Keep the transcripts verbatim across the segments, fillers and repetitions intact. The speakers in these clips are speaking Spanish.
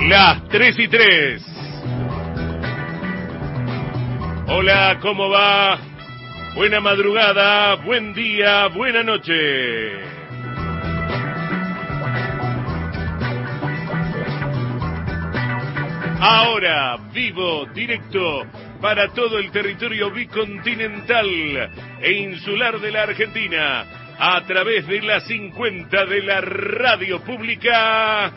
Las tres y tres. Hola, ¿cómo va? Buena madrugada, buen día, buena noche. Ahora, vivo, directo, para todo el territorio bicontinental e insular de la Argentina, a través de la cincuenta de la radio pública.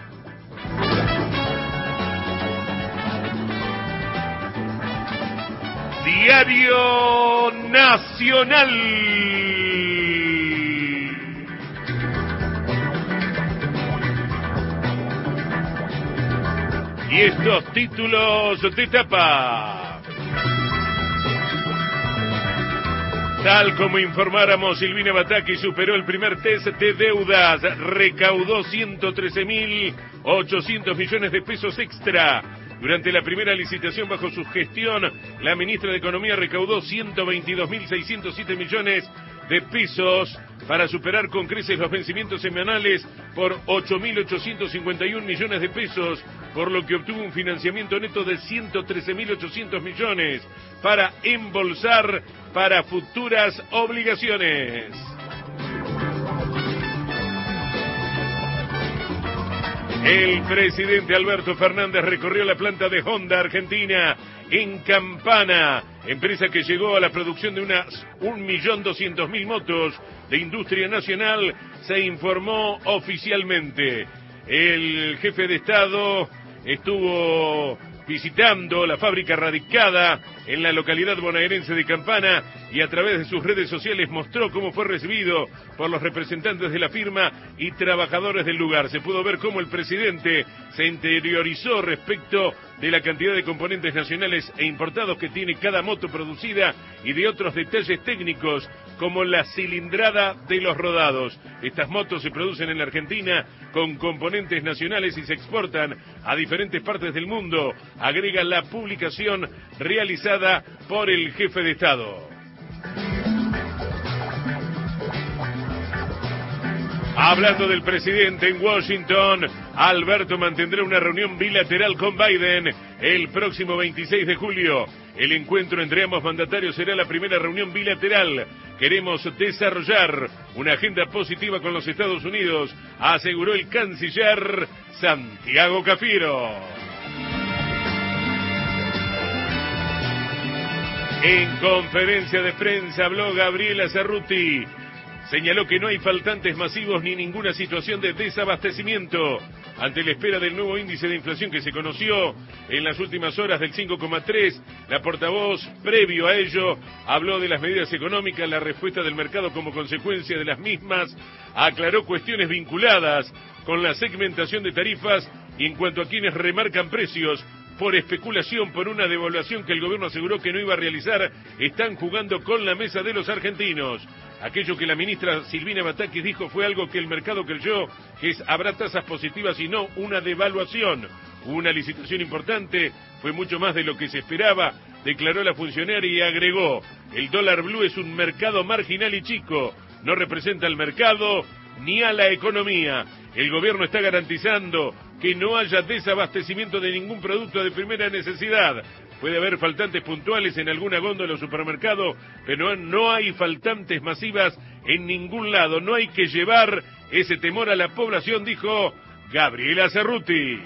Diario Nacional. Y estos títulos de tapa. Tal como informáramos, Silvina Bataki superó el primer test de deudas, recaudó ciento trece mil ochocientos millones de pesos extra. Durante la primera licitación bajo su gestión, la ministra de Economía recaudó ciento veintidós mil seiscientos siete millones de pesos para superar con creces los vencimientos semanales por ocho mil ochocientos cincuenta y uno millones de pesos, por lo que obtuvo un financiamiento neto de ciento trece mil ochocientos millones para embolsar para futuras obligaciones. El presidente Alberto Fernández recorrió la planta de Honda Argentina en Campana, empresa que llegó a la producción de unas un millón doscientos mil motos de industria nacional, se informó oficialmente. El jefe de Estado estuvo visitando la fábrica radicada en la localidad bonaerense de Campana y a través de sus redes sociales mostró cómo fue recibido por los representantes de la firma y trabajadores del lugar. Se pudo ver cómo el presidente se interiorizó respecto de la cantidad de componentes nacionales e importados que tiene cada moto producida y de otros detalles técnicos como la cilindrada de los rodados. Estas motos se producen en la Argentina con componentes nacionales y se exportan a diferentes partes del mundo, agrega la publicación realizada por el jefe de Estado. Hablando del presidente en Washington, Alberto mantendrá una reunión bilateral con Biden el próximo veintiséis de julio. El encuentro entre ambos mandatarios será la primera reunión bilateral. Queremos desarrollar una agenda positiva con los Estados Unidos, aseguró el canciller Santiago Cafiero. En conferencia de prensa habló Gabriela Cerruti. Señaló que no hay faltantes masivos ni ninguna situación de desabastecimiento. Ante la espera del nuevo índice de inflación que se conoció en las últimas horas del cinco coma tres, la portavoz, previo a ello, habló de las medidas económicas, la respuesta del mercado como consecuencia de las mismas, aclaró cuestiones vinculadas con la segmentación de tarifas y en cuanto a quienes remarcan precios por especulación por una devaluación que el gobierno aseguró que no iba a realizar, están jugando con la mesa de los argentinos. Aquello que la ministra Silvina Batakis dijo fue algo que el mercado creyó, que es habrá tasas positivas y no una devaluación. Hubo una licitación importante, fue mucho más de lo que se esperaba, declaró la funcionaria y agregó, el dólar blue es un mercado marginal y chico, no representa al mercado ni a la economía. El gobierno está garantizando que no haya desabastecimiento de ningún producto de primera necesidad. Puede haber faltantes puntuales en alguna góndola o supermercado, pero no hay faltantes masivas en ningún lado. No hay que llevar ese temor a la población, dijo Gabriela Cerruti.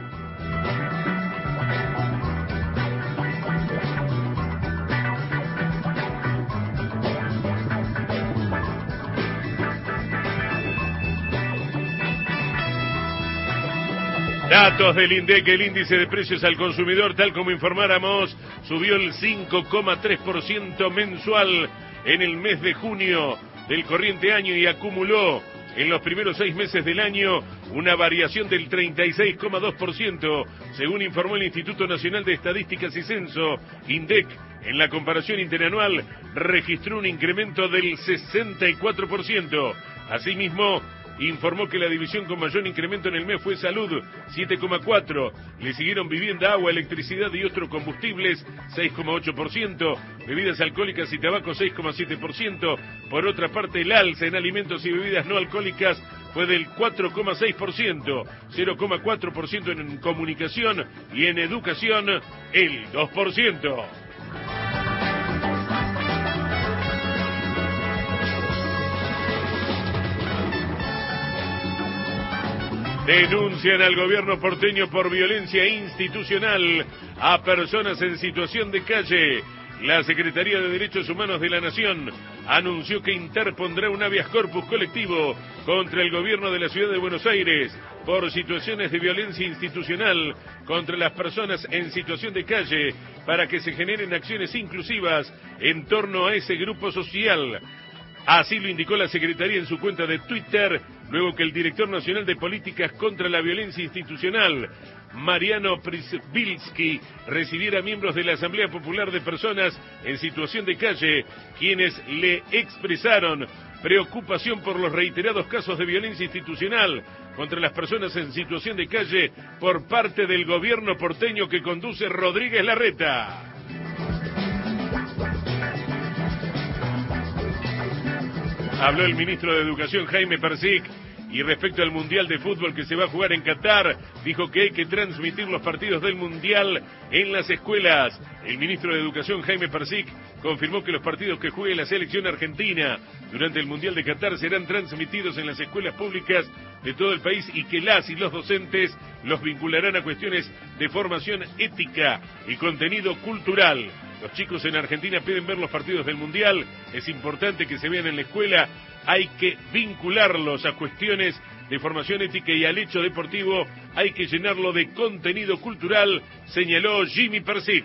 Datos del INDEC, el índice de precios al consumidor, tal como informáramos, subió el cinco coma tres por ciento mensual en el mes de junio del corriente año y acumuló en los primeros seis meses del año una variación del treinta y seis coma dos por ciento, según informó el Instituto Nacional de Estadísticas y Censo, INDEC. En la comparación interanual registró un incremento del sesenta y cuatro por ciento. Asimismo, informó que la división con mayor incremento en el mes fue salud, siete coma cuatro por ciento, le siguieron vivienda, agua, electricidad y otros combustibles, seis coma ocho por ciento, bebidas alcohólicas y tabaco, seis coma siete por ciento, por otra parte el alza en alimentos y bebidas no alcohólicas fue del cuatro coma seis por ciento, cero coma cuatro por ciento en comunicación y en educación el dos por ciento. Denuncian al gobierno porteño por violencia institucional a personas en situación de calle. La Secretaría de Derechos Humanos de la Nación anunció que interpondrá un habeas corpus colectivo contra el gobierno de la Ciudad de Buenos Aires por situaciones de violencia institucional contra las personas en situación de calle para que se generen acciones inclusivas en torno a ese grupo social. Así lo indicó la Secretaría en su cuenta de Twitter, luego que el director nacional de Políticas contra la Violencia Institucional, Mariano Przybylski, recibiera miembros de la Asamblea Popular de Personas en Situación de Calle, quienes le expresaron preocupación por los reiterados casos de violencia institucional contra las personas en situación de calle por parte del gobierno porteño que conduce Rodríguez Larreta. Habló el ministro de Educación, Jaime Persic, y respecto al Mundial de Fútbol que se va a jugar en Qatar, dijo que hay que transmitir los partidos del Mundial en las escuelas. El ministro de Educación, Jaime Persic, confirmó que los partidos que juegue la selección argentina durante el Mundial de Qatar serán transmitidos en las escuelas públicas de todo el país y que las y los docentes los vincularán a cuestiones de formación ética y contenido cultural. Los chicos en Argentina piden ver los partidos del Mundial, es importante que se vean en la escuela, hay que vincularlos a cuestiones de formación ética y al hecho deportivo, hay que llenarlo de contenido cultural, señaló Jimmy Persic.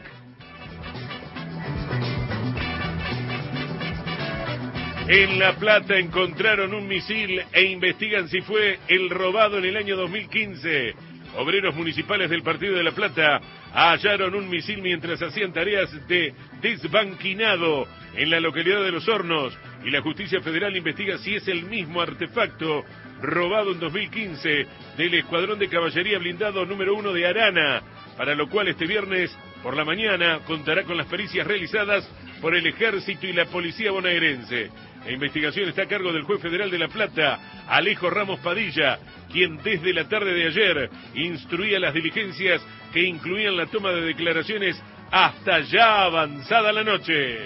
En La Plata encontraron un misil e investigan si fue el robado en el año dos mil quince. Obreros municipales del Partido de La Plata hallaron un misil mientras hacían tareas de desbanquinado en la localidad de Los Hornos y la Justicia Federal investiga si es el mismo artefacto robado en dos mil quince del Escuadrón de Caballería Blindado número uno de Arana, para lo cual este viernes por la mañana contará con las pericias realizadas por el Ejército y la Policía bonaerense. La investigación está a cargo del juez federal de La Plata, Alejo Ramos Padilla, quien desde la tarde de ayer instruía las diligencias que incluían la toma de declaraciones hasta ya avanzada la noche.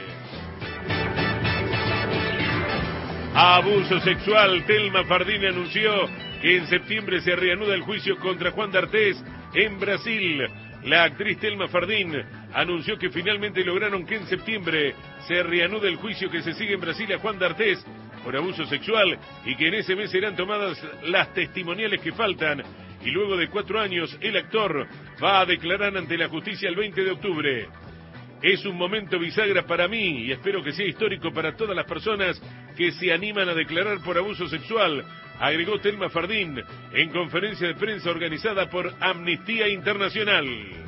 Abuso sexual. Telma Fardín anunció que en septiembre se reanuda el juicio contra Juan D'Artés en Brasil. La actriz Telma Fardín anunció que finalmente lograron que en septiembre se reanude el juicio que se sigue en Brasil a Juan D'Artés por abuso sexual y que en ese mes serán tomadas las testimoniales que faltan y luego de cuatro años el actor va a declarar ante la justicia el veinte de octubre. Es un momento bisagra para mí y espero que sea histórico para todas las personas que se animan a declarar por abuso sexual, agregó Telma Fardín en conferencia de prensa organizada por Amnistía Internacional.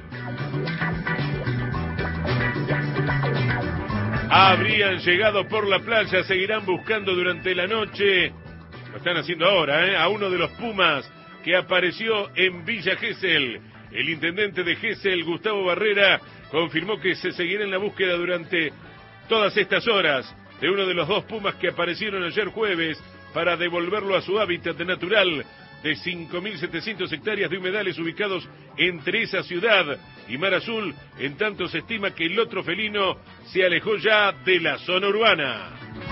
Habrían llegado por la playa, seguirán buscando durante la noche, lo están haciendo ahora, ¿eh? a uno de los Pumas que apareció en Villa Gesell. El intendente de Gesell, Gustavo Barrera, confirmó que se seguirá en la búsqueda durante todas estas horas de uno de los dos pumas que aparecieron ayer jueves para devolverlo a su hábitat natural de cinco mil setecientas hectáreas de humedales ubicados entre esa ciudad y Mar Azul. En tanto se estima que el otro felino se alejó ya de la zona urbana.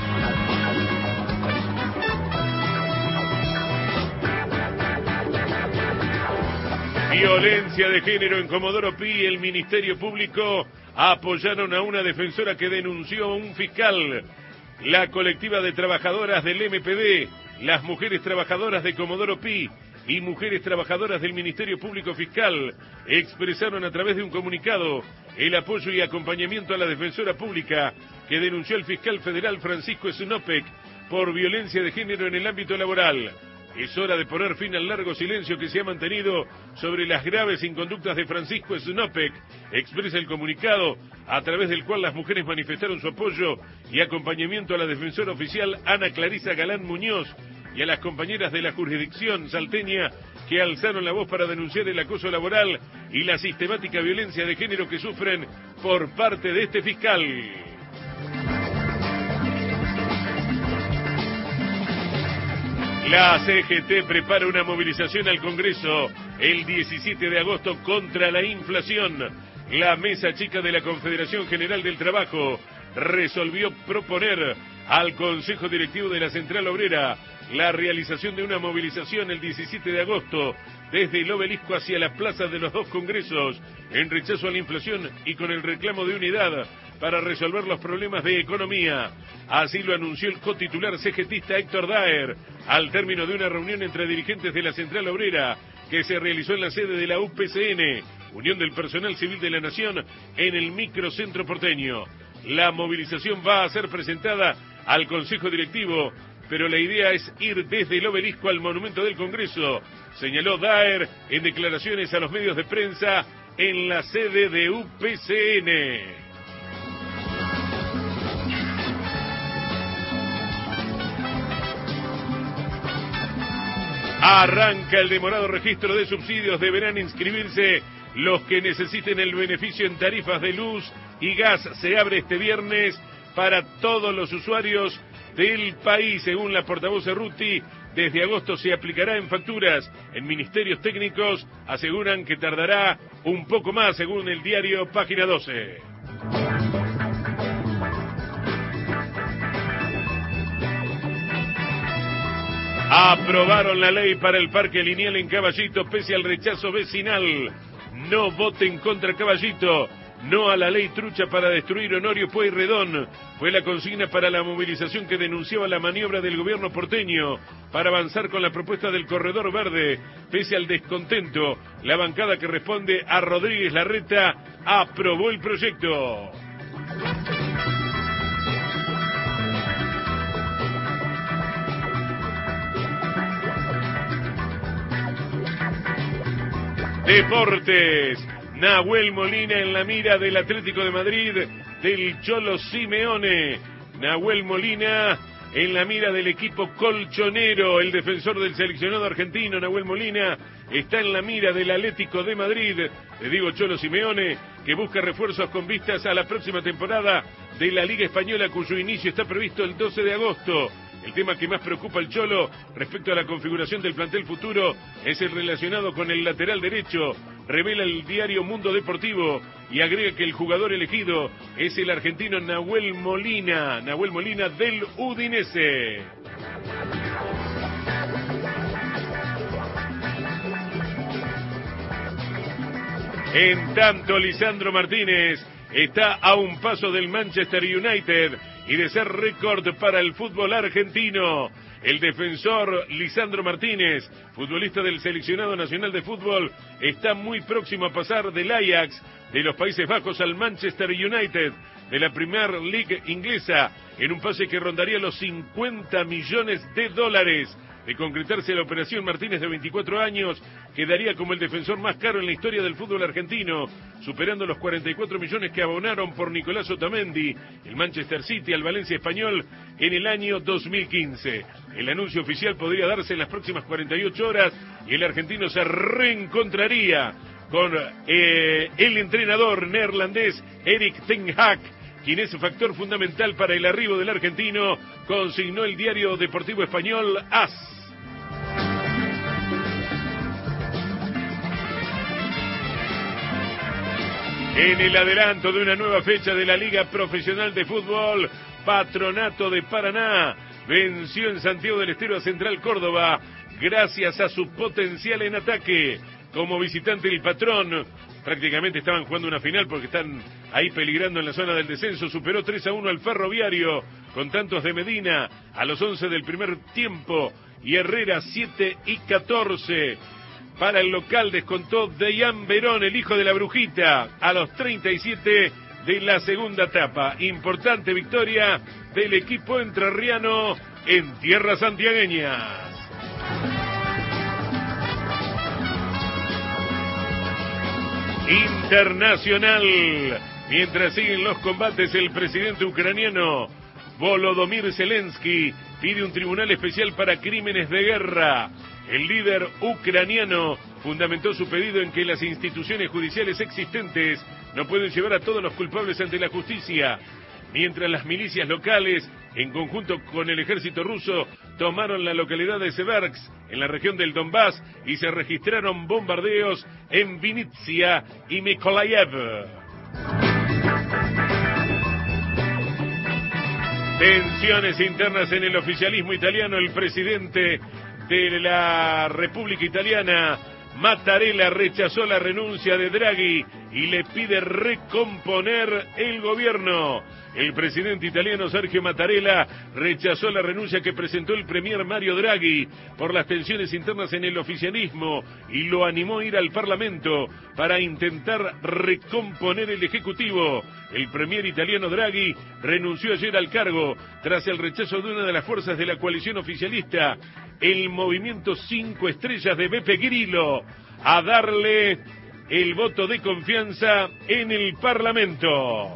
Violencia de género en Comodoro Pi. El Ministerio Público apoyaron a una defensora que denunció a un fiscal. La colectiva de trabajadoras del M P D, las mujeres trabajadoras de Comodoro Pi y mujeres trabajadoras del Ministerio Público Fiscal expresaron a través de un comunicado el apoyo y acompañamiento a la defensora pública que denunció al fiscal federal Francisco Snopek por violencia de género en el ámbito laboral. Es hora de poner fin al largo silencio que se ha mantenido sobre las graves inconductas de Francisco Snopek, expresa el comunicado, a través del cual las mujeres manifestaron su apoyo y acompañamiento a la defensora oficial Ana Clarisa Galán Muñoz y a las compañeras de la jurisdicción salteña que alzaron la voz para denunciar el acoso laboral y la sistemática violencia de género que sufren por parte de este fiscal. La C G T prepara una movilización al Congreso el diecisiete de agosto contra la inflación. La mesa chica de la Confederación General del Trabajo resolvió proponer al Consejo Directivo de la Central Obrera la realización de una movilización el diecisiete de agosto desde el Obelisco hacia las plazas de los dos congresos en rechazo a la inflación y con el reclamo de unidad para resolver los problemas de economía. Así lo anunció el cotitular cegetista Héctor Daer al término de una reunión entre dirigentes de la Central Obrera que se realizó en la sede de la U P C N, Unión del Personal Civil de la Nación, en el microcentro porteño. La movilización va a ser presentada al Consejo Directivo, pero la idea es ir desde el Obelisco al Monumento del Congreso, señaló Daer en declaraciones a los medios de prensa en la sede de U P C N. Arranca el demorado registro de subsidios. Deberán inscribirse los que necesiten el beneficio en tarifas de luz y gas. Se abre este viernes para todos los usuarios del país. Según la portavoz Cerruti, desde agosto se aplicará en facturas. En ministerios técnicos aseguran que tardará un poco más, según el diario Página doce. Aprobaron la ley para el parque lineal en Caballito pese al rechazo vecinal. No voten contra Caballito. No a la ley trucha para destruir Honorio Pueyrredón. Fue la consigna para la movilización que denunciaba la maniobra del gobierno porteño para avanzar con la propuesta del corredor verde. Pese al descontento, la bancada que responde a Rodríguez Larreta aprobó el proyecto. Deportes. Nahuel Molina en la mira del Atlético de Madrid, del Cholo Simeone. Nahuel Molina en la mira del equipo colchonero. El defensor del seleccionado argentino, Nahuel Molina, está en la mira del Atlético de Madrid. Le digo Cholo Simeone, que busca refuerzos con vistas a la próxima temporada de la Liga Española, cuyo inicio está previsto el doce de agosto. El tema que más preocupa al Cholo respecto a la configuración del plantel futuro es el relacionado con el lateral derecho, revela el diario Mundo Deportivo y agrega que el jugador elegido es el argentino Nahuel Molina, Nahuel Molina del Udinese. En tanto, Lisandro Martínez está a un paso del Manchester United y de ser récord para el fútbol argentino. El defensor Lisandro Martínez, futbolista del seleccionado nacional de fútbol, está muy próximo a pasar del Ajax de los Países Bajos al Manchester United de la Premier League inglesa, en un pase que rondaría los cincuenta millones de dólares. De concretarse la operación, Martínez, de veinticuatro años, quedaría como el defensor más caro en la historia del fútbol argentino, superando los cuarenta y cuatro millones que abonaron por Nicolás Otamendi, el Manchester City, al Valencia español en el año dos mil quince. El anuncio oficial podría darse en las próximas cuarenta y ocho horas y el argentino se reencontraría con eh, el entrenador neerlandés Erik ten Hag, quien es factor fundamental para el arribo del argentino, consignó el diario deportivo español A S. En el adelanto de una nueva fecha de la Liga Profesional de Fútbol, Patronato de Paraná venció en Santiago del Estero a Central Córdoba gracias a su potencial en ataque. Como visitante, el Patrón, prácticamente estaban jugando una final porque están ahí peligrando en la zona del descenso, superó tres a uno al Ferroviario con tantos de Medina a los once del primer tiempo y Herrera siete y catorce. Para el local descontó Dejan Verón, el hijo de la Brujita, a los treinta y siete de la segunda etapa. Importante victoria del equipo entrerriano en tierras santiagueñas. Internacional. Mientras siguen los combates, el presidente ucraniano Volodymyr Zelensky pide un tribunal especial para crímenes de guerra. El líder ucraniano fundamentó su pedido en que las instituciones judiciales existentes no pueden llevar a todos los culpables ante la justicia. mientras las milicias locales, en conjunto con el ejército ruso, tomaron la localidad de Seversk, en la región del Donbass, y se registraron bombardeos en Vinnytsia y Mykolaiv. Tensiones internas en el oficialismo italiano. El presidente de la República Italiana, Mattarella, rechazó la renuncia de Draghi y le pide recomponer el gobierno. El presidente italiano Sergio Mattarella rechazó la renuncia que presentó el premier Mario Draghi por las tensiones internas en el oficialismo y lo animó a ir al Parlamento para intentar recomponer el Ejecutivo. El premier italiano Draghi renunció ayer al cargo tras el rechazo de una de las fuerzas de la coalición oficialista, el Movimiento Cinco Estrellas de Beppe Grillo, a darle el voto de confianza en el Parlamento.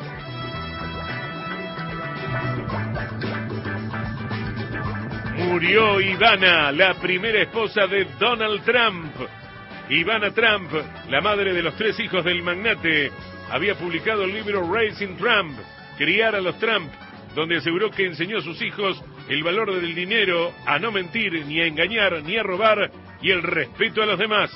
Murió Ivana, la primera esposa de Donald Trump. Ivana Trump, la madre de los tres hijos del magnate, había publicado el libro Raising Trump, Criar a los Trump, donde aseguró que enseñó a sus hijos el valor del dinero, a no mentir, ni a engañar, ni a robar, y el respeto a los demás.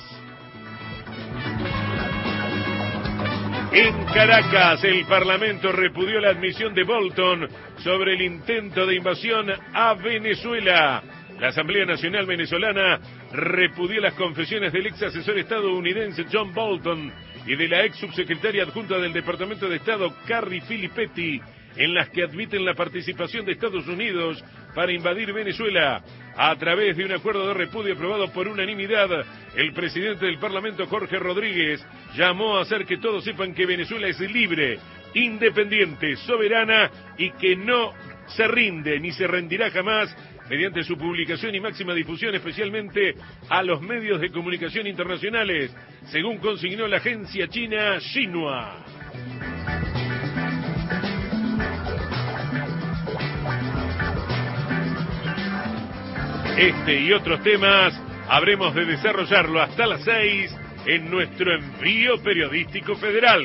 En Caracas, el Parlamento repudió la admisión de Bolton sobre el intento de invasión a Venezuela. La Asamblea Nacional Venezolana repudió las confesiones del ex asesor estadounidense John Bolton y de la ex subsecretaria adjunta del Departamento de Estado Carrie Filippetti, en las que admiten la participación de Estados Unidos para invadir Venezuela. A través de un acuerdo de repudio aprobado por unanimidad, el presidente del Parlamento, Jorge Rodríguez, llamó a hacer que todos sepan que Venezuela es libre, independiente, soberana y que no se rinde ni se rendirá jamás, mediante su publicación y máxima difusión, especialmente a los medios de comunicación internacionales, según consignó la agencia china Xinhua. Este y otros temas habremos de desarrollarlo hasta las seis en nuestro envío periodístico federal.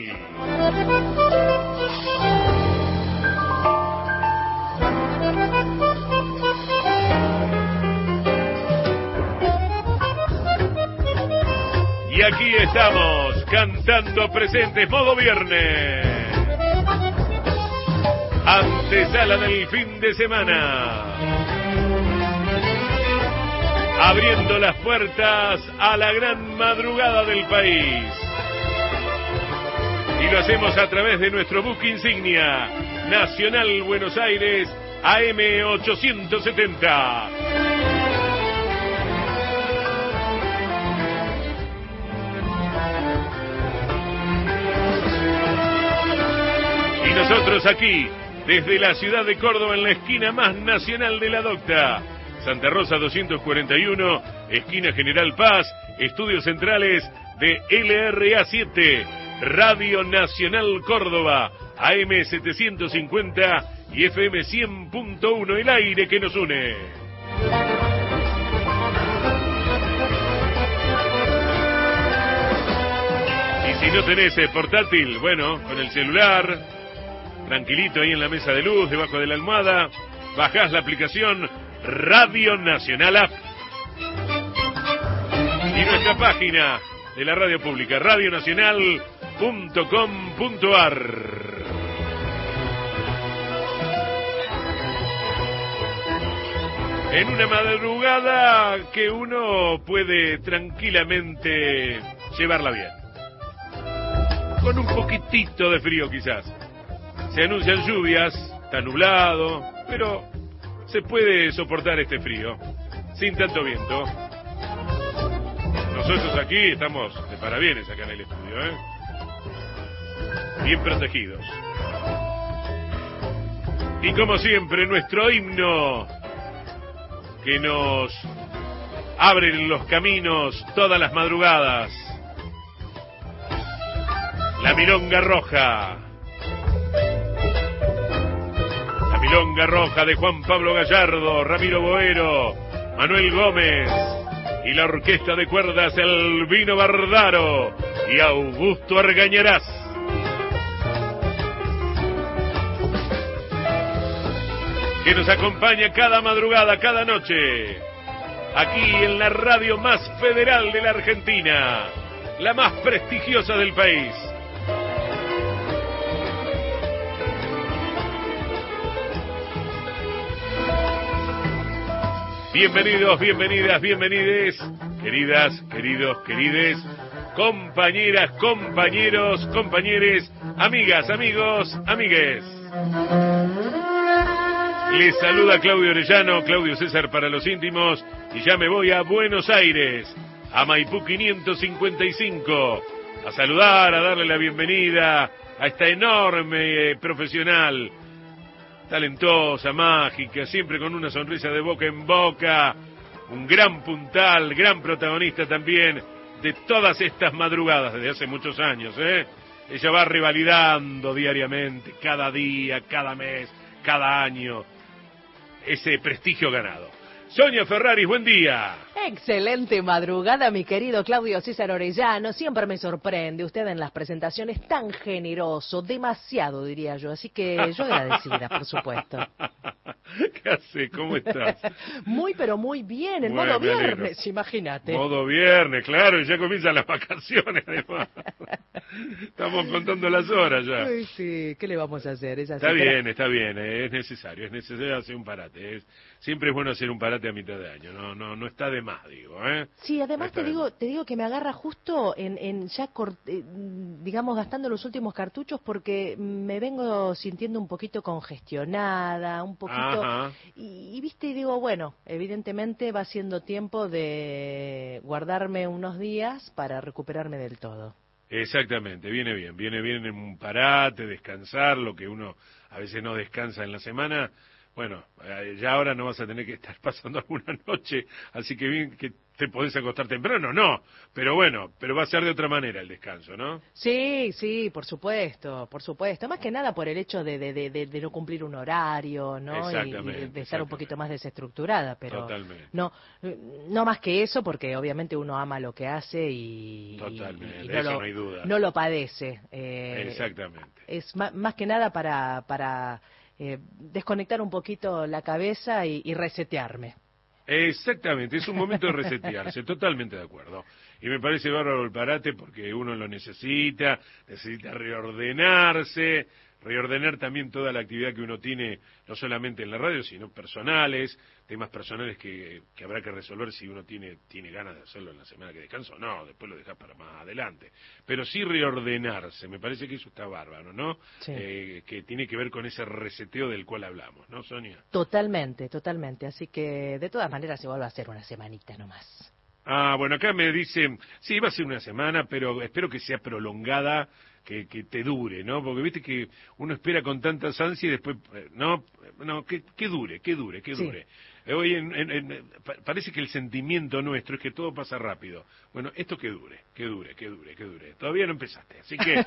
Y aquí estamos, cantando presentes, modo viernes. Antesala del fin de semana. Abriendo las puertas a la gran madrugada del país. Y lo hacemos a través de nuestro buque insignia, Nacional Buenos Aires A M ochocientos setenta. Y nosotros aquí, desde la ciudad de Córdoba, en la esquina más nacional de la Docta, Santa Rosa doscientos cuarenta y uno, esquina General Paz, estudios centrales de L R A siete, Radio Nacional Córdoba, A M setecientos cincuenta y F M cien punto uno, el aire que nos une. Y si no tenés portátil, bueno, con el celular, tranquilito ahí en la mesa de luz, debajo de la almohada, bajás la aplicación Radio Nacional App. Y nuestra página de la radio pública, radio nacional punto com punto a r. En una madrugada que uno puede tranquilamente llevarla bien. Con un poquitito de frío quizás. Se anuncian lluvias, está nublado, pero se puede soportar este frío, sin tanto viento. Nosotros aquí estamos de parabienes acá en el estudio, ¿eh? Bien protegidos. Y como siempre, nuestro himno, que nos abre los caminos todas las madrugadas. La Milonga Roja. Milonga Roja de Juan Pablo Gallardo, Ramiro Boero, Manuel Gómez y la orquesta de cuerdas Elvino Bardaro y Augusto Argañarás. que nos acompaña cada madrugada, cada noche, aquí en la radio más federal de la Argentina, la más prestigiosa del país. Bienvenidos, bienvenidas, bienvenides, queridas, queridos, querides, compañeras, compañeros, compañeres, amigas, amigos, amigues. Les saluda Claudio Orellano, Claudio César para los íntimos, y ya me voy a Buenos Aires, a Maipú quinientos cincuenta y cinco, a saludar, a darle la bienvenida a esta enorme eh, profesional, talentosa, mágica, siempre con una sonrisa de boca en boca, un gran puntal, gran protagonista también de todas estas madrugadas desde hace muchos años, ¿eh? Ella va revalidando diariamente, cada día, cada mes, cada año, ese prestigio ganado. Sonia Ferraris, buen día. Excelente madrugada, mi querido Claudio César Orellano. Siempre me sorprende usted en las presentaciones, tan generoso, demasiado diría yo. Así que yo agradecida, por supuesto. ¿Qué hace? ¿Cómo estás? Muy, pero muy bien, en Bueno, modo viernes, imagínate. Modo viernes, claro, ya comienzan las vacaciones además. Estamos contando las horas ya. Ay, sí, ¿qué le vamos a hacer? Es así, está pero... bien, está bien, es necesario, es necesario hacer un parate. Es, siempre es bueno hacer un parate a mitad de año, no no no está de más, digo, ¿eh? Sí, además no te digo te digo que me agarra justo en, en ya, cort, eh, digamos, gastando los últimos cartuchos porque me vengo sintiendo un poquito congestionada, un poquito... Y, y viste, y digo, bueno, evidentemente va siendo tiempo de guardarme unos días para recuperarme del todo. Exactamente, viene bien, viene bien en un parate, descansar, lo que uno a veces no descansa en la semana. Bueno, ya ahora no vas a tener que estar pasando alguna noche, así que bien que te podés acostar temprano, no, pero bueno, pero va a ser de otra manera el descanso, ¿no? Sí, sí, por supuesto, por supuesto, más que nada por el hecho de, de, de, de, de no cumplir un horario, ¿no? Exactamente, y, y de estar un poquito más desestructurada, pero totalmente. no no más que eso, porque obviamente uno ama lo que hace y, totalmente, y no, eso lo, no hay duda. no lo padece. Eh, Exactamente. Es más, más que nada para... para Eh, desconectar un poquito la cabeza y, y resetearme. Exactamente, es un momento de resetearse, totalmente de acuerdo. Y me parece bárbaro el parate porque uno lo necesita, necesita reordenarse, reordenar también toda la actividad que uno tiene, no solamente en la radio, sino personales, temas personales que, que habrá que resolver si uno tiene tiene ganas de hacerlo en la semana que descansa o no, después lo dejas para más adelante. Pero sí reordenarse, me parece que eso está bárbaro, ¿no? Sí. Eh, que tiene que ver con ese reseteo del cual hablamos, ¿no, Sonia? Totalmente, totalmente. Así que de todas maneras se vuelve a hacer una semanita nomás. Ah, bueno, acá me dicen, sí, va a ser una semana, pero espero que sea prolongada, que, que te dure, ¿no? Porque viste que uno espera con tantas ansias y después, no, no, que, que dure, que dure, que dure. Sí. Hoy en, en, en, parece que el sentimiento nuestro es que todo pasa rápido. Bueno, esto que dure, que dure, que dure, que dure. Todavía no empezaste, así que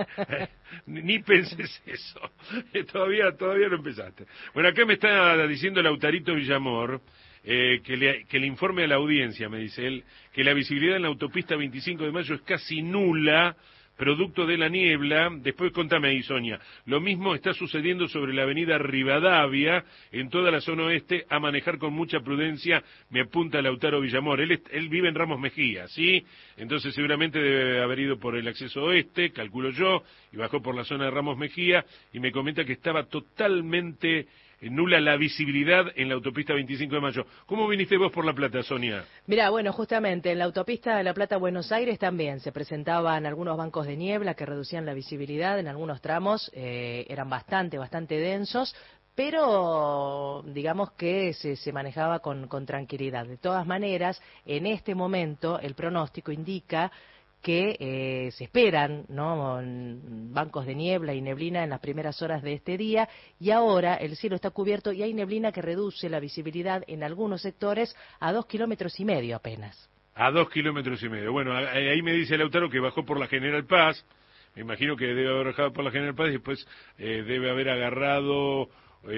ni penses eso. todavía, todavía no empezaste. Bueno, acá me está diciendo Lautarito Villamor, Eh, que, le, que le informe a la audiencia, me dice él, que la visibilidad en la autopista veinticinco de mayo es casi nula, producto de la niebla. Después contame ahí, Sonia, lo mismo está sucediendo sobre la avenida Rivadavia, en toda la zona oeste, a manejar con mucha prudencia, me apunta Lautaro Villamor. Él, él vive en Ramos Mejía, ¿sí? Entonces seguramente debe haber ido por el acceso oeste, calculo yo, y bajó por la zona de Ramos Mejía, y me comenta que estaba totalmente nula la visibilidad en la autopista veinticinco de mayo. ¿Cómo viniste vos por La Plata, Sonia? Mira, bueno, justamente en la autopista de La Plata-Buenos Aires también se presentaban algunos bancos de niebla que reducían la visibilidad en algunos tramos, eh, eran bastante, bastante densos, pero digamos que se, se manejaba con, con tranquilidad. De todas maneras, en este momento el pronóstico indica que eh, se esperan, ¿no?, bancos de niebla y neblina en las primeras horas de este día, y ahora el cielo está cubierto y hay neblina que reduce la visibilidad en algunos sectores a dos kilómetros y medio apenas. A dos kilómetros y medio. Bueno, ahí me dice Lautaro que bajó por la General Paz, me imagino que debe haber bajado por la General Paz y después eh, debe haber agarrado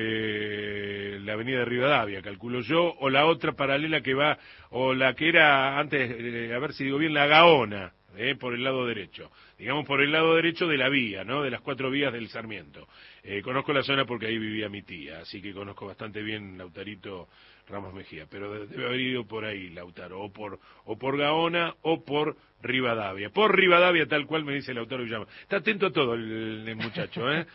eh, la avenida de Rivadavia, calculo yo, o la otra paralela que va, o la que era antes, eh, a ver si digo bien, la Gaona. Eh, por el lado derecho. digamos por el lado derecho de la vía, ¿no? De las cuatro vías del Sarmiento. Eh, conozco la zona porque ahí vivía mi tía, así que conozco bastante bien Lautarito Ramos Mejía, pero debe haber ido por ahí, Lautaro, o por, o por Gaona o por Rivadavia. Por Rivadavia, tal cual me dice Lautaro Villama. Está atento a todo el, el muchacho, ¿eh?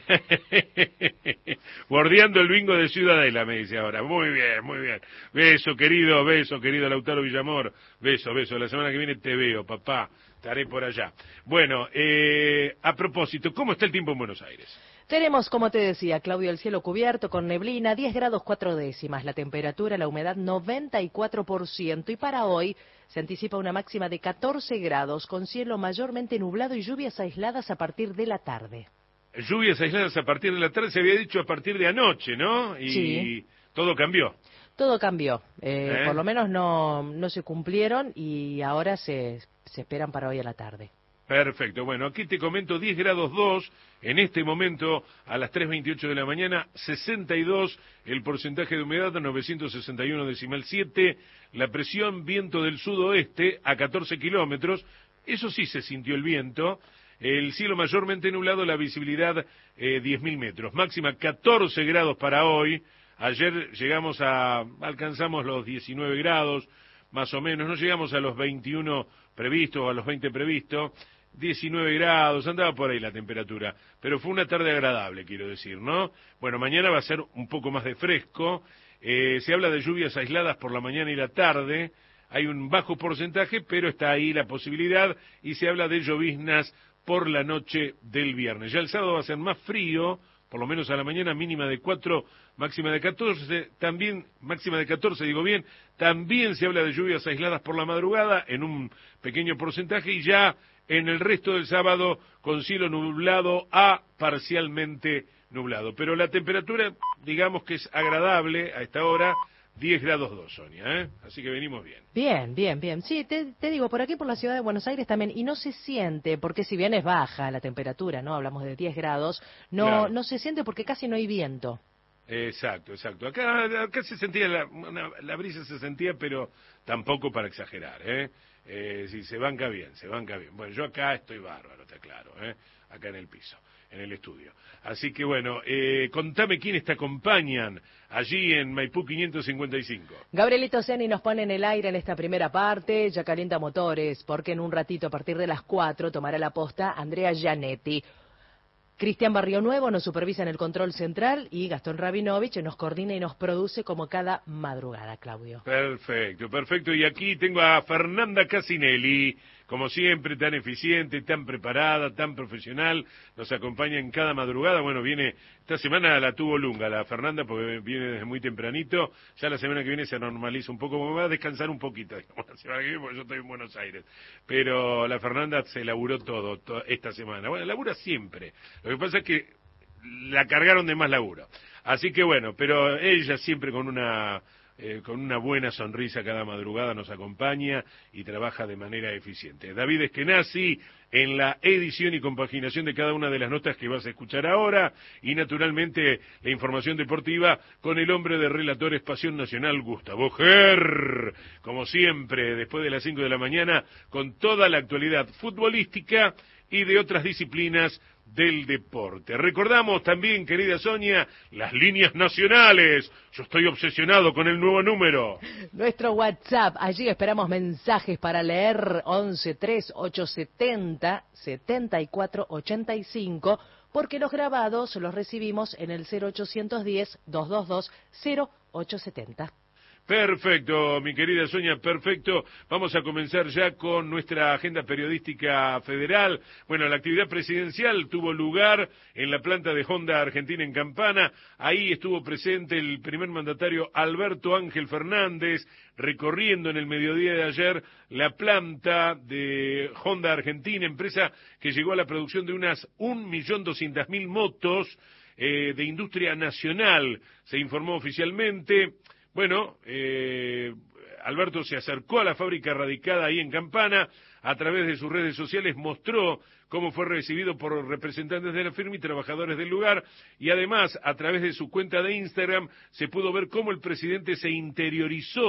Bordeando el bingo de Ciudadela, me dice ahora. Muy bien, muy bien. Beso, querido, beso, querido Lautaro Villamor. Beso, beso. La semana que viene te veo, papá. Estaré por allá. Bueno, eh, a propósito, ¿cómo está el tiempo en Buenos Aires? Tenemos, como te decía, Claudio, el cielo cubierto con neblina, diez grados cuatro décimas, la temperatura, la humedad noventa y cuatro por ciento, y para hoy se anticipa una máxima de catorce grados, con cielo mayormente nublado y lluvias aisladas a partir de la tarde. Lluvias aisladas a partir de la tarde, se había dicho a partir de anoche, ¿no? Y sí. Todo cambió. Todo cambió, eh, ¿Eh? por lo menos no, no se cumplieron y ahora se, se esperan para hoy a la tarde. Perfecto, bueno, aquí te comento diez grados dos, en este momento a las tres veintiocho de la mañana, sesenta y dos el porcentaje de humedad, novecientos sesenta y uno decimal siete, la presión viento del sudoeste a catorce kilómetros, eso sí se sintió el viento, el cielo mayormente nublado, la visibilidad eh, diez mil metros, máxima catorce grados para hoy, ayer llegamos a, alcanzamos los diecinueve grados, más o menos, no llegamos a los veintiuno previstos o a los veinte previstos, diecinueve grados, andaba por ahí la temperatura, pero fue una tarde agradable, quiero decir, ¿no? Bueno, mañana va a ser un poco más de fresco, eh, se habla de lluvias aisladas por la mañana y la tarde, hay un bajo porcentaje, pero está ahí la posibilidad, y se habla de lloviznas por la noche del viernes. Ya el sábado va a ser más frío, por lo menos a la mañana, mínima de cuatro, máxima de catorce, también, máxima de catorce, digo bien, también se habla de lluvias aisladas por la madrugada, en un pequeño porcentaje, y ya en el resto del sábado con cielo nublado a parcialmente nublado. Pero la temperatura, digamos que es agradable a esta hora, diez grados dos, Sonia, ¿eh? Así que venimos bien. Bien, bien, bien. Sí, te, te digo, por aquí por la ciudad de Buenos Aires también, y no se siente, porque si bien es baja la temperatura, ¿no? Hablamos de diez grados, no, Claro. no se siente porque casi no hay viento. Exacto, exacto. Acá, acá se sentía, la, una, la brisa se sentía, pero tampoco para exagerar, ¿eh? Eh, sí, se banca bien, se banca bien. Bueno, yo acá estoy bárbaro, te aclaro, ¿eh? Acá en el piso, en el estudio. Así que bueno, eh, contame quiénes te acompañan allí en Maipú quinientos cincuenta y cinco. Gabrielito Ceni nos pone en el aire en esta primera parte, ya calienta motores, porque en un ratito a partir de las cuatro tomará la posta Andrea Gianetti. Cristian Barrio Nuevo nos supervisa en el control central y Gastón Rabinovich nos coordina y nos produce como cada madrugada, Claudio. Perfecto, perfecto. Y aquí tengo a Fernanda Casinelli, como siempre, tan eficiente, tan preparada, tan profesional, nos acompaña en cada madrugada. Bueno, viene, esta semana la tuvo lunga la Fernanda, porque viene desde muy tempranito, ya la semana que viene se normaliza un poco, va a descansar un poquito, digamos, la semana que viene, porque yo estoy en Buenos Aires. Pero la Fernanda se laburó todo, to, esta semana. Bueno, labura siempre. Lo que pasa es que la cargaron de más laburo. Así que bueno, pero ella siempre con una... Eh, con una buena sonrisa cada madrugada nos acompaña y trabaja de manera eficiente. David Eskenazi en la edición y compaginación de cada una de las notas que vas a escuchar ahora, y naturalmente la información deportiva con el hombre de relatores Pasión Nacional, Gustavo Ger, como siempre, después de las cinco de la mañana, con toda la actualidad futbolística y de otras disciplinas del deporte. Recordamos también, querida Sonia, las líneas nacionales. Yo estoy obsesionado con el nuevo número. Nuestro WhatsApp, allí esperamos mensajes para leer once tres ocho setenta setenta y cuatro ochenta y cinco, porque los grabados los recibimos en el cero ochocientos diez dos dos dos cero ocho setenta. Perfecto, mi querida Sonia, perfecto. Vamos a comenzar ya con nuestra agenda periodística federal. Bueno, la actividad presidencial tuvo lugar en la planta de Honda Argentina en Campana. Ahí estuvo presente el primer mandatario Alberto Ángel Fernández, recorriendo en el mediodía de ayer la planta de Honda Argentina, empresa que llegó a la producción de unas un millón doscientas mil motos eh, de industria nacional, se informó oficialmente. Bueno, eh, Alberto se acercó a la fábrica radicada ahí en Campana, a través de sus redes sociales mostró cómo fue recibido por representantes de la firma y trabajadores del lugar, y además a través de su cuenta de Instagram se pudo ver cómo el presidente se interiorizó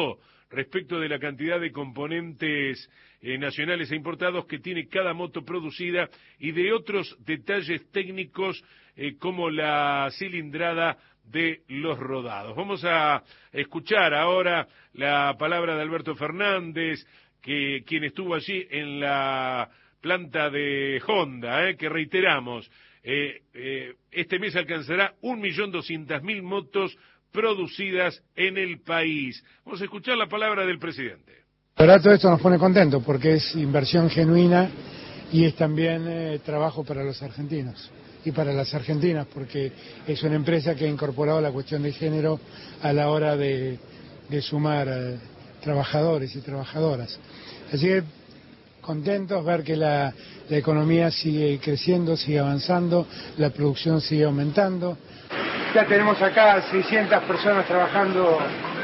respecto de la cantidad de componentes eh, nacionales e importados que tiene cada moto producida y de otros detalles técnicos eh, como la cilindrada de los rodados. Vamos a escuchar ahora la palabra de Alberto Fernández, que quien estuvo allí en la planta de Honda, eh, que reiteramos, eh, eh, este mes alcanzará un millón doscientas mil motos producidas en el país. Vamos a escuchar la palabra del presidente. La verdad, todo esto nos pone contentos porque es inversión genuina y es también eh, trabajo para los argentinos y para las argentinas, porque es una empresa que ha incorporado la cuestión de género a la hora de, de sumar eh, trabajadores y trabajadoras. Así que contentos ver que la, la economía sigue creciendo, sigue avanzando, la producción sigue aumentando. Ya tenemos acá seiscientas personas trabajando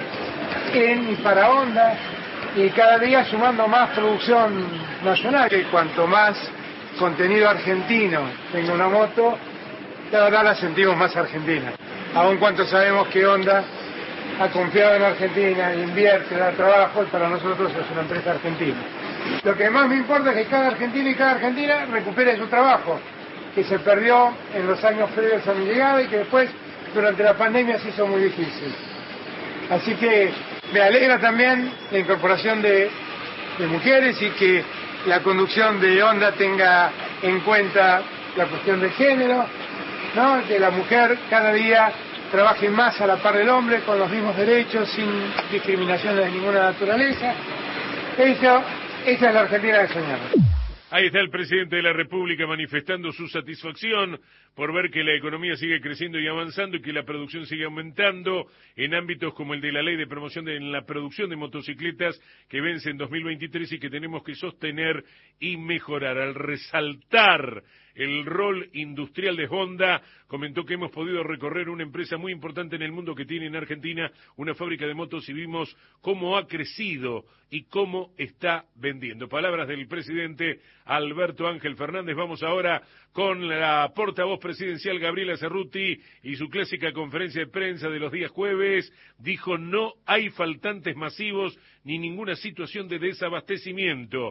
en y para Honda y cada día sumando más producción nacional. Que cuanto más contenido argentino tenga una moto, la verdad la sentimos más argentina. Aun cuanto sabemos que Honda ha confiado en Argentina, invierte, da trabajo, y para nosotros es una empresa argentina. Lo que más me importa es que cada argentino y cada argentina recupere su trabajo, que se perdió en los años previos a mi llegada y que después durante la pandemia se hizo muy difícil. Así que me alegra también la incorporación de, de mujeres y que la conducción de Honda tenga en cuenta la cuestión de género, ¿no? Que la mujer cada día trabaje más a la par del hombre, con los mismos derechos, sin discriminaciones de ninguna naturaleza. Eso, esa es la Argentina que soñamos. Ahí está el presidente de la República manifestando su satisfacción por ver que la economía sigue creciendo y avanzando y que la producción sigue aumentando en ámbitos como el de la ley de promoción de en la producción de motocicletas que vence en dos mil veintitrés y que tenemos que sostener y mejorar. Al resaltar el rol industrial de Honda, comentó que hemos podido recorrer una empresa muy importante en el mundo que tiene en Argentina una fábrica de motos y vimos cómo ha crecido y cómo está vendiendo. Palabras del presidente Alberto Ángel Fernández. Vamos ahora con la portavoz presidencial Gabriela Cerruti y su clásica conferencia de prensa de los días jueves. Dijo: no hay faltantes masivos ni ninguna situación de desabastecimiento.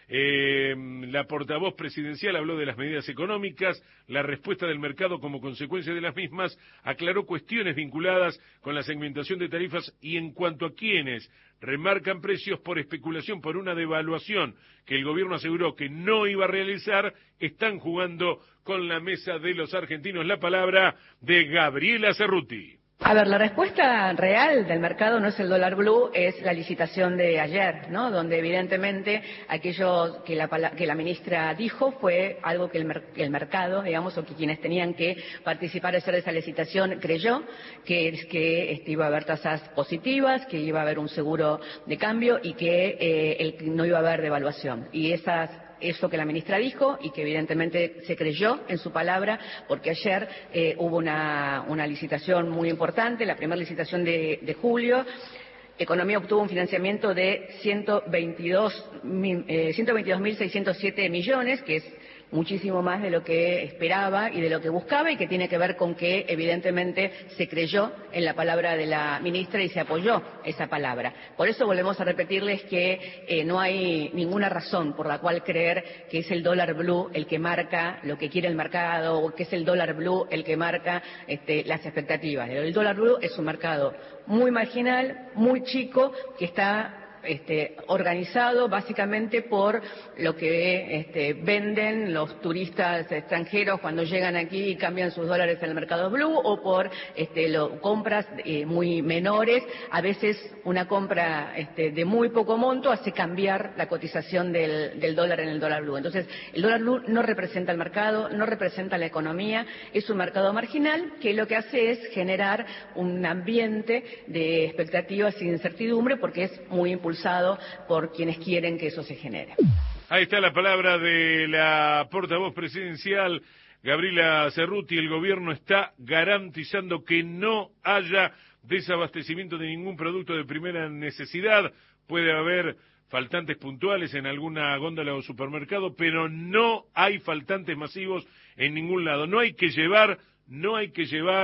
Eh, la portavoz presidencial habló de las medidas económicas, la respuesta del mercado como consecuencia de las mismas, aclaró cuestiones vinculadas con la segmentación de tarifas y en cuanto a quienes remarcan precios por especulación por una devaluación que el gobierno aseguró que no iba a realizar, están jugando con la mesa de los argentinos. La palabra de Gabriela Cerruti. A ver, la respuesta real del mercado no es el dólar blue, es la licitación de ayer, ¿no? Donde evidentemente aquello que la, que la ministra dijo fue algo que el, mer que el mercado, digamos, o que quienes tenían que participar de hacer esa licitación creyó, que es que este, iba a haber tasas positivas, que iba a haber un seguro de cambio y que eh, el, no iba a haber devaluación. Y esas eso que la ministra dijo y que evidentemente se creyó en su palabra, porque ayer eh, hubo una, una licitación muy importante, la primera licitación de, de julio. Economía obtuvo un financiamiento de ciento veintidós mil seiscientos siete millones, que es muchísimo más de lo que esperaba y de lo que buscaba y que tiene que ver con que evidentemente se creyó en la palabra de la ministra y se apoyó esa palabra. Por eso volvemos a repetirles que eh, no hay ninguna razón por la cual creer que es el dólar blue el que marca lo que quiere el mercado o que es el dólar blue el que marca este, las expectativas. El dólar blue es un mercado muy marginal, muy chico, que está Este, organizado básicamente por lo que este, venden los turistas extranjeros cuando llegan aquí y cambian sus dólares en el mercado blue, o por este, lo, compras eh, muy menores. A veces una compra este, de muy poco monto hace cambiar la cotización del, del dólar en el dólar blue. Entonces, el dólar blue no representa el mercado, no representa la economía, es un mercado marginal que lo que hace es generar un ambiente de expectativas y incertidumbre porque es muy impulsado por quienes quieren que eso se genere. Ahí está la palabra de la portavoz presidencial, Gabriela Cerruti. El gobierno está garantizando que no haya desabastecimiento de ningún producto de primera necesidad. Puede haber faltantes puntuales en alguna góndola o supermercado, pero no hay faltantes masivos en ningún lado. No hay que llevar, no hay que llevar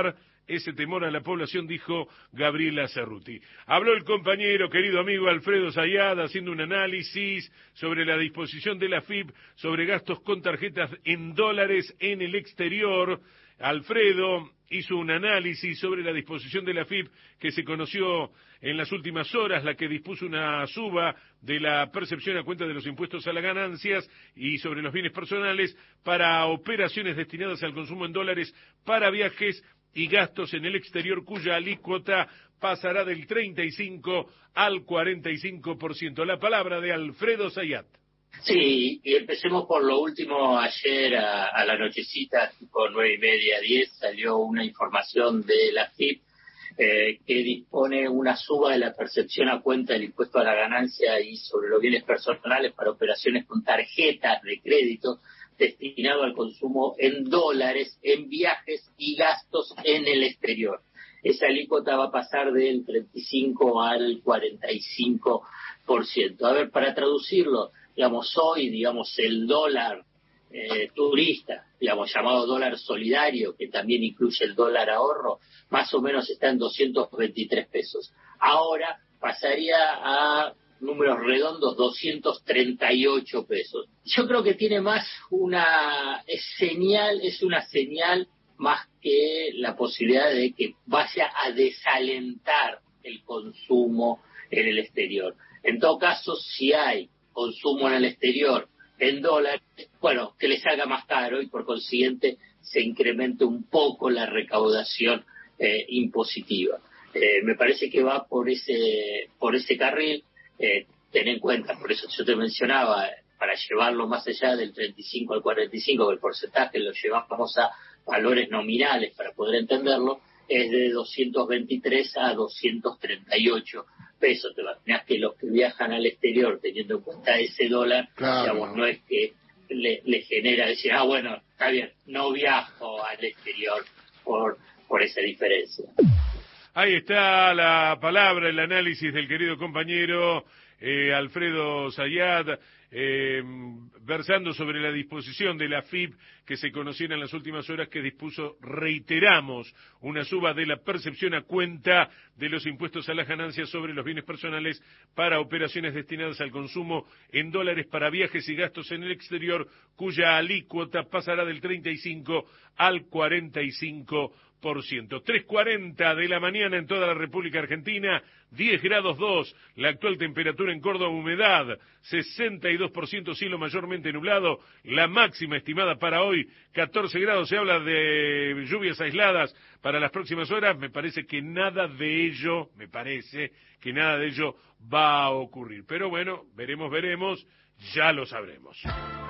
ese temor a la población, dijo Gabriela Cerruti. Habló el compañero, querido amigo Alfredo Zayat, haciendo un análisis sobre la disposición de la F I P sobre gastos con tarjetas en dólares en el exterior. Alfredo hizo un análisis sobre la disposición de la F I P que se conoció en las últimas horas, la que dispuso una suba de la percepción a cuenta de los impuestos a las ganancias y sobre los bienes personales para operaciones destinadas al consumo en dólares para viajes y gastos en el exterior, cuya alícuota pasará del treinta y cinco al cuarenta y cinco por ciento. La palabra de Alfredo Zayat. Sí, y empecemos por lo último. Ayer a, a la nochecita, tipo nueve y media, diez, salió una información de la F I P eh, que dispone una suba de la percepción a cuenta del impuesto a la ganancia y sobre los bienes personales para operaciones con tarjetas de crédito destinado al consumo en dólares, en viajes y gastos en el exterior. Esa alícuota va a pasar del treinta y cinco al cuarenta y cinco por ciento. A ver, para traducirlo, digamos, hoy, digamos, el dólar eh, turista, digamos, llamado dólar solidario, que también incluye el dólar ahorro, más o menos está en doscientos veintitrés pesos. Ahora pasaría a números redondos, doscientos treinta y ocho pesos. Yo creo que tiene más una es señal, es una señal más que la posibilidad de que vaya a desalentar el consumo en el exterior. En todo caso, si hay consumo en el exterior en dólares, bueno, que les haga más caro y por consiguiente se incremente un poco la recaudación eh, impositiva. Eh, me parece que va por ese por ese carril. Eh, ten en cuenta, por eso yo te mencionaba, para llevarlo más allá del treinta y cinco al cuarenta y cinco, que el porcentaje lo llevamos a valores nominales para poder entenderlo, es de doscientos veintitrés a doscientos treinta y ocho pesos. Te imaginas que los que viajan al exterior teniendo en cuenta ese dólar, claro, digamos, no es que le, le genera decir, ah, bueno, está bien, no viajo al exterior por, por esa diferencia. Ahí está la palabra, el análisis del querido compañero eh, Alfredo Zayat, eh, versando sobre la disposición de la F I P que se conociera en las últimas horas, que dispuso, reiteramos, una suba de la percepción a cuenta de los impuestos a las ganancias sobre los bienes personales para operaciones destinadas al consumo en dólares para viajes y gastos en el exterior, cuya alícuota pasará del treinta y cinco al cuarenta y cinco por ciento. tres cuarenta de la mañana en toda la República Argentina, diez grados dos, la actual temperatura en Córdoba, humedad sesenta y dos por ciento, cielo mayormente nublado, la máxima estimada para hoy catorce grados, se habla de lluvias aisladas para las próximas horas. Me parece que nada de ello, me parece que nada de ello va a ocurrir, pero bueno, veremos, veremos, ya lo sabremos.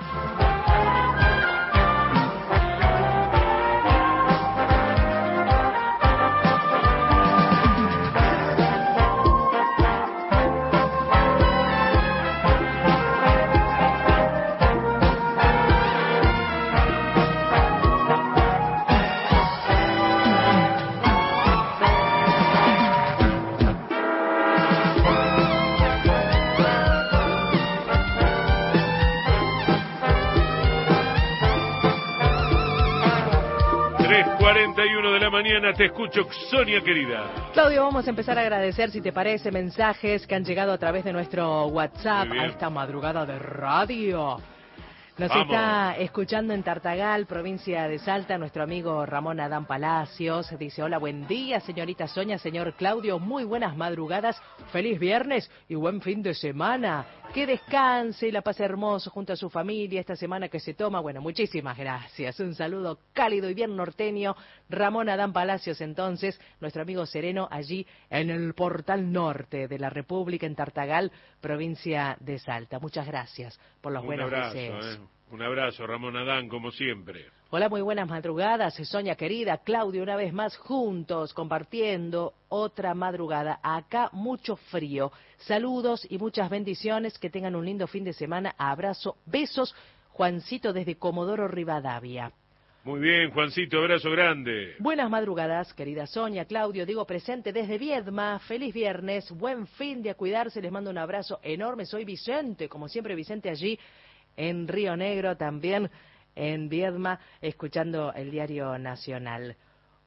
cuarenta y uno de la mañana, te escucho, Sonia querida. Claudio, vamos a empezar a agradecer, si te parece, mensajes que han llegado a través de nuestro WhatsApp a esta madrugada de radio. Nos Vamos. Está escuchando en Tartagal, provincia de Salta, nuestro amigo Ramón Adán Palacios. Dice, hola, buen día, señorita Sonia, señor Claudio, muy buenas madrugadas, feliz viernes y buen fin de semana. Que descanse y la pase hermoso junto a su familia esta semana que se toma. Bueno, muchísimas gracias. Un saludo cálido y bien norteño. Ramón Adán Palacios, entonces, nuestro amigo sereno, allí en el Portal Norte de la República, en Tartagal, provincia de Salta. Muchas gracias por los Un buenos abrazo, deseos. Eh. Un abrazo, Ramón Adán, como siempre. Hola, muy buenas madrugadas, Sonia querida, Claudio, una vez más juntos, compartiendo otra madrugada. Acá mucho frío. Saludos y muchas bendiciones, que tengan un lindo fin de semana. Abrazo, besos, Juancito desde Comodoro Rivadavia. Muy bien, Juancito, abrazo grande. Buenas madrugadas, querida Sonia, Claudio, digo presente desde Viedma. Feliz viernes, buen fin de a cuidarse, les mando un abrazo enorme. Soy Vicente, como siempre Vicente allí en Río Negro, también en Viedma, escuchando el Diario Nacional.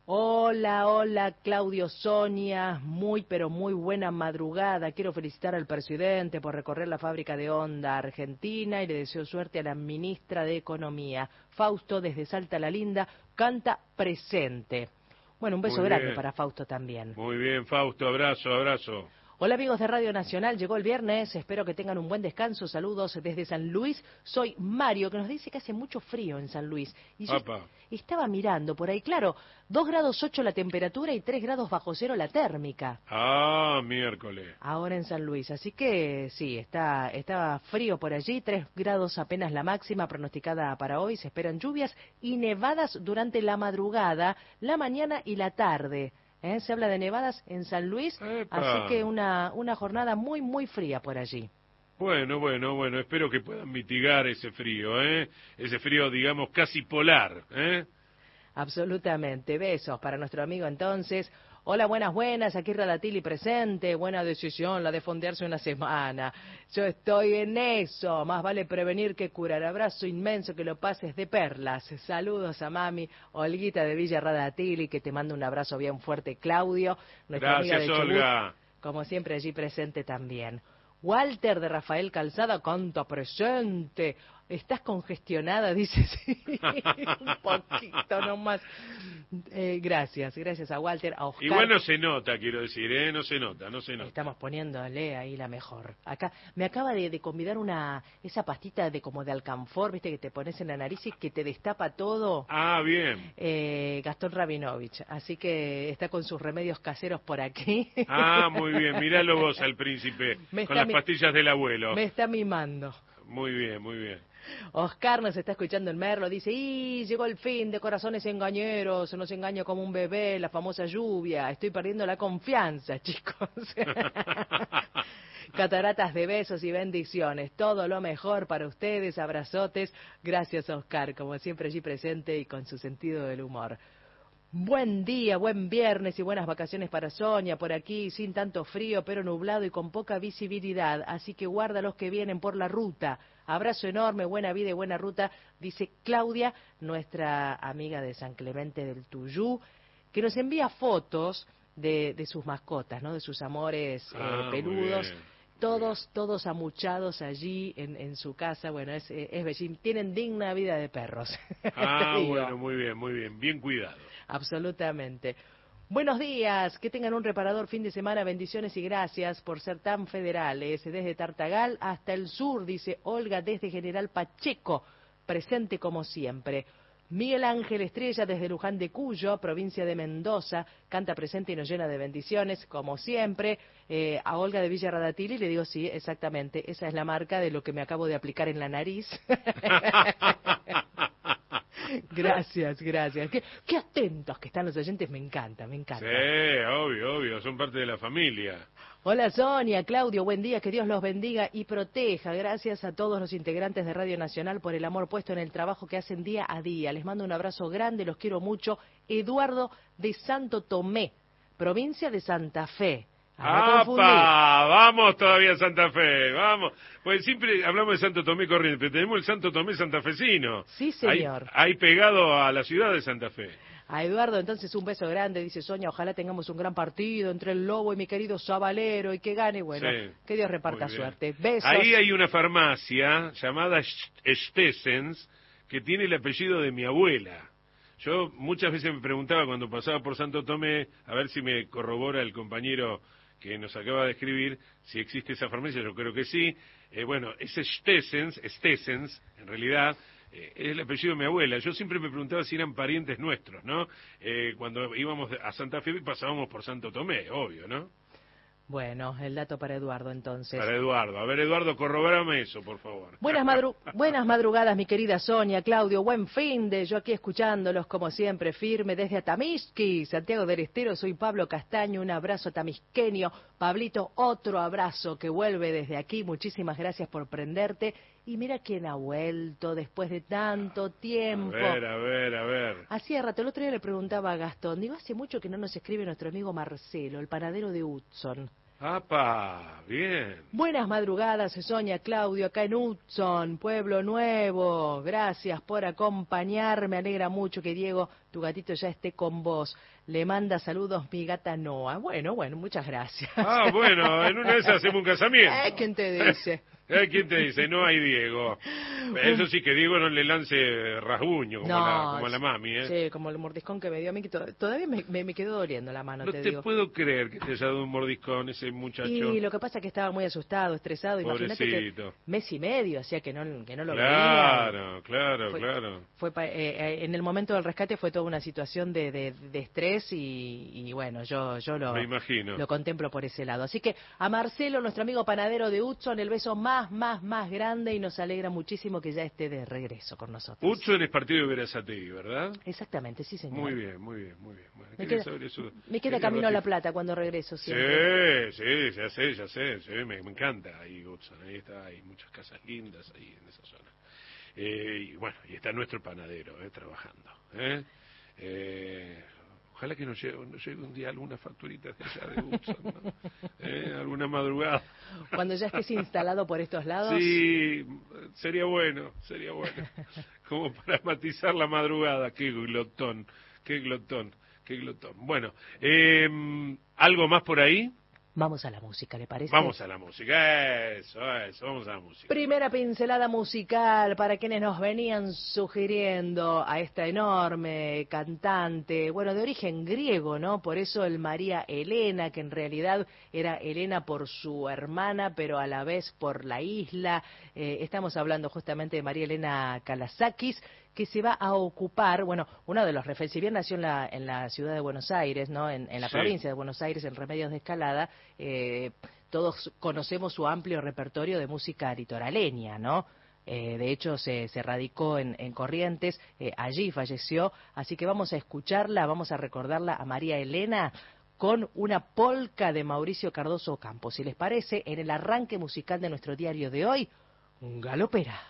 Hola, hola, Claudio, Sonia, muy pero muy buena madrugada. Quiero felicitar al presidente por recorrer la fábrica de Honda Argentina y le deseo suerte a la ministra de Economía. Fausto, desde Salta la Linda, canta presente. Bueno, un beso Muy grande bien. para Fausto también. Muy bien, Fausto, abrazo, abrazo. Hola amigos de Radio Nacional, llegó el viernes, espero que tengan un buen descanso, saludos desde San Luis, soy Mario, que nos dice que hace mucho frío en San Luis, y yo Apa. estaba mirando por ahí, claro, dos grados ocho la temperatura y tres grados bajo cero la térmica, Ah, miércoles. ahora en San Luis, así que sí, está, está frío por allí, tres grados apenas la máxima pronosticada para hoy, se esperan lluvias y nevadas durante la madrugada, la mañana y la tarde. ¿Eh? Se habla de nevadas en San Luis, Epa. así que una, una jornada muy, muy fría por allí. Bueno, bueno, bueno, espero que puedan mitigar ese frío, ¿eh? Ese frío, digamos, casi polar, ¿eh? Absolutamente. Besos para nuestro amigo entonces. Hola, buenas, buenas, aquí Radatili presente, buena decisión la de fondearse una semana. Yo estoy en eso, más vale prevenir que curar. Abrazo inmenso, que lo pases de perlas. Saludos a mami, Olguita de Villa Radatili, que te manda un abrazo bien fuerte, Claudio, nuestra amiga de Gracias, Chubut, Olga. como siempre allí presente también. Walter de Rafael Calzada, canta presente. Estás congestionada, dice, sí, un poquito nomás. Eh, gracias, gracias a Walter, a Oscar. Igual no se nota, quiero decir, ¿eh? No se nota, no se nota. Estamos poniéndole ahí la mejor. Acá me acaba de, de convidar una esa pastita de como de alcanfor, viste, que te pones en la nariz y que te destapa todo. Ah, bien. Eh, Gastón Rabinovich, así que está con sus remedios caseros por aquí. Ah, muy bien, míralo vos al príncipe, Me con está las mi- pastillas del abuelo. Me está mimando. Muy bien, muy bien. Oscar nos está escuchando en Merlo, dice, ¡y llegó el fin de corazones engañeros! Nos engaña como un bebé, la famosa lluvia. Estoy perdiendo la confianza, chicos. Cataratas de besos y bendiciones. Todo lo mejor para ustedes, abrazotes. Gracias, Oscar, como siempre allí presente y con su sentido del humor. Buen día, buen viernes y buenas vacaciones para Sonia por aquí, sin tanto frío, pero nublado y con poca visibilidad. Así que guarda los que vienen por la ruta. Abrazo enorme, buena vida y buena ruta, dice Claudia, nuestra amiga de San Clemente del Tuyú, que nos envía fotos de, de sus mascotas, ¿no? De sus amores eh, Ah, muy peludos. bien, muy Todos, todos amuchados allí en, en su casa. Bueno, es, es bellín. Tienen digna vida de perros. Ah, Te digo. bueno, muy bien, muy bien. Bien cuidado. Absolutamente. Buenos días, que tengan un reparador fin de semana, bendiciones y gracias por ser tan federales. Desde Tartagal hasta el sur, dice Olga, desde General Pacheco, presente como siempre. Miguel Ángel Estrella desde Luján de Cuyo, provincia de Mendoza, canta presente y nos llena de bendiciones, como siempre. Eh, a Olga de Villa Radatili le digo, sí, exactamente, esa es la marca de lo que me acabo de aplicar en la nariz. Gracias, gracias. Qué, qué atentos que están los oyentes, me encanta, me encanta. Sí, obvio, obvio, son parte de la familia. Hola Sonia, Claudio, buen día, que Dios los bendiga y proteja. Gracias a todos los integrantes de Radio Nacional por el amor puesto en el trabajo que hacen día a día. Les mando un abrazo grande, los quiero mucho. Eduardo de Santo Tomé, provincia de Santa Fe. ¡Apa! Vamos todavía a Santa Fe, vamos. Pues siempre hablamos de Santo Tomé Corrientes, pero tenemos el Santo Tomé santafesino. Sí, señor. Ahí, ahí pegado a la ciudad de Santa Fe. A Eduardo, entonces, un beso grande, dice Sonia, ojalá tengamos un gran partido entre el Lobo y mi querido Sabalero y que gane, bueno, Sí, que Dios reparta muy bien. suerte. Besos. Ahí hay una farmacia llamada Stessens que tiene el apellido de mi abuela. Yo muchas veces me preguntaba cuando pasaba por Santo Tomé, a ver si me corrobora el compañero que nos acaba de escribir, si existe esa farmacia, yo creo que sí. Eh, bueno, ese Stessens, Stessens, en realidad, eh, es el apellido de mi abuela. Yo siempre me preguntaba si eran parientes nuestros, ¿no? Eh, cuando íbamos a Santa Fe pasábamos por Santo Tomé, obvio, ¿no? Bueno, el dato para Eduardo, entonces. Para Eduardo. A ver, Eduardo, corrobárame eso, por favor. Buenas, madru buenas madrugadas, mi querida Sonia, Claudio, buen fin de, yo aquí escuchándolos como siempre, firme desde Atamisqui, Santiago del Estero, soy Pablo Castaño, un abrazo tamisqueño. Pablito, otro abrazo que vuelve desde aquí, muchísimas gracias por prenderte. Y mira quién ha vuelto después de tanto tiempo. A ver, a ver, a ver. Hacía rato, el otro día le preguntaba a Gastón, digo, hace mucho que no nos escribe nuestro amigo Marcelo, el panadero de Hudson. ¡Apa! Bien. Buenas madrugadas, Sonia, Claudio, acá en Hudson, Pueblo Nuevo. Gracias por acompañarme, alegra mucho que Diego tu gatito ya esté con vos. Le manda saludos mi gata Noa. Bueno, bueno, muchas gracias. Ah, bueno, en una de esas hacemos un casamiento. Eh, ¿quién te dice? Eh, ¿Quién te dice? No hay Diego. Eso sí, que Diego no le lance rasguño como, no, a, la, como a la mami, ¿eh? Sí, como el mordiscón que me dio a mí, que to todavía me, me, me quedó doliendo la mano, no te, te digo. puedo creer que te haya dado un mordiscón ese muchacho. Y lo que pasa es que estaba muy asustado, estresado. Imagínate que mes y medio hacía que no, que no lo claro, veía. Claro, fue, claro, fue eh, eh, en el momento del rescate fue toda una situación de, de, de estrés y, y bueno, yo, yo lo, me imagino. Lo contemplo por ese lado. Así que a Marcelo, nuestro amigo panadero de Hudson, el beso más, más, más grande y nos alegra muchísimo que ya esté de regreso con nosotros. Hudson es partido de Berazategui, ¿verdad? Exactamente, sí, señor. Muy bien, muy bien, muy bien. Bueno, me queda, eso, me queda camino a La Plata cuando regreso siempre. Sí, sí, ya sé, ya sé, sí, me, me encanta ahí Hudson, ahí está, hay muchas casas lindas ahí en esa zona. Eh, y bueno, y está nuestro panadero, eh, trabajando, ¿eh? Eh, Ojalá que nos llegue, nos llegue un día alguna facturita de allá de Hudson, ¿no? ¿Eh? Alguna madrugada. Cuando ya estés instalado por estos lados. Sí, sería bueno, sería bueno. Como para matizar la madrugada. Qué glotón, qué glotón, qué glotón. Bueno, eh, ¿algo más por ahí? Vamos a la música, ¿le parece? Vamos a la música, eso, eso, vamos a la música. Primera pincelada musical para quienes nos venían sugiriendo a esta enorme cantante, bueno, de origen griego, ¿no? Por eso el María Elena, que en realidad era Elena por su hermana, pero a la vez por la isla. Eh, estamos hablando justamente de María Elena Kalasakis, que se va a ocupar, bueno, uno de los referentes, si bien nació en la, en la ciudad de Buenos Aires, ¿no? En, en la sí. provincia de Buenos Aires, en Remedios de Escalada, eh, todos conocemos su amplio repertorio de música litoraleña, ¿no? Eh, de hecho, se, se radicó en, en Corrientes, eh, allí falleció, así que vamos a escucharla, vamos a recordarla a María Elena con una polca de Mauricio Cardoso Campos. Si les parece, en el arranque musical de nuestro diario de hoy, un galopera.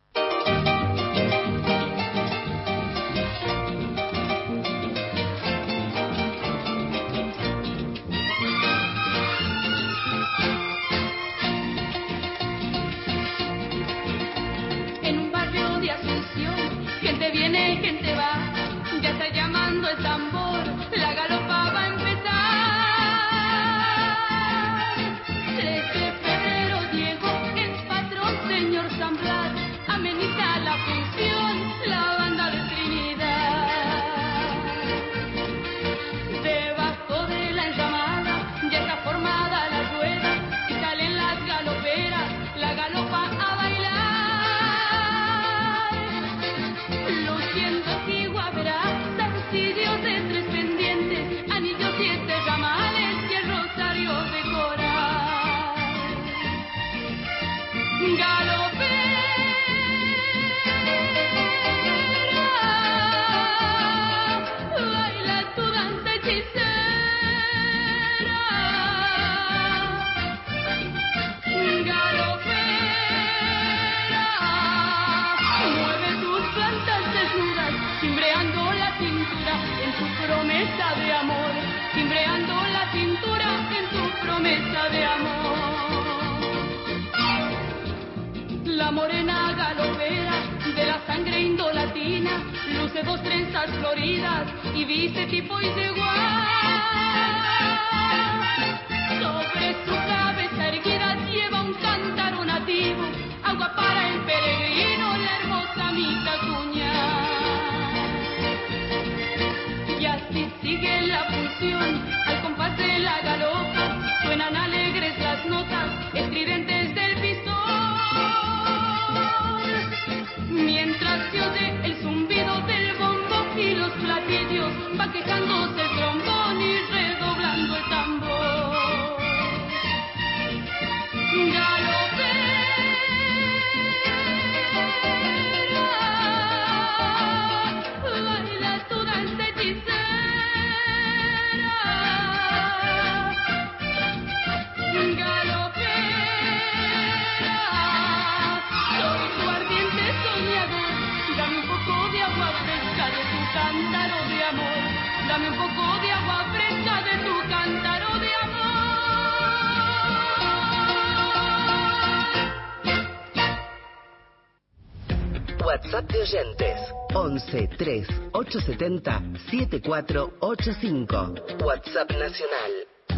Gente viene, gente va, ya está llamando el tambor, la galopa va a empezar. trece de febrero Diego, el patrón señor San Blas, ameniza la función, la banda de Trinidad. Debajo de la enramada ya está formada la rueda y salen las galoperas, la galopa a bailar. Luciendo antiguabras, tancillos de tres pendientes, anillos siete ramales y el rosario de coral. Galopera, baila tu danza hechicera. Cimbreando la cintura en tu promesa de amor, cimbreando la cintura en tu promesa de amor. La morena galopera de la sangre indolatina luce dos trenzas floridas y viste tipo y igual. Sobre su cabeza erguida lleva un cántaro nativo, agua para el peregrino, la hermosa mitad cuña. Y así sigue la función, al compás de la galopa, suenan alegres las notas, estridentes del pistón. Mientras se oye el zumbido del bombo y los platillos, va quejándose el trombón y redoblando el tambor. Cántaro de amor, dame un poco de agua fresca de tu cántaro de amor. WhatsApp de oyentes once tres ocho siete cero siete cuatro ocho cinco. WhatsApp nacional.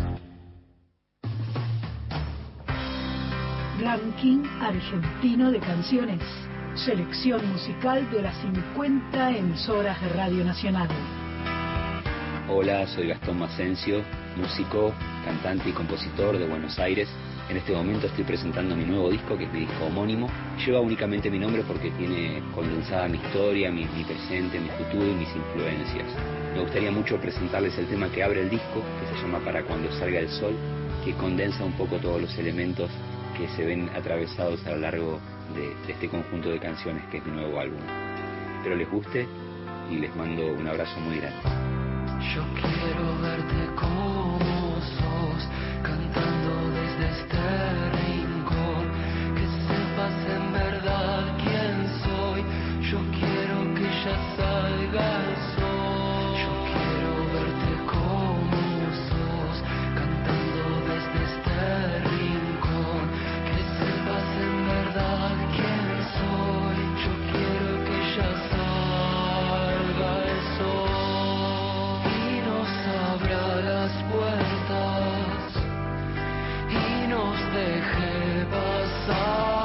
Ranking argentino de canciones. Selección musical de las cincuenta emisoras de Radio Nacional. Hola, soy Gastón Macencio, músico, cantante y compositor de Buenos Aires. En este momento estoy presentando mi nuevo disco, que es mi disco homónimo. Lleva únicamente mi nombre porque tiene condensada mi historia, mi, mi presente, mi futuro y mis influencias. Me gustaría mucho presentarles el tema que abre el disco, que se llama Para cuando salga el sol, que condensa un poco todos los elementos que se ven atravesados a lo largo de, de este conjunto de canciones que es mi nuevo álbum. Espero les guste y les mando un abrazo muy grande. Yo quiero verte como sos, cantando desde este rincón, que sepas en verdad quién soy. Yo quiero que ya salga el sol. Yo quiero verte como sos, cantando desde este rincón, que sepas en verdad quién soy. Yo quiero que ya salga el sol y nos abra las puertas y nos deje pasar.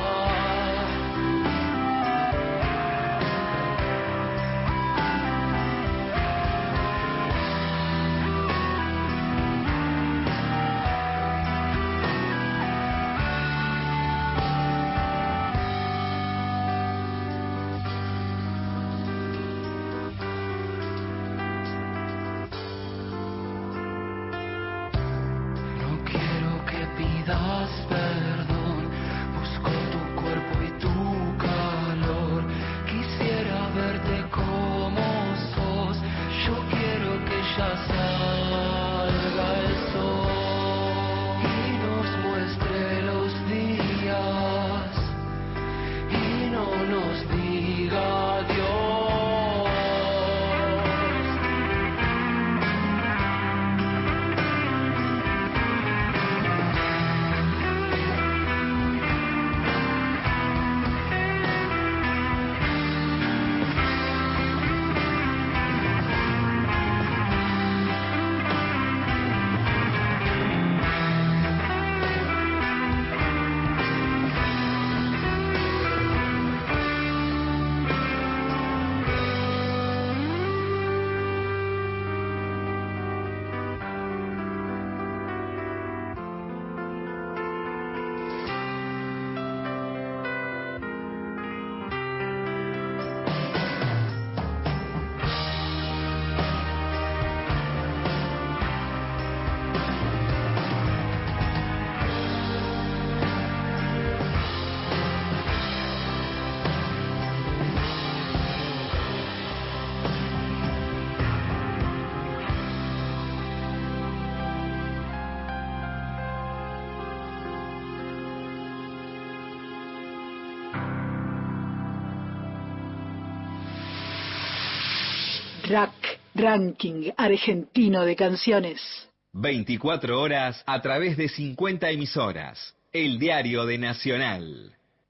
No quiero que pidas perdón, busco tu cuerpo y tu calor. Quisiera verte como sos, yo quiero que ya salga el sol y nos muestre los días y no nos diga adiós. Rack, Ranking argentino de canciones. veinticuatro horas a través de cincuenta emisoras. El diario de Nacional.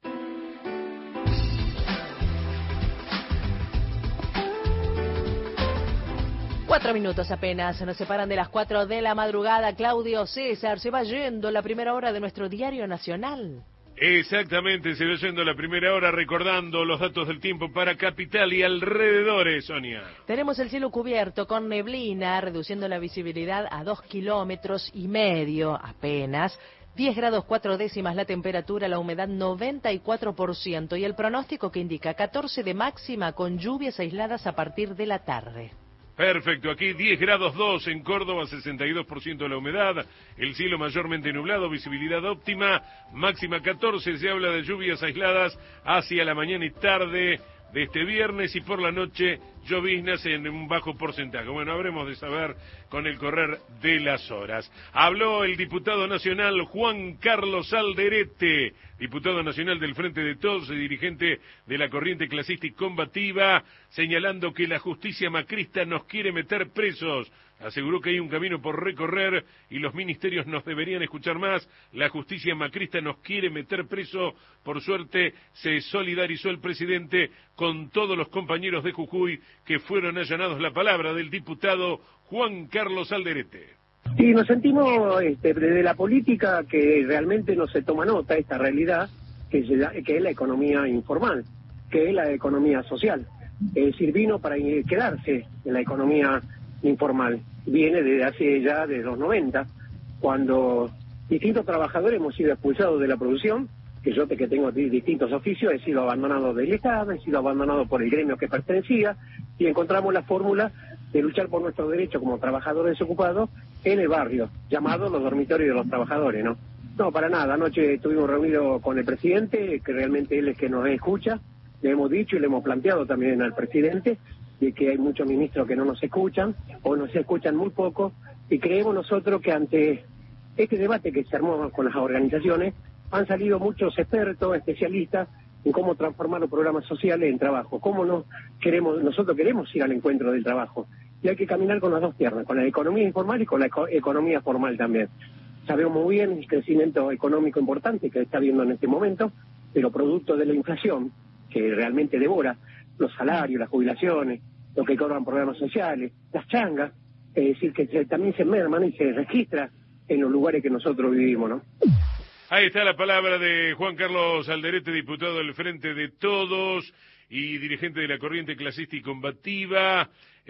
Cuatro minutos apenas nos separan de las cuatro de la madrugada. Claudio César, se va yendo la primera hora de nuestro diario nacional. Exactamente, se va yendo la primera hora recordando los datos del tiempo para Capital y alrededores, Sonia. Tenemos el cielo cubierto con neblina, reduciendo la visibilidad a dos kilómetros y medio apenas. diez grados cuatro décimas la temperatura, la humedad noventa y cuatro por ciento y el pronóstico que indica catorce de máxima con lluvias aisladas a partir de la tarde. Perfecto, aquí diez grados dos en Córdoba, sesenta y dos por ciento de la humedad, el cielo mayormente nublado, visibilidad óptima, máxima catorce, se habla de lluvias aisladas hacia la mañana y tarde de este viernes y por la noche lloviznas en un bajo porcentaje. Bueno, habremos de saber con el correr de las horas. Habló el diputado nacional Juan Carlos Alderete, diputado nacional del Frente de Todos y dirigente de la corriente clasista y combativa, señalando que la justicia macrista nos quiere meter presos. Aseguró que hay un camino por recorrer y los ministerios nos deberían escuchar más. La justicia macrista nos quiere meter preso. Por suerte se solidarizó el presidente con todos los compañeros de Jujuy que fueron allanados. La palabra del diputado Juan Carlos Alderete. Sí, nos sentimos este, desde la política que realmente no se toma nota de esta realidad, que es, la, que es la economía informal, que es la economía social. Es decir, vino para quedarse en la economía informal. Viene desde hace ya de los noventa, cuando distintos trabajadores hemos sido expulsados de la producción, que yo que tengo distintos oficios, he sido abandonado del Estado, he sido abandonado por el gremio que pertenecía, y encontramos la fórmula de luchar por nuestros derechos como trabajadores desocupados en el barrio, llamado los dormitorios de los trabajadores, ¿no? No, para nada. Anoche estuvimos reunidos con el presidente, que realmente él es que nos escucha. Le hemos dicho y le hemos planteado también al presidente de que hay muchos ministros que no nos escuchan o nos escuchan muy poco, y creemos nosotros que ante este debate que se armó con las organizaciones han salido muchos expertos, especialistas en cómo transformar los programas sociales en trabajo, cómo no queremos, nosotros queremos ir al encuentro del trabajo, y hay que caminar con las dos piernas, con la economía informal y con la eco- economía formal también. Sabemos muy bien el crecimiento económico importante que está habiendo en este momento, pero producto de la inflación, que realmente devora los salarios, las jubilaciones, lo que cobran programas sociales, las changas, es decir, que se, también se merman y se registra en los lugares que nosotros vivimos, ¿no? Ahí está la palabra de Juan Carlos Alderete, diputado del Frente de Todos y dirigente de la corriente clasista y combativa.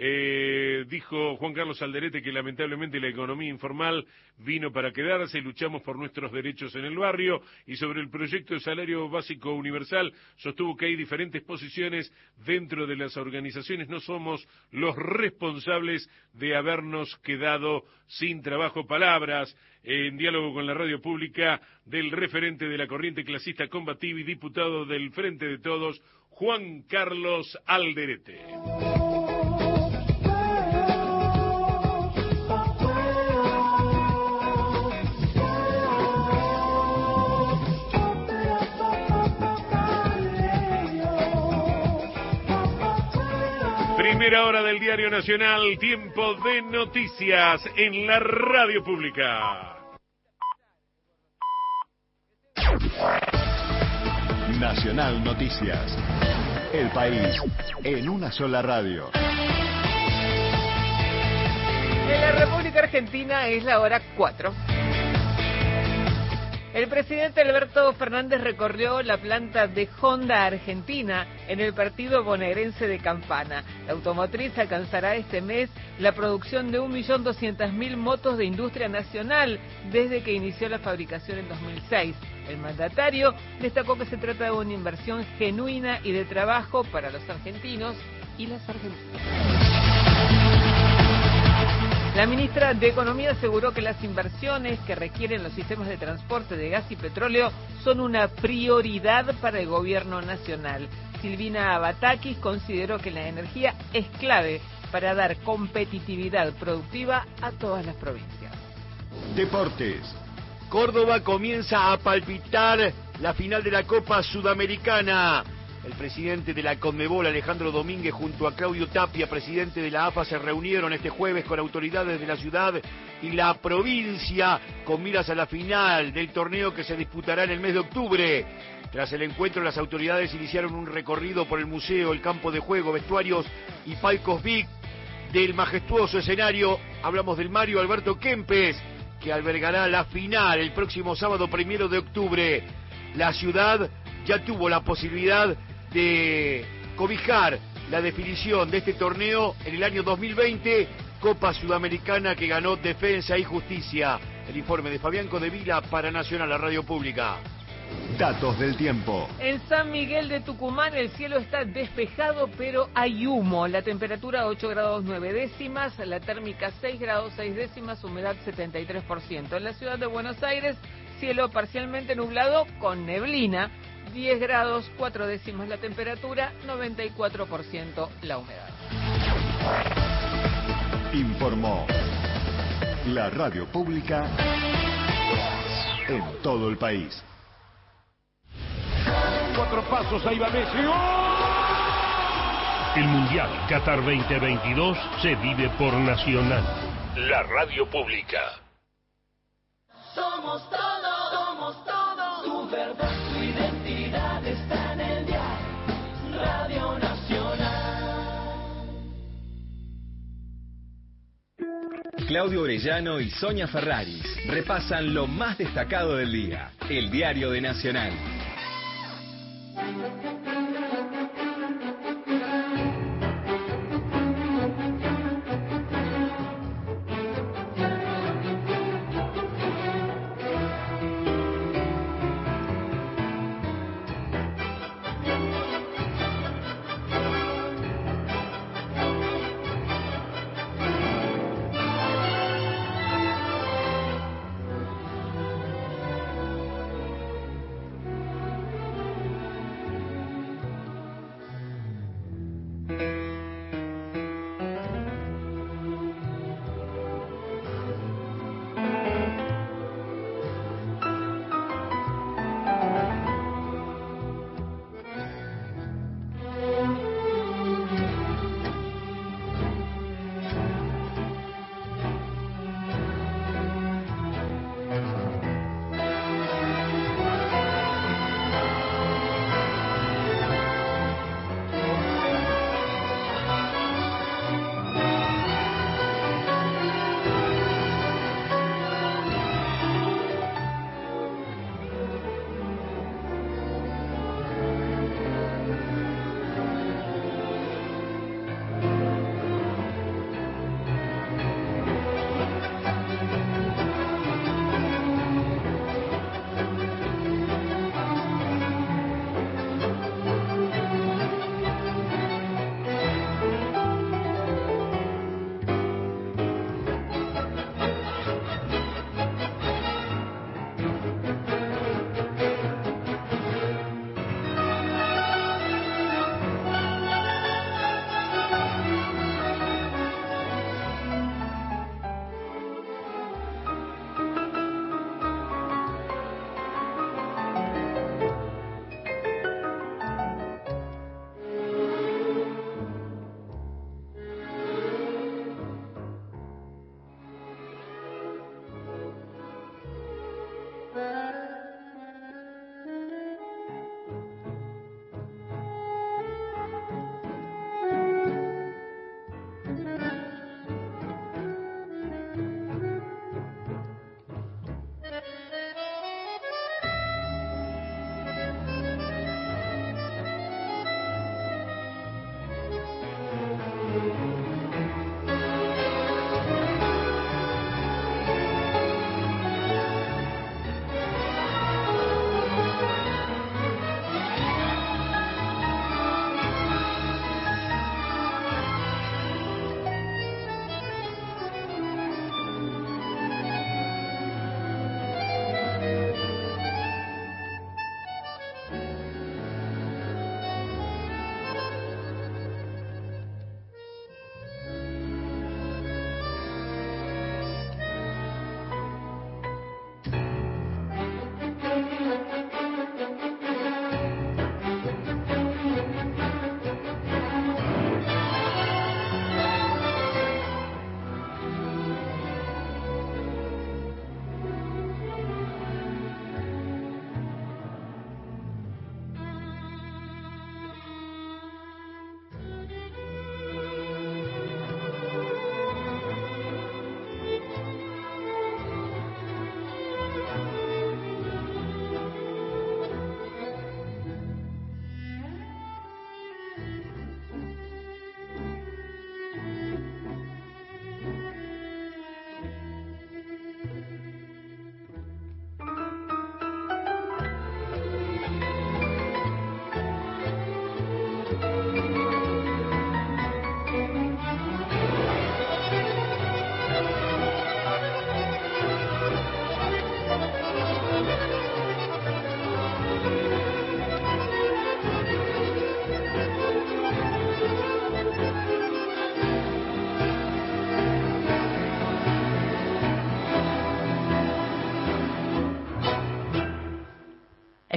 Eh, dijo Juan Carlos Alderete que lamentablemente la economía informal vino para quedarse, luchamos por nuestros derechos en el barrio, y sobre el proyecto de salario básico universal sostuvo que hay diferentes posiciones dentro de las organizaciones, no somos los responsables de habernos quedado sin trabajo. Palabras en diálogo con la radio pública del referente de la corriente clasista combativa y diputado del Frente de Todos, Juan Carlos Alderete. Primera hora del Diario Nacional, tiempo de noticias en la radio pública. Nacional Noticias. El país en una sola radio. En la República Argentina es la hora cuatro. El presidente Alberto Fernández recorrió la planta de Honda Argentina en el partido bonaerense de Campana. La automotriz alcanzará este mes la producción de un millón doscientas mil motos de industria nacional desde que inició la fabricación en dos mil seis. El mandatario destacó que se trata de una inversión genuina y de trabajo para los argentinos y las argentinas. La ministra de Economía aseguró que las inversiones que requieren los sistemas de transporte de gas y petróleo son una prioridad para el gobierno nacional. Silvina Batakis consideró que la energía es clave para dar competitividad productiva a todas las provincias. Deportes. Córdoba comienza a palpitar la final de la Copa Sudamericana. El presidente de la Conmebol, Alejandro Domínguez, junto a Claudio Tapia, presidente de la A F A, se reunieron este jueves con autoridades de la ciudad y la provincia con miras a la final del torneo que se disputará en el mes de octubre. Tras el encuentro, las autoridades iniciaron un recorrido por el museo, el campo de juego, vestuarios y palcos V I C del majestuoso escenario. Hablamos del Mario Alberto Kempes, que albergará la final el próximo sábado primero de octubre. La ciudad ya tuvo la posibilidad de cobijar la definición de este torneo en el año dos mil veinte, Copa Sudamericana que ganó Defensa y Justicia. El informe de Fabián Codevila para Nacional, la radio pública. Datos del tiempo. En San Miguel de Tucumán el cielo está despejado, pero hay humo. La temperatura ocho grados nueve décimas, la térmica seis grados seis décimas, humedad setenta y tres por ciento. En la ciudad de Buenos Aires, cielo parcialmente nublado con neblina, diez grados cuatro décimas la temperatura, noventa y cuatro por ciento la humedad. Informó la radio pública en todo el país. Cuatro pasos, ahí va Messi. ¡Oh! El Mundial Qatar veinte veintidós se vive por Nacional, la radio pública. Somos todo, somos todo. Tu verdad, tu identidad está en el diario Radio Nacional. Claudio Orellano y Sonia Ferraris repasan lo más destacado del día. El diario de Nacional.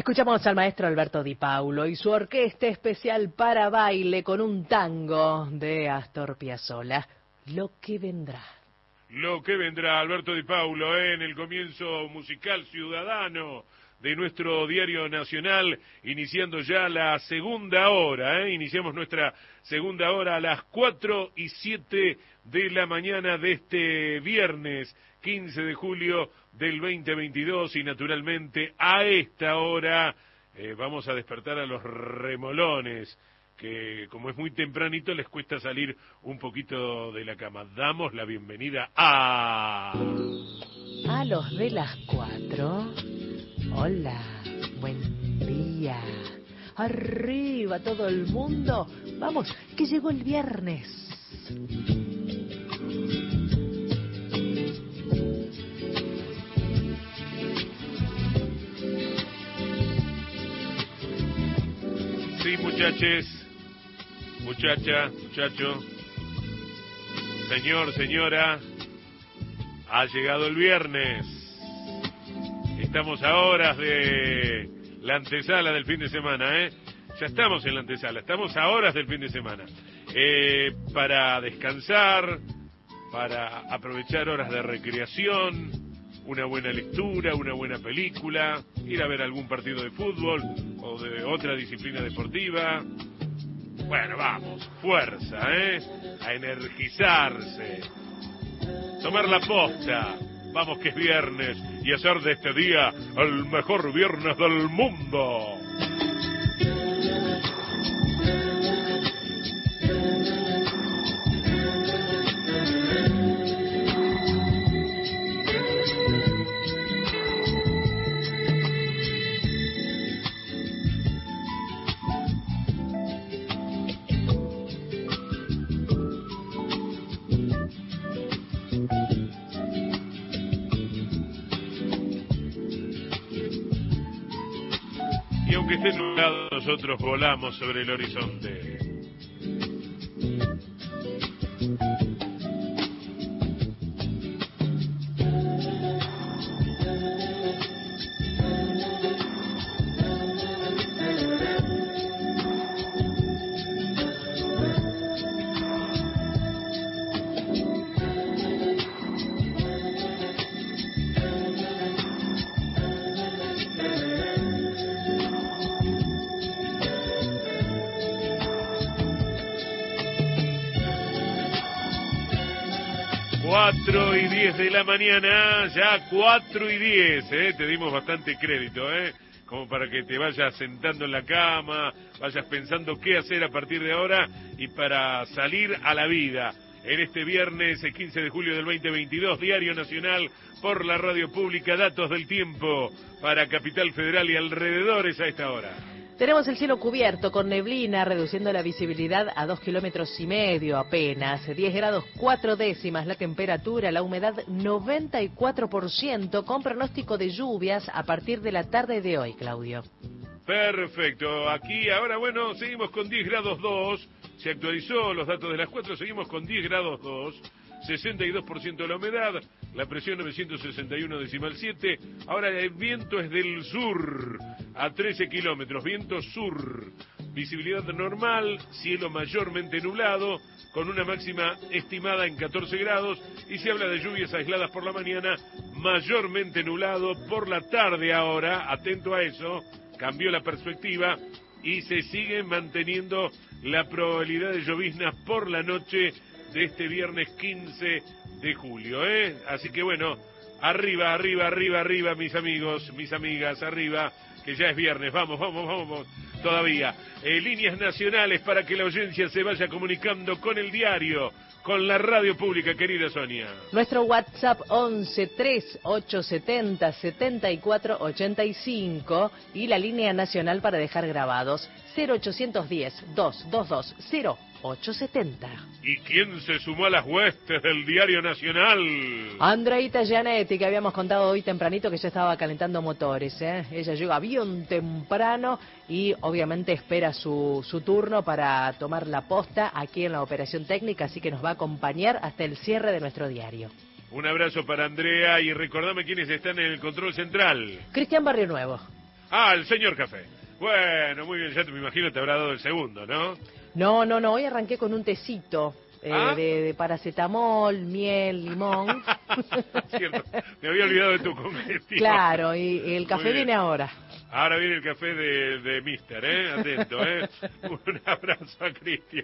Escuchamos al maestro Alberto Di Paulo y su orquesta especial para baile con un tango de Astor Piazzolla, Lo que vendrá. Lo que vendrá, Alberto Di Paulo, ¿eh? En el comienzo musical ciudadano de nuestro diario nacional, iniciando ya la segunda hora, ¿eh? Iniciamos nuestra segunda hora a las cuatro y siete de la mañana de este viernes quince de julio del veinte veintidós, y naturalmente a esta hora eh, vamos a despertar a los remolones, que como es muy tempranito les cuesta salir un poquito de la cama. Damos la bienvenida a... A los de las cuatro. Hola, buen día. Arriba todo el mundo. Vamos, que llegó el viernes. Sí, muchachos. Muchacha, muchacho, señor, señora, ha llegado el viernes. Estamos a horas de la antesala del fin de semana, ¿eh? Ya estamos en la antesala, estamos a horas del fin de semana. Eh, para descansar, para aprovechar horas de recreación, una buena lectura, una buena película, ir a ver algún partido de fútbol o de otra disciplina deportiva. Bueno, vamos, fuerza, ¿eh? A energizarse. Tomar la posta. Vamos que es viernes y hacer de este día el mejor viernes del mundo. Que esté nublado, nosotros volamos sobre el horizonte. cuatro y diez de la mañana, ya cuatro y diez, ¿eh? Te dimos bastante crédito, ¿eh? Como para que te vayas sentando en la cama, vayas pensando qué hacer a partir de ahora y para salir a la vida. En este viernes quince de julio del veinte veintidós, Diario Nacional por la Radio Pública, datos del tiempo para Capital Federal y alrededores a esta hora. Tenemos el cielo cubierto con neblina, reduciendo la visibilidad a dos kilómetros y medio apenas. diez grados cuatro décimas la temperatura, la humedad noventa y cuatro por ciento, con pronóstico de lluvias a partir de la tarde de hoy, Claudio. Perfecto. Aquí ahora, bueno, seguimos con diez grados dos. Se actualizó los datos de las cuatro, seguimos con diez grados dos. sesenta y dos por ciento de la humedad, la presión novecientos sesenta y uno decimal siete. Ahora el viento es del sur, a trece kilómetros, viento sur. Visibilidad normal, cielo mayormente nublado, con una máxima estimada en catorce grados, y se habla de lluvias aisladas por la mañana, mayormente nublado por la tarde ahora, atento a eso, cambió la perspectiva, y se sigue manteniendo la probabilidad de lloviznas por la noche de este viernes quince de julio, ¿eh? Así que bueno, arriba, arriba, arriba, arriba, mis amigos, mis amigas, arriba, que ya es viernes, vamos, vamos, vamos, todavía. Eh, líneas nacionales para que la audiencia se vaya comunicando con el diario, con la radio pública, querida Sonia. Nuestro WhatsApp once tres ocho setenta setenta y cuatro ochenta y cinco y la línea nacional para dejar grabados cero ochocientos diez, doscientos veintidós, cero ocho setenta. ¿Y quién se sumó a las huestes del Diario Nacional? Andreita Gianetti, que habíamos contado hoy tempranito que ya estaba calentando motores, ¿eh? Ella llega bien temprano y obviamente espera su, su turno para tomar la posta aquí en la operación técnica, así que nos va a acompañar hasta el cierre de nuestro diario. Un abrazo para Andrea y recordame quiénes están en el control central. Cristian Barrio Nuevo. Ah, el señor café. Bueno, muy bien, ya te me imagino te habrá dado el segundo, ¿no? No, no, no, hoy arranqué con un tecito. Eh, ¿Ah? de, de paracetamol, miel, limón. Cierto, me había olvidado de tu congestivo. Claro, y, y el café viene ahora. Ahora viene el café de, de Mister, ¿eh? Atento, ¿eh? Un abrazo a Cristian.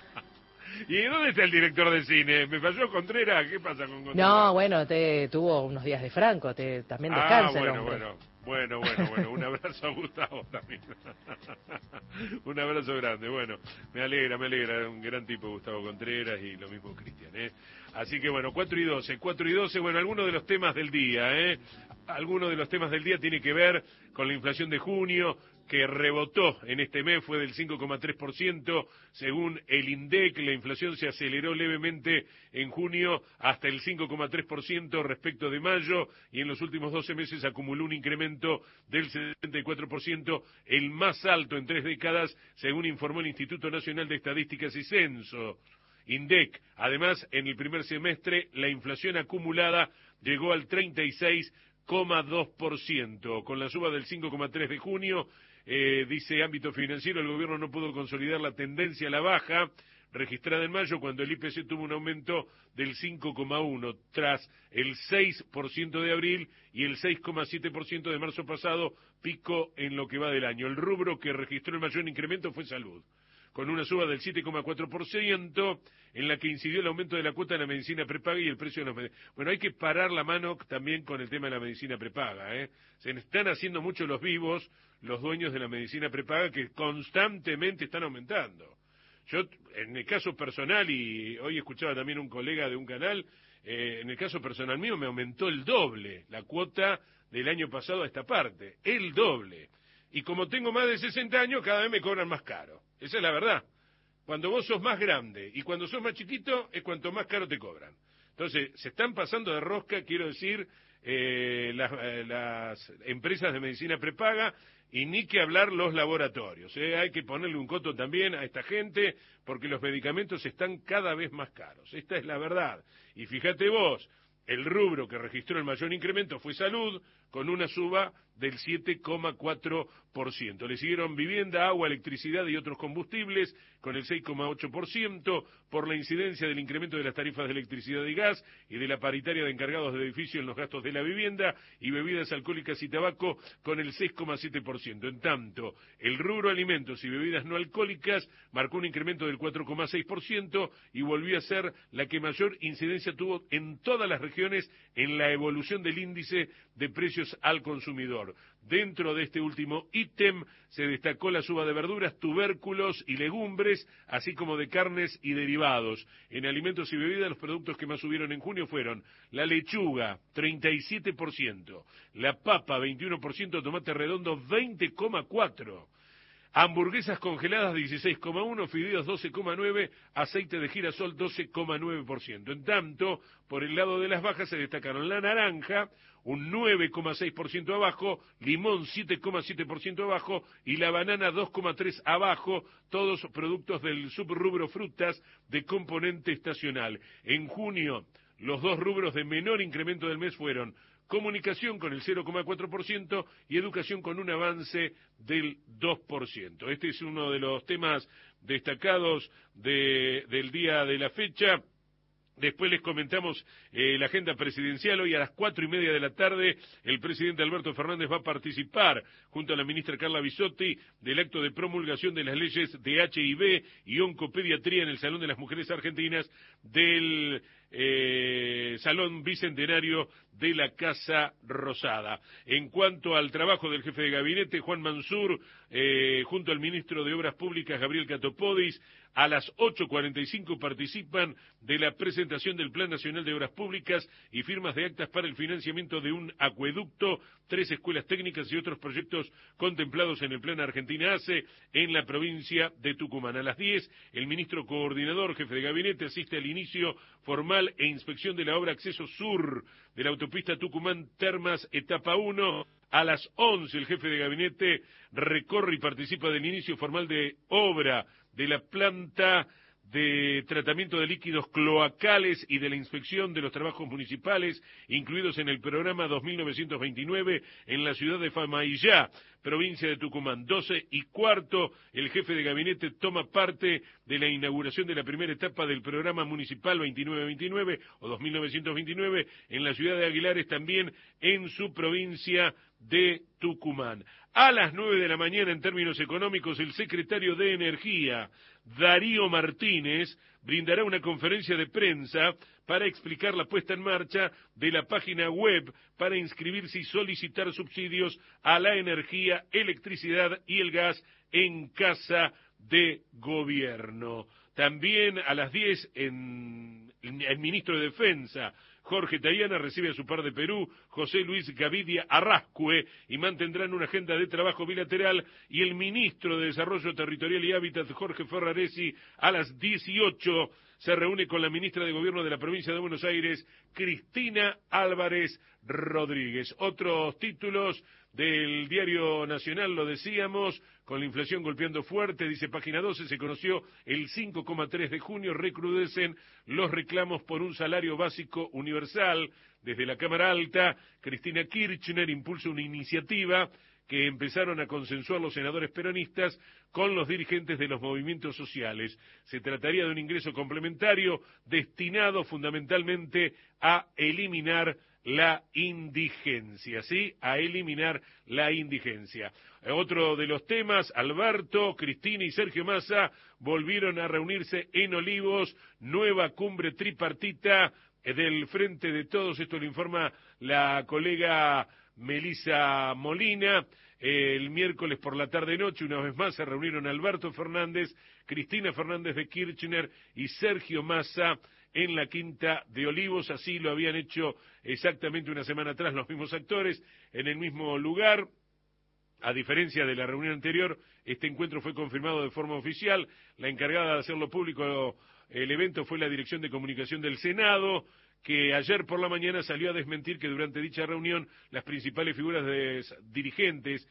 ¿Y dónde está el director de cine? ¿Me falló Contreras? ¿Qué pasa con Contreras? No, bueno, te tuvo unos días de Franco, te también descansa ah, bueno, el hombre. bueno. Bueno, bueno, bueno, un abrazo a Gustavo también. Un abrazo grande, bueno, me alegra, me alegra, un gran tipo Gustavo Contreras y lo mismo Cristian, ¿eh? Así que bueno, cuatro y doce, cuatro y doce, bueno, algunos de los temas del día, ¿eh? Algunos de los temas del día tiene que ver con la inflación de junio, que rebotó en este mes, fue del cinco coma tres por ciento, según el INDEC, la inflación se aceleró levemente en junio hasta el cinco coma tres por ciento respecto de mayo, y en los últimos doce meses acumuló un incremento del setenta y cuatro por ciento, el más alto en tres décadas, según informó el Instituto Nacional de Estadísticas y Censo, INDEC. Además, en el primer semestre, la inflación acumulada llegó al treinta y seis coma dos por ciento, con la suba del cinco coma tres de junio. Eh, dice ámbito financiero, el gobierno no pudo consolidar la tendencia a la baja registrada en mayo, cuando el I P C tuvo un aumento del cinco coma uno, tras el seis por ciento de abril y el seis coma siete por ciento de marzo pasado, pico en lo que va del año. El rubro que registró el mayor incremento fue salud, con una suba del siete coma cuatro por ciento, en la que incidió el aumento de la cuota de la medicina prepaga y el precio de los medicamentos. Bueno, hay que parar la mano también con el tema de la medicina prepaga, ¿eh? Se están haciendo mucho los vivos, los dueños de la medicina prepaga, que constantemente están aumentando. Yo, en el caso personal, y hoy escuchaba también un colega de un canal, eh, en el caso personal mío me aumentó el doble la cuota del año pasado a esta parte, el doble. Y como tengo más de sesenta años, cada vez me cobran más caro. Esa es la verdad. Cuando vos sos más grande y cuando sos más chiquito, es cuanto más caro te cobran. Entonces, se están pasando de rosca, quiero decir, eh, las, eh, las empresas de medicina prepaga, y ni que hablar los laboratorios. ¿eh? Hay que ponerle un coto también a esta gente, porque los medicamentos están cada vez más caros. Esta es la verdad. Y fíjate vos, el rubro que registró el mayor incremento fue salud, con una suba del siete coma cuatro por ciento. Le siguieron vivienda, agua, electricidad y otros combustibles, con el seis coma ocho por ciento, por la incidencia del incremento de las tarifas de electricidad y gas y de la paritaria de encargados de edificio en los gastos de la vivienda, y bebidas alcohólicas y tabaco, con el seis coma siete por ciento. En tanto, el rubro alimentos y bebidas no alcohólicas marcó un incremento del cuatro coma seis por ciento y volvió a ser la que mayor incidencia tuvo en todas las regiones en la evolución del índice de precios al consumidor. Dentro de este último ítem se destacó la suba de verduras, tubérculos y legumbres, así como de carnes y derivados. En alimentos y bebidas, los productos que más subieron en junio fueron la lechuga, treinta y siete por ciento, la papa, veintiuno por ciento, tomate redondo, veinte coma cuatro por ciento, hamburguesas congeladas, dieciséis coma uno por ciento, fideos, doce coma nueve por ciento, aceite de girasol, doce coma nueve por ciento. En tanto, por el lado de las bajas se destacaron la naranja, un nueve coma seis por ciento abajo, limón siete coma siete por ciento abajo y la banana dos coma tres por ciento abajo, todos productos del subrubro frutas de componente estacional. En junio, los dos rubros de menor incremento del mes fueron comunicación con el cero coma cuatro por ciento y educación con un avance del dos por ciento. Este es uno de los temas destacados de, del día de la fecha. Después les comentamos eh, la agenda presidencial. Hoy a las cuatro y media de la tarde el presidente Alberto Fernández va a participar junto a la ministra Carla Bisotti del acto de promulgación de las leyes de H I V y oncopediatría en el Salón de las Mujeres Argentinas del eh, Salón Bicentenario de la Casa Rosada. En cuanto al trabajo del jefe de gabinete, Juan Mansur, eh, junto al ministro de Obras Públicas, Gabriel Catopodis, a las ocho cuarenta y cinco participan de la presentación del Plan Nacional de Obras Públicas y firmas de actas para el financiamiento de un acueducto, tres escuelas técnicas y otros proyectos contemplados en el Plan Argentina ACE en la provincia de Tucumán. A las diez, el ministro coordinador, jefe de gabinete, asiste al inicio formal e inspección de la obra Acceso Sur de la autopista Tucumán-Termas, etapa uno. A las once, el jefe de gabinete recorre y participa del inicio formal de obra de la planta de tratamiento de líquidos cloacales y de la inspección de los trabajos municipales incluidos en el programa dos mil novecientos veintinueve en la ciudad de Famaillá, provincia de Tucumán. doce y cuarto, el jefe de gabinete toma parte de la inauguración de la primera etapa del programa municipal veintinueve veintinueve o dos mil novecientos veintinueve en la ciudad de Aguilares, también en su provincia de Tucumán. A las nueve de la mañana, en términos económicos, el secretario de Energía, Darío Martínez, brindará una conferencia de prensa para explicar la puesta en marcha de la página web para inscribirse y solicitar subsidios a la energía, electricidad y el gas en casa de gobierno. También a las diez, en, el ministro de Defensa, Jorge Tayana, recibe a su par de Perú, José Luis Gavidia Arrascue, y mantendrán una agenda de trabajo bilateral, y el ministro de Desarrollo Territorial y Hábitat, Jorge Ferraresi, a las dieciocho, se reúne con la ministra de Gobierno de la provincia de Buenos Aires, Cristina Álvarez Rodríguez. Otros títulos del Diario Nacional, lo decíamos, con la inflación golpeando fuerte, dice página doce, se conoció el cinco coma tres de junio, recrudecen los reclamos por un salario básico universal. Desde la Cámara Alta, Cristina Kirchner impulsa una iniciativa que empezaron a consensuar los senadores peronistas con los dirigentes de los movimientos sociales. Se trataría de un ingreso complementario destinado fundamentalmente a eliminar la indigencia, ¿sí? A eliminar la indigencia. Otro de los temas, Alberto, Cristina y Sergio Massa volvieron a reunirse en Olivos, nueva cumbre tripartita del Frente de Todos, esto lo informa la colega Melisa Molina. El miércoles por la tarde-noche, una vez más, se reunieron Alberto Fernández, Cristina Fernández de Kirchner y Sergio Massa en la Quinta de Olivos. Así lo habían hecho exactamente una semana atrás los mismos actores, en el mismo lugar. A diferencia de la reunión anterior, este encuentro fue confirmado de forma oficial. La encargada de hacerlo público el evento fue la Dirección de Comunicación del Senado, que ayer por la mañana salió a desmentir que durante dicha reunión las principales figuras de dirigentes,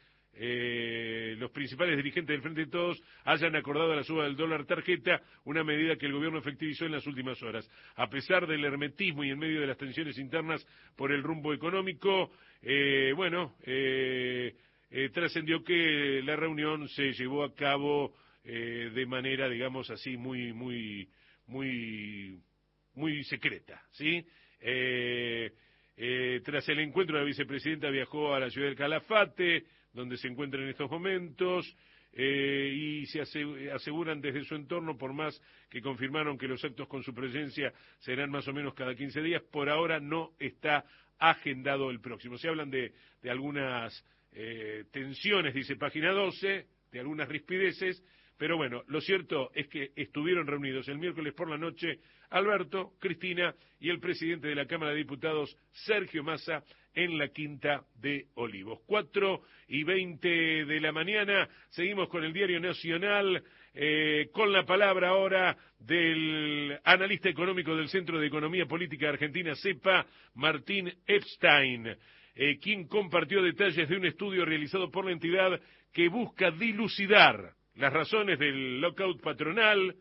eh, los principales dirigentes del Frente de Todos hayan acordado la suba del dólar tarjeta, una medida que el gobierno efectivizó en las últimas horas. A pesar del hermetismo y en medio de las tensiones internas por el rumbo económico, eh, bueno, eh, eh, trascendió que la reunión se llevó a cabo eh, de manera, digamos así, muy, muy, muy... muy secreta, ¿sí? Eh, eh, tras el encuentro, la vicepresidenta viajó a la ciudad del Calafate, donde se encuentra en estos momentos, eh, y se aseguran desde su entorno, por más que confirmaron que los actos con su presencia serán más o menos cada quince días, por ahora no está agendado el próximo. Se hablan de, de algunas eh, tensiones, dice página doce, de algunas rispideces, pero bueno, lo cierto es que estuvieron reunidos el miércoles por la noche Alberto, Cristina y el presidente de la Cámara de Diputados, Sergio Massa, en la Quinta de Olivos. Cuatro y veinte de la mañana, seguimos con el Diario Nacional, eh, con la palabra ahora del analista económico del Centro de Economía Política Argentina, CEPA, Martín Epstein, eh, quien compartió detalles de un estudio realizado por la entidad que busca dilucidar las razones del lockout patronal,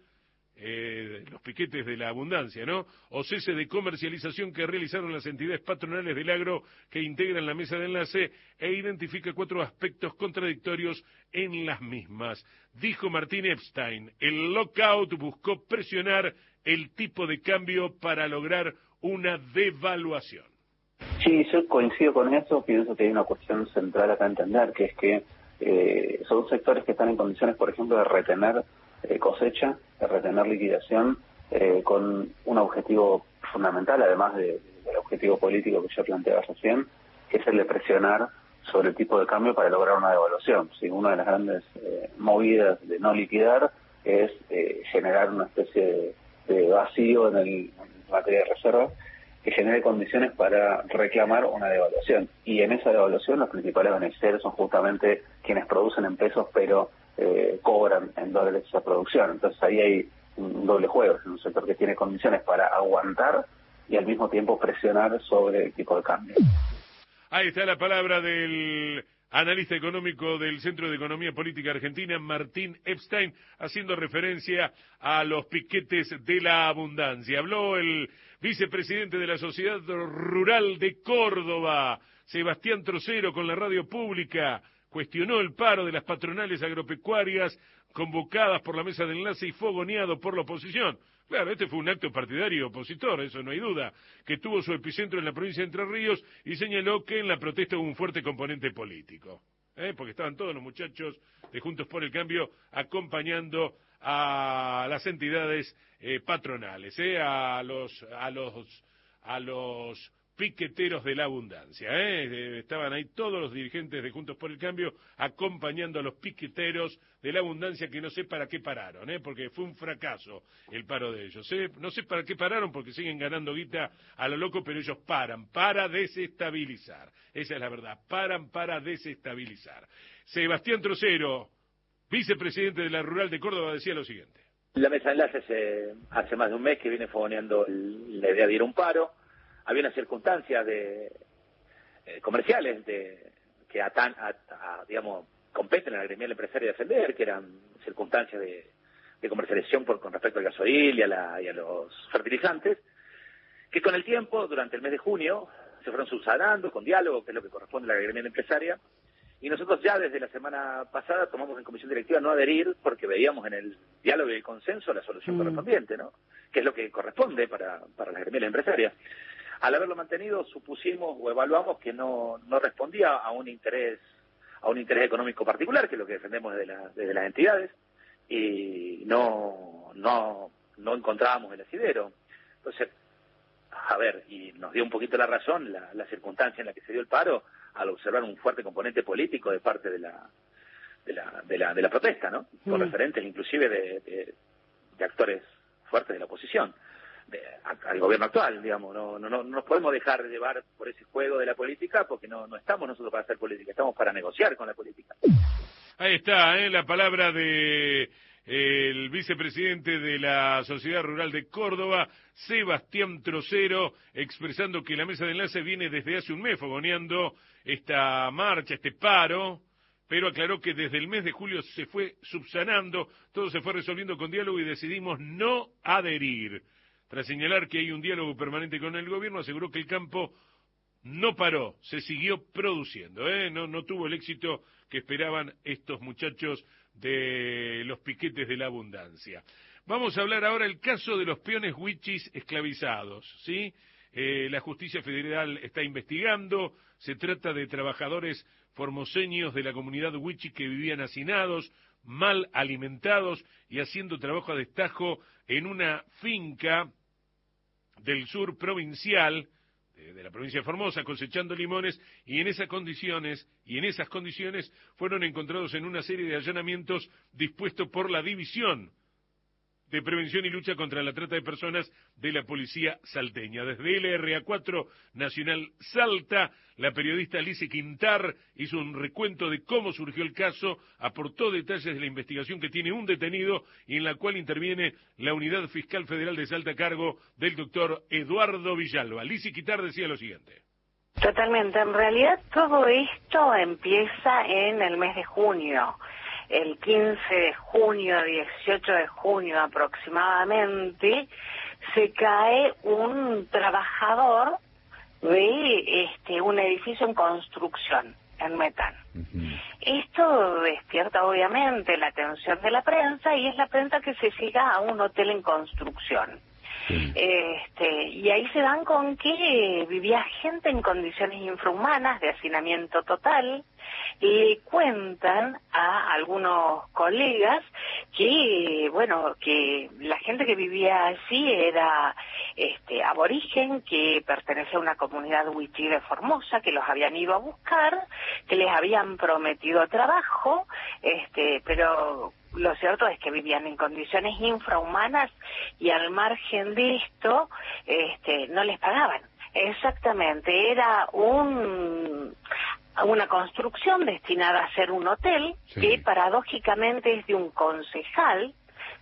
eh, los piquetes de la abundancia, ¿no? O cese de comercialización que realizaron las entidades patronales del agro que integran la mesa de enlace, e identifica cuatro aspectos contradictorios en las mismas. Dijo Martín Epstein, el lockout buscó presionar el tipo de cambio para lograr una devaluación. Sí, yo coincido con eso, pienso que hay una cuestión central acá a entender, que es que eh, son sectores que están en condiciones, por ejemplo, de retener eh, cosecha, de retener liquidación, eh, con un objetivo fundamental, además de, del objetivo político que yo planteaba recién, que es el de presionar sobre el tipo de cambio para lograr una devaluación. ¿Sí? Una de las grandes eh, movidas de no liquidar es eh, generar una especie de, de vacío en, el, en materia de reservas, que genere condiciones para reclamar una devaluación. Y en esa devaluación los principales beneficiarios son justamente quienes producen en pesos, pero eh, cobran en dólares esa producción. Entonces ahí hay un doble juego, es un sector que tiene condiciones para aguantar y al mismo tiempo presionar sobre el tipo de cambio. Ahí está la palabra del analista económico del Centro de Economía Política Argentina, Martín Epstein, haciendo referencia a los piquetes de la abundancia. Habló el vicepresidente de la Sociedad Rural de Córdoba, Sebastián Trocero, con la radio pública. Cuestionó el paro de las patronales agropecuarias convocadas por la mesa de enlace y fogoneado por la oposición. Claro, este fue un acto partidario opositor, eso no hay duda, que tuvo su epicentro en la provincia de Entre Ríos y señaló que en la protesta hubo un fuerte componente político, ¿eh? porque estaban todos los muchachos de Juntos por el Cambio acompañando a las entidades eh, patronales, ¿eh? a los a los a los piqueteros de la abundancia, ¿eh? Estaban ahí todos los dirigentes de Juntos por el Cambio acompañando a los piqueteros de la abundancia, que no sé para qué pararon, ¿eh? Porque fue un fracaso el paro de ellos, ¿eh? No sé para qué pararon, porque siguen ganando guita a lo loco, pero ellos paran, para desestabilizar, esa es la verdad, paran para desestabilizar. Sebastián Trocero, vicepresidente de la Rural de Córdoba, decía lo siguiente. La mesa de enlaces eh, hace más de un mes que viene fogoneando el, la idea de ir a un paro. Había unas circunstancias de eh, comerciales de que a tan, a, a, digamos, competen a la gremial empresaria de defender, que eran circunstancias de, de comercialización por, con respecto al gasoil y a, la, y a los fertilizantes, que con el tiempo, durante el mes de junio, se fueron subsanando con diálogo, que es lo que corresponde a la gremial empresaria, y nosotros ya desde la semana pasada tomamos en comisión directiva no adherir porque veíamos en el diálogo y el consenso la solución mm. correspondiente, ¿no? Que es lo que corresponde para, para las gremiales empresarias. Al haberlo mantenido, supusimos o evaluamos que no, no respondía a un interés a un interés económico particular, que es lo que defendemos desde, la, desde las entidades, y no, no, no encontrábamos el asidero. Entonces, a ver, y nos dio un poquito la razón la, la circunstancia en la que se dio el paro, al observar un fuerte componente político de parte de la de la, de la, de la protesta, ¿no? Por mm. referentes inclusive de, de, de actores fuertes de la oposición. De, a, al gobierno actual, digamos, no, no, no nos podemos dejar de llevar por ese juego de la política, porque no, no estamos nosotros para hacer política, estamos para negociar con la política. Ahí está, ¿eh? La palabra de eh, el vicepresidente de la Sociedad Rural de Córdoba, Sebastián Trocero, expresando que la mesa de enlace viene desde hace un mes fogoneando esta marcha, este paro, pero aclaró que desde el mes de julio se fue subsanando, todo se fue resolviendo con diálogo y decidimos no adherir. Tras señalar que hay un diálogo permanente con el gobierno, aseguró que el campo no paró, se siguió produciendo, ¿eh? no, no tuvo el éxito que esperaban estos muchachos de los piquetes de la abundancia. Vamos a hablar ahora del caso de los peones huichis esclavizados, ¿sí? Eh, la justicia federal está investigando, se trata de trabajadores formoseños de la comunidad huichi que vivían hacinados, mal alimentados y haciendo trabajo a destajo en una finca del sur provincial, de, de la provincia de Formosa, cosechando limones, y en esas condiciones, y en esas condiciones fueron encontrados en una serie de allanamientos dispuestos por la División de Prevención y Lucha contra la Trata de Personas de la Policía Salteña. Desde L R A cuatro Nacional Salta, la periodista Lice Quintar hizo un recuento de cómo surgió el caso, aportó detalles de la investigación que tiene un detenido y en la cual interviene la Unidad Fiscal Federal de Salta a cargo del doctor Eduardo Villalba. Lice Quintar decía lo siguiente. Totalmente. En realidad todo esto empieza en el mes de junio. El quince de junio, dieciocho de junio aproximadamente, se cae un trabajador de este un edificio en construcción en Metán. Uh-huh. Esto despierta obviamente la atención de la prensa y es la prensa que se fija a un hotel en construcción. Sí. Este, y ahí se dan con que vivía gente en condiciones infrahumanas, de hacinamiento total. Le cuentan a algunos colegas que, bueno, que la gente que vivía allí era este aborigen, que pertenecía a una comunidad huichí de Formosa, que los habían ido a buscar, que les habían prometido trabajo, este, pero lo cierto es que vivían en condiciones infrahumanas y al margen de esto, este, no les pagaban. Exactamente, era un una construcción destinada a ser un hotel, sí, que paradójicamente es de un concejal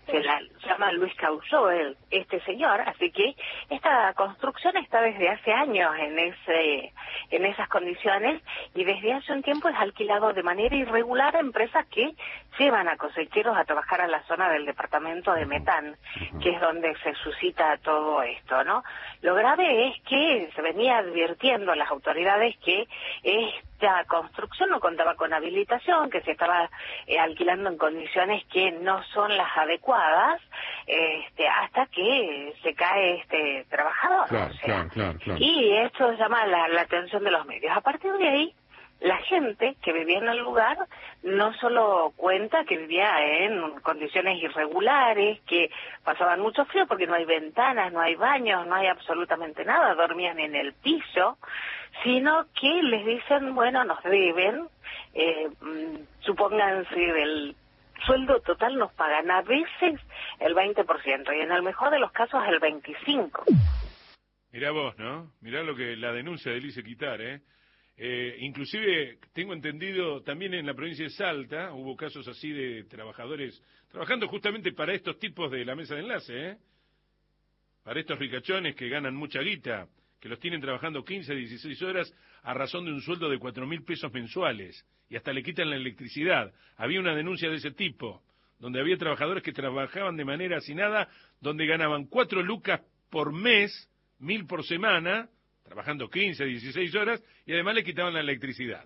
se la llama Luis Causó, el, este señor, así que esta construcción está desde hace años en ese en esas condiciones y desde hace un tiempo es alquilado de manera irregular a empresas que llevan a cosecheros a trabajar a la zona del departamento de Metán, que es donde se suscita todo esto, ¿no? Lo grave es que se venía advirtiendo a las autoridades que esta construcción no contaba con habilitación, que se estaba eh, alquilando en condiciones que no son las adecuadas, este, hasta que se cae este trabajador. Claro, o sea, claro, claro, claro. Y esto llama la, la atención de los medios. A partir de ahí, la gente que vivía en el lugar no solo cuenta que vivía en condiciones irregulares, que pasaban mucho frío porque no hay ventanas, no hay baños, no hay absolutamente nada, dormían en el piso, sino que les dicen, bueno, nos deben, eh, supónganse del sueldo total nos pagan a veces el veinte por ciento y en el mejor de los casos el veinticinco por ciento. Mirá vos, ¿no? Mirá lo que la denuncia de Elise Quitar, ¿eh? Eh, inclusive, tengo entendido, también en la provincia de Salta, hubo casos así de trabajadores trabajando justamente para estos tipos de la mesa de enlace, ¿eh? Para estos ricachones que ganan mucha guita, que los tienen trabajando quince, dieciséis horas a razón de un sueldo de cuatro mil pesos mensuales, y hasta le quitan la electricidad. Había una denuncia de ese tipo, donde había trabajadores que trabajaban de manera asignada, donde ganaban cuatro lucas por mes, mil por semana, trabajando quince, dieciséis horas, y además le quitaban la electricidad.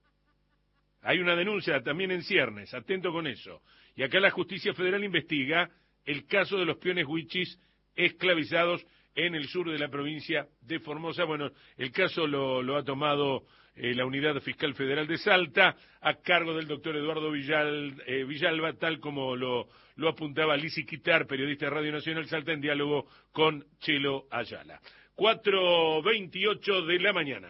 Hay una denuncia también en ciernes, atento con eso. Y acá la Justicia Federal investiga el caso de los peones huichis esclavizados en el sur de la provincia de Formosa. Bueno, el caso lo, lo ha tomado eh, la Unidad Fiscal Federal de Salta, a cargo del doctor Eduardo Villal, eh, Villalba, tal como lo, lo apuntaba Lisi Quitar, periodista de Radio Nacional Salta, en diálogo con Chelo Ayala. cuatro veintiocho de la mañana.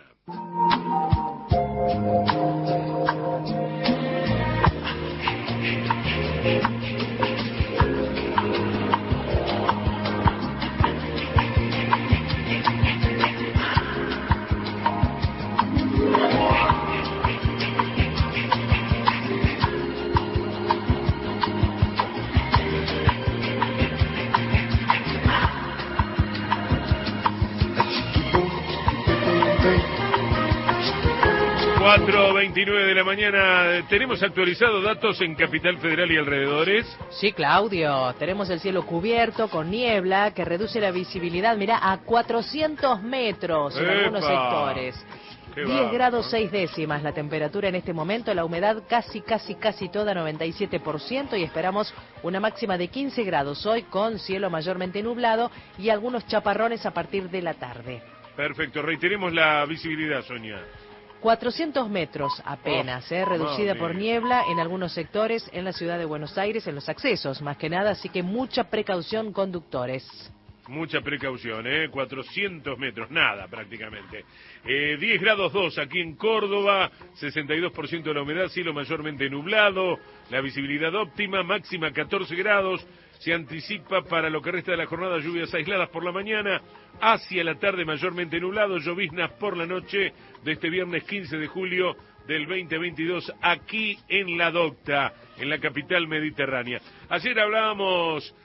cuatro veintinueve de la mañana, ¿tenemos actualizados datos en Capital Federal y alrededores? Sí, Claudio, tenemos el cielo cubierto con niebla que reduce la visibilidad, mirá, a cuatrocientos metros en ¡Epa! algunos sectores. Qué diez va, grados ¿no? seis décimas la temperatura en este momento, la humedad casi, casi, casi toda, noventa y siete por ciento, y esperamos una máxima de quince grados hoy con cielo mayormente nublado y algunos chaparrones a partir de la tarde. Perfecto, reiteremos la visibilidad, Sonia. cuatrocientos metros apenas, Oh, eh, reducida mami. por niebla en algunos sectores en la ciudad de Buenos Aires, en los accesos más que nada, así que mucha precaución, conductores. Mucha precaución, ¿eh? cuatrocientos metros, nada prácticamente. Eh, diez grados dos aquí en Córdoba, sesenta y dos por ciento de la humedad, cielo mayormente nublado, la visibilidad óptima, máxima catorce grados. Se anticipa para lo que resta de la jornada lluvias aisladas por la mañana, hacia la tarde mayormente nublado, lloviznas por la noche de este viernes quince de julio del veinte veintidós aquí en La Docta, en la capital mediterránea. Ayer hablábamos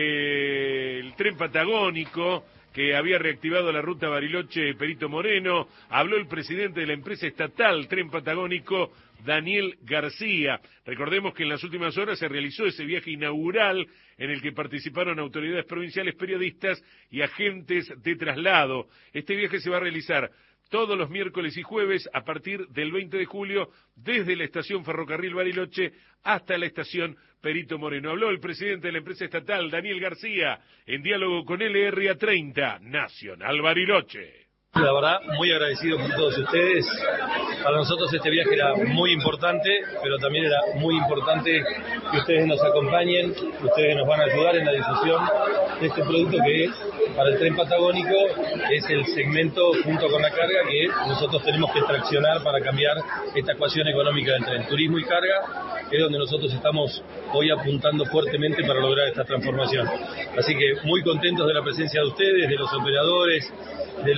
del tren patagónico que había reactivado la ruta Bariloche-Perito Moreno. Habló el presidente de la empresa estatal Tren Patagónico, Daniel García. Recordemos que en las últimas horas se realizó ese viaje inaugural en el que participaron autoridades provinciales, periodistas y agentes de traslado. Este viaje se va a realizar todos los miércoles y jueves a partir del veinte de julio desde la estación Ferrocarril Bariloche hasta la estación Perito Moreno. Habló el presidente de la empresa estatal, Daniel García, en diálogo con L R A treinta, Nacional Bariloche. La verdad, muy agradecido por todos ustedes. Para nosotros este viaje era muy importante, pero también era muy importante que ustedes nos acompañen, que ustedes nos van a ayudar en la difusión de este producto que es, para el tren patagónico, es el segmento junto con la carga que nosotros tenemos que traccionar para cambiar esta ecuación económica del tren. Turismo y carga es donde nosotros estamos hoy apuntando fuertemente para lograr esta transformación. Así que muy contentos de la presencia de ustedes, de los operadores, de los intendentes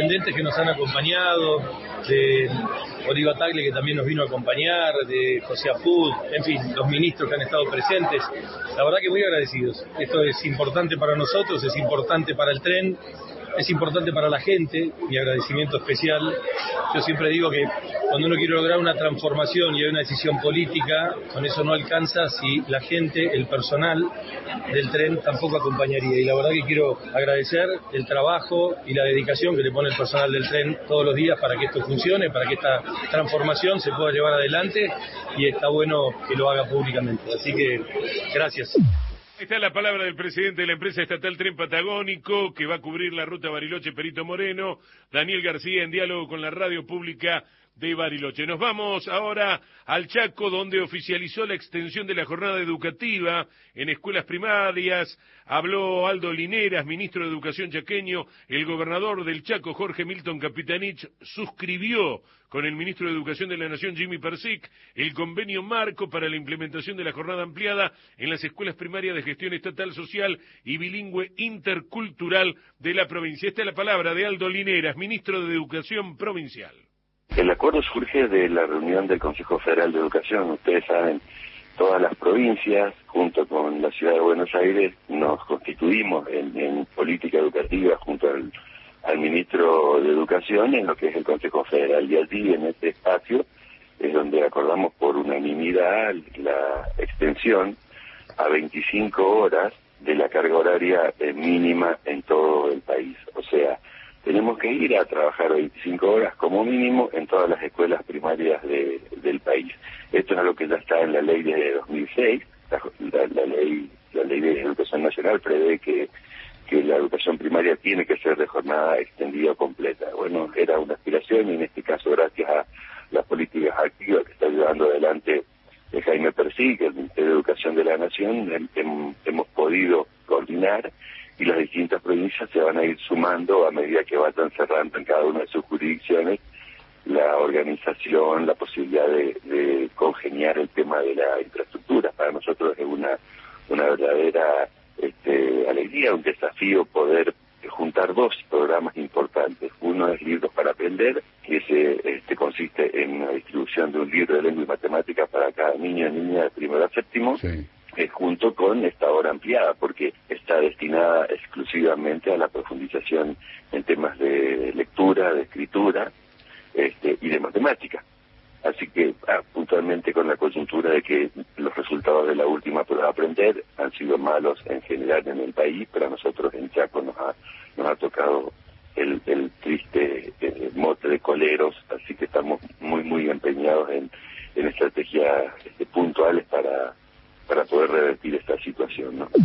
intendentes que nos han acompañado, de Oliva Tagle, que también nos vino a acompañar, de José Apud, en fin, los ministros que han estado presentes. La verdad que muy agradecidos. Esto es importante para nosotros, es importante para el tren, es importante para la gente. Mi agradecimiento especial. Yo siempre digo que cuando uno quiere lograr una transformación y hay una decisión política, con eso no alcanza si la gente, el personal del tren tampoco acompañaría. Y la verdad que quiero agradecer el trabajo y la dedicación que le pone el personal del tren todos los días para que esto funcione, para que esta transformación se pueda llevar adelante, y está bueno que lo haga públicamente. Así que gracias. Ahí está la palabra del presidente de la empresa estatal Tren Patagónico, que va a cubrir la ruta Bariloche-Perito Moreno, Daniel García, en diálogo con la radio pública de Bariloche. Nos vamos ahora al Chaco, donde oficializó la extensión de la jornada educativa en escuelas primarias. Habló Aldo Lineras, ministro de Educación chaqueño. El gobernador del Chaco, Jorge Milton Capitanich, suscribió con el ministro de Educación de la Nación, Jimmy Persic, el convenio marco para la implementación de la jornada ampliada en las escuelas primarias de gestión estatal, social y bilingüe intercultural de la provincia. Esta es la palabra de Aldo Lineras, ministro de Educación provincial. El acuerdo surge de la reunión del Consejo Federal de Educación. Ustedes saben, todas las provincias, junto con la ciudad de Buenos Aires, nos constituimos en, en política educativa junto al, al ministro de Educación en lo que es el Consejo Federal. Y allí, en este espacio, es donde acordamos por unanimidad la extensión a veinticinco horas de la carga horaria eh, mínima en todo el país. O sea, tenemos que ir a trabajar veinticinco horas como mínimo en todas las escuelas primarias de, del país. Esto es lo que ya está en la ley de dos mil seis. La, la, la ley la ley de Educación Nacional prevé que, que la educación primaria tiene que ser de jornada extendida o completa. Bueno, era una aspiración, y en este caso, gracias a las políticas activas que está llevando adelante el Jaime Persic, el Ministerio de Educación de la Nación, hem, hemos podido coordinar, y las distintas provincias se van a ir sumando a medida que vayan cerrando en cada una de sus jurisdicciones la organización, la posibilidad de, de congeniar el tema de la infraestructura. Para nosotros es una, una verdadera este, alegría, un desafío poder juntar dos programas importantes. Uno es Libros para Aprender, que se, este, consiste en la distribución de un libro de lengua y matemática para cada niño y niña de primero a séptimo. Sí. Eh, junto con esta hora ampliada, porque está destinada exclusivamente a la profundización en temas de lectura, de escritura este, y de matemática. Así que ah, puntualmente con la coyuntura de que los resultados de la última prueba de aprender han sido malos en general en el país, pero a nosotros en Chaco nos ha, nos ha tocado el, el triste eh, mote de coleros, así que estamos muy, muy empeñados en, en estrategias este, puntuales para para poder revertir esta situación, ¿no?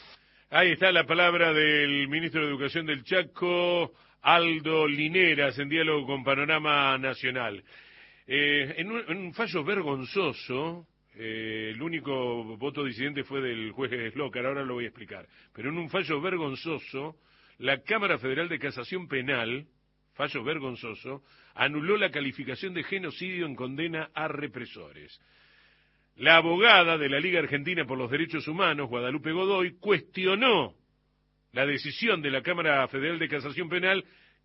Ahí está la palabra del ministro de Educación del Chaco, Aldo Lineras, en diálogo con Panorama Nacional. Eh, en, un, en un fallo vergonzoso, eh, el único voto disidente fue del juez Slocar, ahora lo voy a explicar, pero en un fallo vergonzoso, la Cámara Federal de Casación Penal, fallo vergonzoso, anuló la calificación de genocidio en condena a represores. La abogada de la Liga Argentina por los Derechos Humanos, Guadalupe Godoy, cuestionó la decisión de la Cámara Federal de Casación Penal,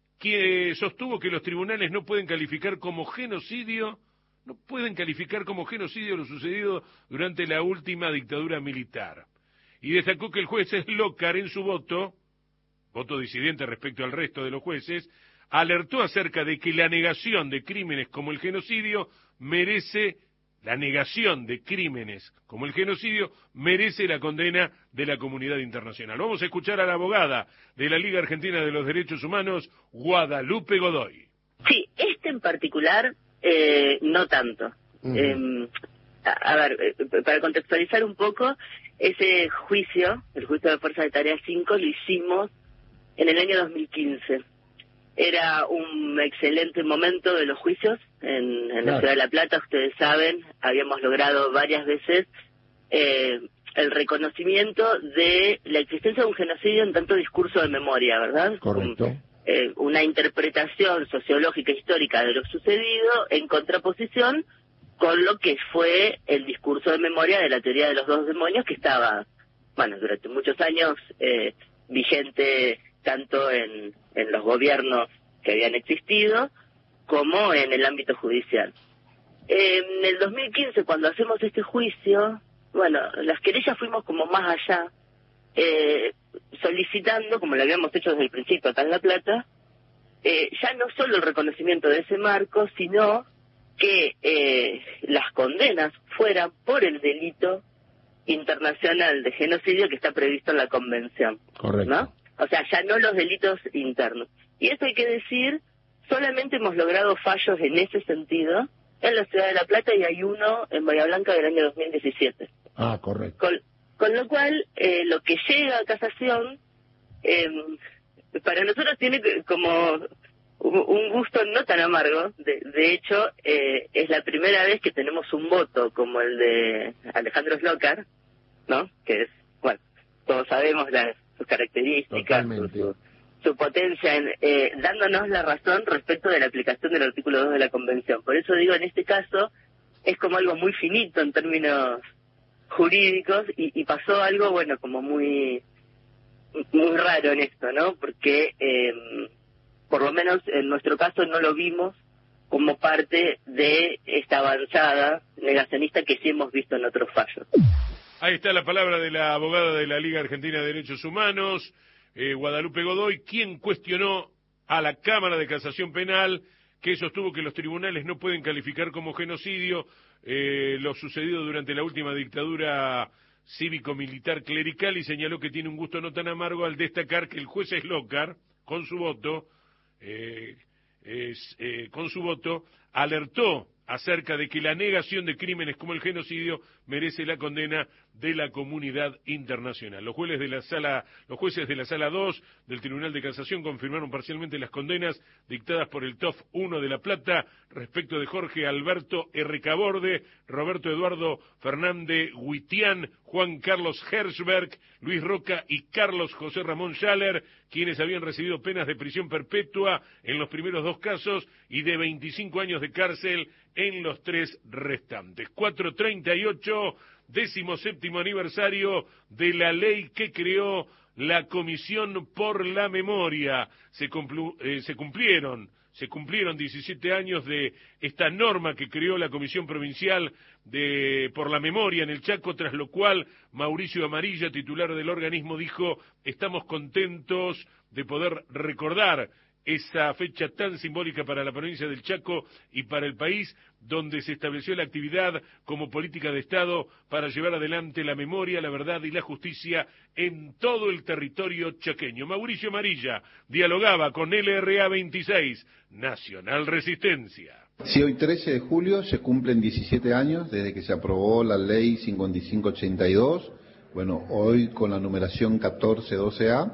que sostuvo que los tribunales no pueden calificar como genocidio, no pueden calificar como genocidio lo sucedido durante la última dictadura militar. Y destacó que el juez Slocar, en su voto, voto disidente respecto al resto de los jueces, alertó acerca de que la negación de crímenes como el genocidio merece La negación de crímenes como el genocidio merece la condena de la comunidad internacional. Vamos a escuchar a la abogada de la Liga Argentina de los Derechos Humanos, Guadalupe Godoy. Sí, este en particular, eh, no tanto. Uh-huh. eh, a, a ver, eh, para contextualizar un poco, ese juicio, el juicio de fuerza de tarea cinco, lo hicimos en el año dos mil quince. Era un excelente momento de los juicios en, en claro. la Ciudad de La Plata, ustedes saben, habíamos logrado varias veces eh, el reconocimiento de la existencia de un genocidio en tanto discurso de memoria, ¿verdad? Correcto. Un, eh, una interpretación sociológica histórica de lo sucedido en contraposición con lo que fue el discurso de memoria de la teoría de los dos demonios, que estaba, bueno, durante muchos años eh, vigente tanto en, en los gobiernos que habían existido, como en el ámbito judicial. En el dos mil quince, cuando hacemos este juicio, bueno, las querellas fuimos como más allá, eh, solicitando, como lo habíamos hecho desde el principio acá en La Plata, eh, ya no solo el reconocimiento de ese marco, sino que eh, las condenas fueran por el delito internacional de genocidio que está previsto en la Convención. Correcto. ¿No? O sea, ya no los delitos internos. Y esto hay que decir, solamente hemos logrado fallos en ese sentido en la Ciudad de La Plata y hay uno en Bahía Blanca del año dos mil diecisiete. Ah, correcto. Con, con lo cual, eh, lo que llega a casación, eh, para nosotros tiene como un gusto no tan amargo. De, de hecho, eh, es la primera vez que tenemos un voto como el de Alejandro Slokar, ¿no? Que es, bueno, todos sabemos las, sus características, su, su, su potencia, en, eh, dándonos la razón respecto de la aplicación del artículo dos de la Convención. Por eso digo, en este caso, es como algo muy finito en términos jurídicos y, y pasó algo, bueno, como muy muy raro en esto, ¿no? Porque, eh, por lo menos en nuestro caso, no lo vimos como parte de esta avanzada negacionista que sí hemos visto en otros fallos. Ahí está la palabra de la abogada de la Liga Argentina de Derechos Humanos, eh, Guadalupe Godoy, quien cuestionó a la Cámara de Casación Penal, que sostuvo que los tribunales no pueden calificar como genocidio eh, lo sucedido durante la última dictadura cívico-militar clerical, y señaló que tiene un gusto no tan amargo al destacar que el juez Slokar, con su voto, eh, es, eh, con su voto, alertó acerca de que la negación de crímenes como el genocidio merece la condena de la comunidad internacional. Los jueces de la sala, los jueces de la sala dos del Tribunal de Casación confirmaron parcialmente las condenas dictadas por el T O F uno de La Plata respecto de Jorge Alberto Errecaborde, Roberto Eduardo Fernández Huitián, Juan Carlos Herzberg, Luis Roca y Carlos José Ramón Schaller, quienes habían recibido penas de prisión perpetua en los primeros dos casos y de veinticinco años de cárcel en los tres restantes. cuatrocientos treinta y ocho, décimo séptimo aniversario de la ley que creó la Comisión por la Memoria. Se, cumplu, eh, se cumplieron, se cumplieron diecisiete años de esta norma que creó la Comisión Provincial de por la Memoria en el Chaco, tras lo cual Mauricio Amarilla, titular del organismo, dijo: estamos contentos de poder recordar esa fecha tan simbólica para la provincia del Chaco y para el país, donde se estableció la actividad como política de Estado para llevar adelante la memoria, la verdad y la justicia en todo el territorio chaqueño. Mauricio Amarilla dialogaba con L R A veintiséis, Nacional Resistencia. Sí, hoy trece de julio se cumplen diecisiete años desde que se aprobó la ley cincuenta y cinco ochenta y dos, bueno, hoy con la numeración catorce doce A,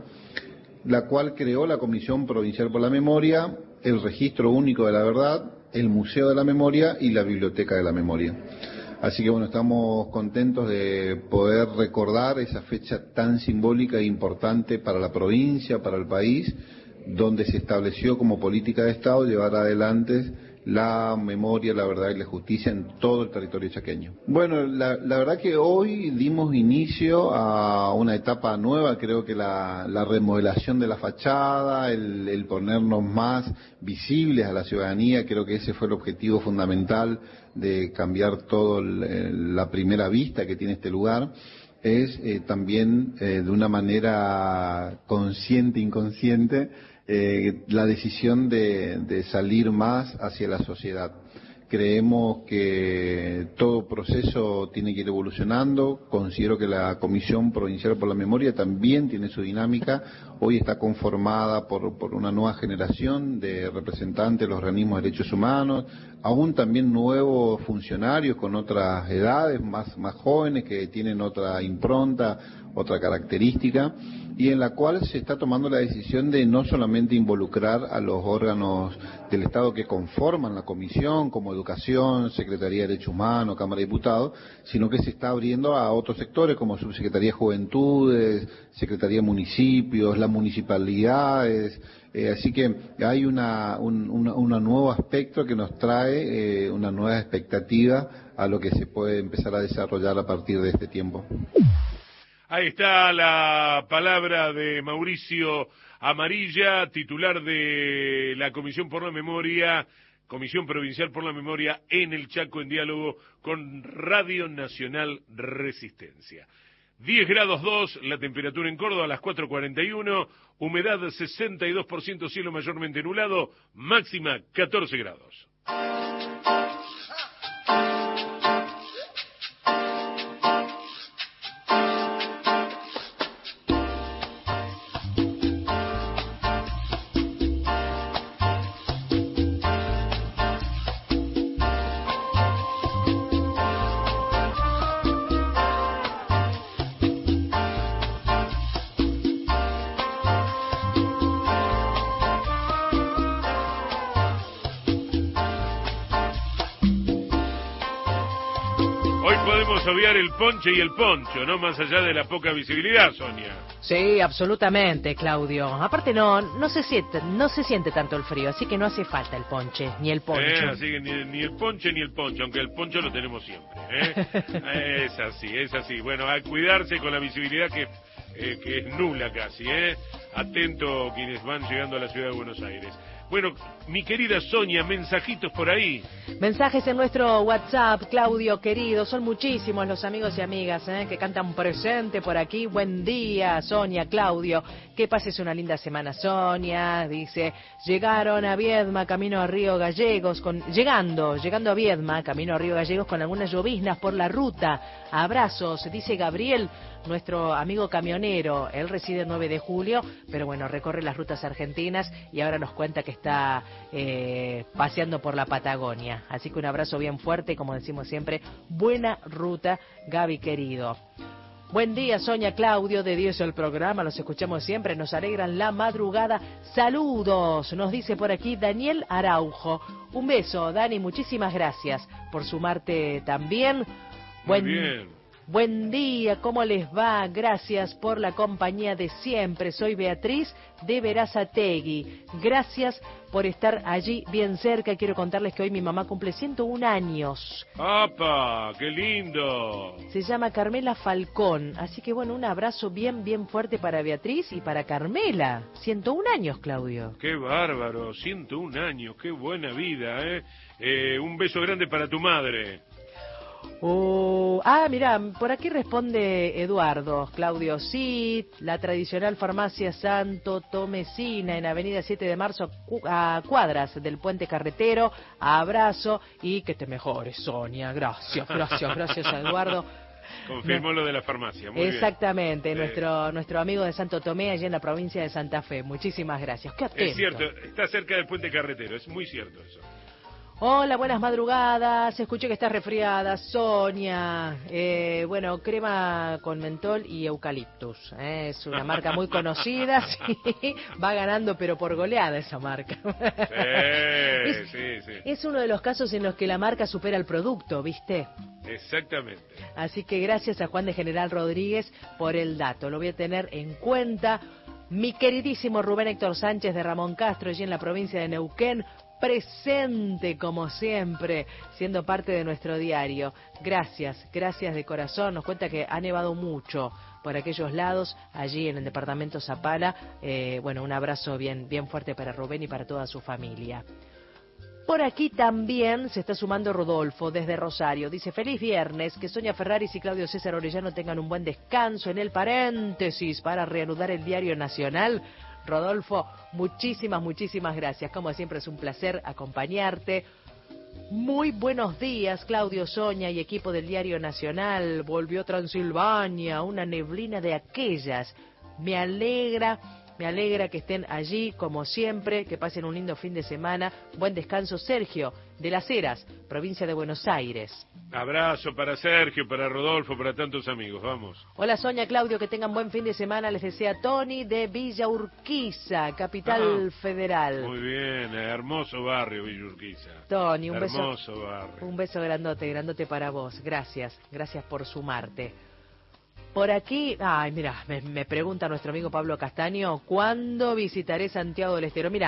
la cual creó la Comisión Provincial por la Memoria, el Registro Único de la Verdad, el Museo de la Memoria y la Biblioteca de la Memoria. Así que bueno, estamos contentos de poder recordar esa fecha tan simbólica e importante para la provincia, para el país, donde se estableció como política de Estado llevar adelante la memoria, la verdad y la justicia en todo el territorio chaqueño. Bueno, la, la verdad que hoy dimos inicio a una etapa nueva. Creo que la, la remodelación de la fachada, el, el ponernos más visibles a la ciudadanía, creo que ese fue el objetivo fundamental de cambiar todo el, la primera vista que tiene este lugar. Es eh, también eh, de una manera consciente, inconsciente, Eh, la decisión de, de salir más hacia la sociedad. Creemos que todo proceso tiene que ir evolucionando. Considero que la Comisión Provincial por la Memoria también tiene su dinámica. Hoy está conformada por, por una nueva generación de representantes de los organismos de derechos humanos, aún también nuevos funcionarios con otras edades, más, más jóvenes, que tienen otra impronta, otra característica, y en la cual se está tomando la decisión de no solamente involucrar a los órganos del Estado que conforman la comisión, como Educación, Secretaría de Derechos Humanos, Cámara de Diputados, sino que se está abriendo a otros sectores como Subsecretaría de Juventudes, Secretaría de Municipios, las municipalidades. Eh, así que hay una, un una, una nuevo aspecto que nos trae eh, una nueva expectativa a lo que se puede empezar a desarrollar a partir de este tiempo. Ahí está la palabra de Mauricio Amarilla, titular de la Comisión por la Memoria, Comisión Provincial por la Memoria en el Chaco, en diálogo con Radio Nacional Resistencia. diez grados dos, la temperatura en Córdoba a las cuatro cuarenta y uno, humedad sesenta y dos por ciento, cielo mayormente nublado, máxima catorce grados. Obviar el ponche y el poncho, ¿no? Más allá de la poca visibilidad, Sonia. Sí, absolutamente, Claudio. Aparte no no se siente no se siente tanto el frío, así que no hace falta el ponche, ni el poncho. Eh, así que ni, ni el ponche ni el poncho, aunque el poncho lo tenemos siempre, ¿eh? Es así, es así. Bueno, a cuidarse con la visibilidad que, eh, que es nula casi, ¿eh? Atento quienes van llegando a la ciudad de Buenos Aires. Bueno, mi querida Sonia, mensajitos por ahí. Mensajes en nuestro WhatsApp, Claudio, querido. Son muchísimos los amigos y amigas ¿eh? que cantan presente por aquí. Buen día, Sonia, Claudio. Que pases una linda semana, Sonia. Dice, llegaron a Viedma, camino a Río Gallegos. con Llegando, llegando a Viedma, camino a Río Gallegos con algunas lloviznas por la ruta. Abrazos, dice Gabriel, nuestro amigo camionero. Él reside en nueve de julio, pero bueno, recorre las rutas argentinas y ahora nos cuenta que está eh, paseando por la Patagonia. Así que un abrazo bien fuerte, como decimos siempre, buena ruta, Gaby querido. Buen día, Sonia, Claudio, de diez el programa, los escuchamos siempre, nos alegran la madrugada. Saludos, nos dice por aquí Daniel Araujo. Un beso, Dani, muchísimas gracias por sumarte también. Buen, Muy bien. Buen día, ¿cómo les va? Gracias por la compañía de siempre. Soy Beatriz de Verazategui. Gracias por estar allí bien cerca. Quiero contarles que hoy mi mamá cumple ciento un años. ¡Apa! ¡Qué lindo! Se llama Carmela Falcón. Así que bueno, un abrazo bien, bien fuerte para Beatriz y para Carmela. ciento un años, Claudio. ¡Qué bárbaro! ciento un años, qué buena vida, ¿eh? eh un beso grande para tu madre. Oh, ah, mira, por aquí responde Eduardo, Claudio, sí, la tradicional farmacia Santo Tomesina en Avenida siete de marzo, a cuadras del puente carretero. Abrazo y que te mejores, Sonia. Gracias, gracias, gracias a Eduardo. Confirmó no. lo de la farmacia, muy Exactamente, bien. nuestro eh. nuestro amigo de Santo Tomé, allí en la provincia de Santa Fe. Muchísimas gracias. Qué atento. Es cierto, está cerca del puente carretero, es muy cierto eso. Hola, buenas madrugadas. Escuché que estás resfriada, Sonia. Eh, bueno, crema con mentol y eucaliptus. ¿eh? Es una marca muy conocida. Sí, va ganando, pero por goleada esa marca. Sí, es, sí, sí. Es uno de los casos en los que la marca supera el producto, ¿viste? Exactamente. Así que gracias a Juan de General Rodríguez por el dato. Lo voy a tener en cuenta. Mi queridísimo Rubén Héctor Sánchez de Ramón Castro, allí en la provincia de Neuquén, presente como siempre, siendo parte de nuestro diario. Gracias, gracias de corazón. Nos cuenta que ha nevado mucho por aquellos lados, allí en el departamento Zapala. Eh, bueno, un abrazo bien, bien fuerte para Rubén y para toda su familia. Por aquí también se está sumando Rodolfo desde Rosario. Dice, feliz viernes, que Sonia Ferraris y Claudio César Orellano tengan un buen descanso en el paréntesis para reanudar el diario nacional. Rodolfo, muchísimas, muchísimas gracias. Como siempre es un placer acompañarte. Muy buenos días, Claudio, Sonia y equipo del Diario Nacional. Volvió Transilvania, una neblina de aquellas. Me alegra, me alegra que estén allí, como siempre, que pasen un lindo fin de semana. Buen descanso, Sergio, de Las Heras, provincia de Buenos Aires. Abrazo para Sergio, para Rodolfo, para tantos amigos, vamos. Hola Sonia, Claudio, que tengan buen fin de semana, les desea Tony de Villa Urquiza, Capital ah, Federal. Muy bien, hermoso barrio Villa Urquiza. Tony, un hermoso beso. barrio. Un beso grandote, grandote para vos, gracias, gracias por sumarte. Por aquí, ay, mira, me, me pregunta nuestro amigo Pablo Castaño, ¿cuándo visitaré Santiago del Estero? Mira,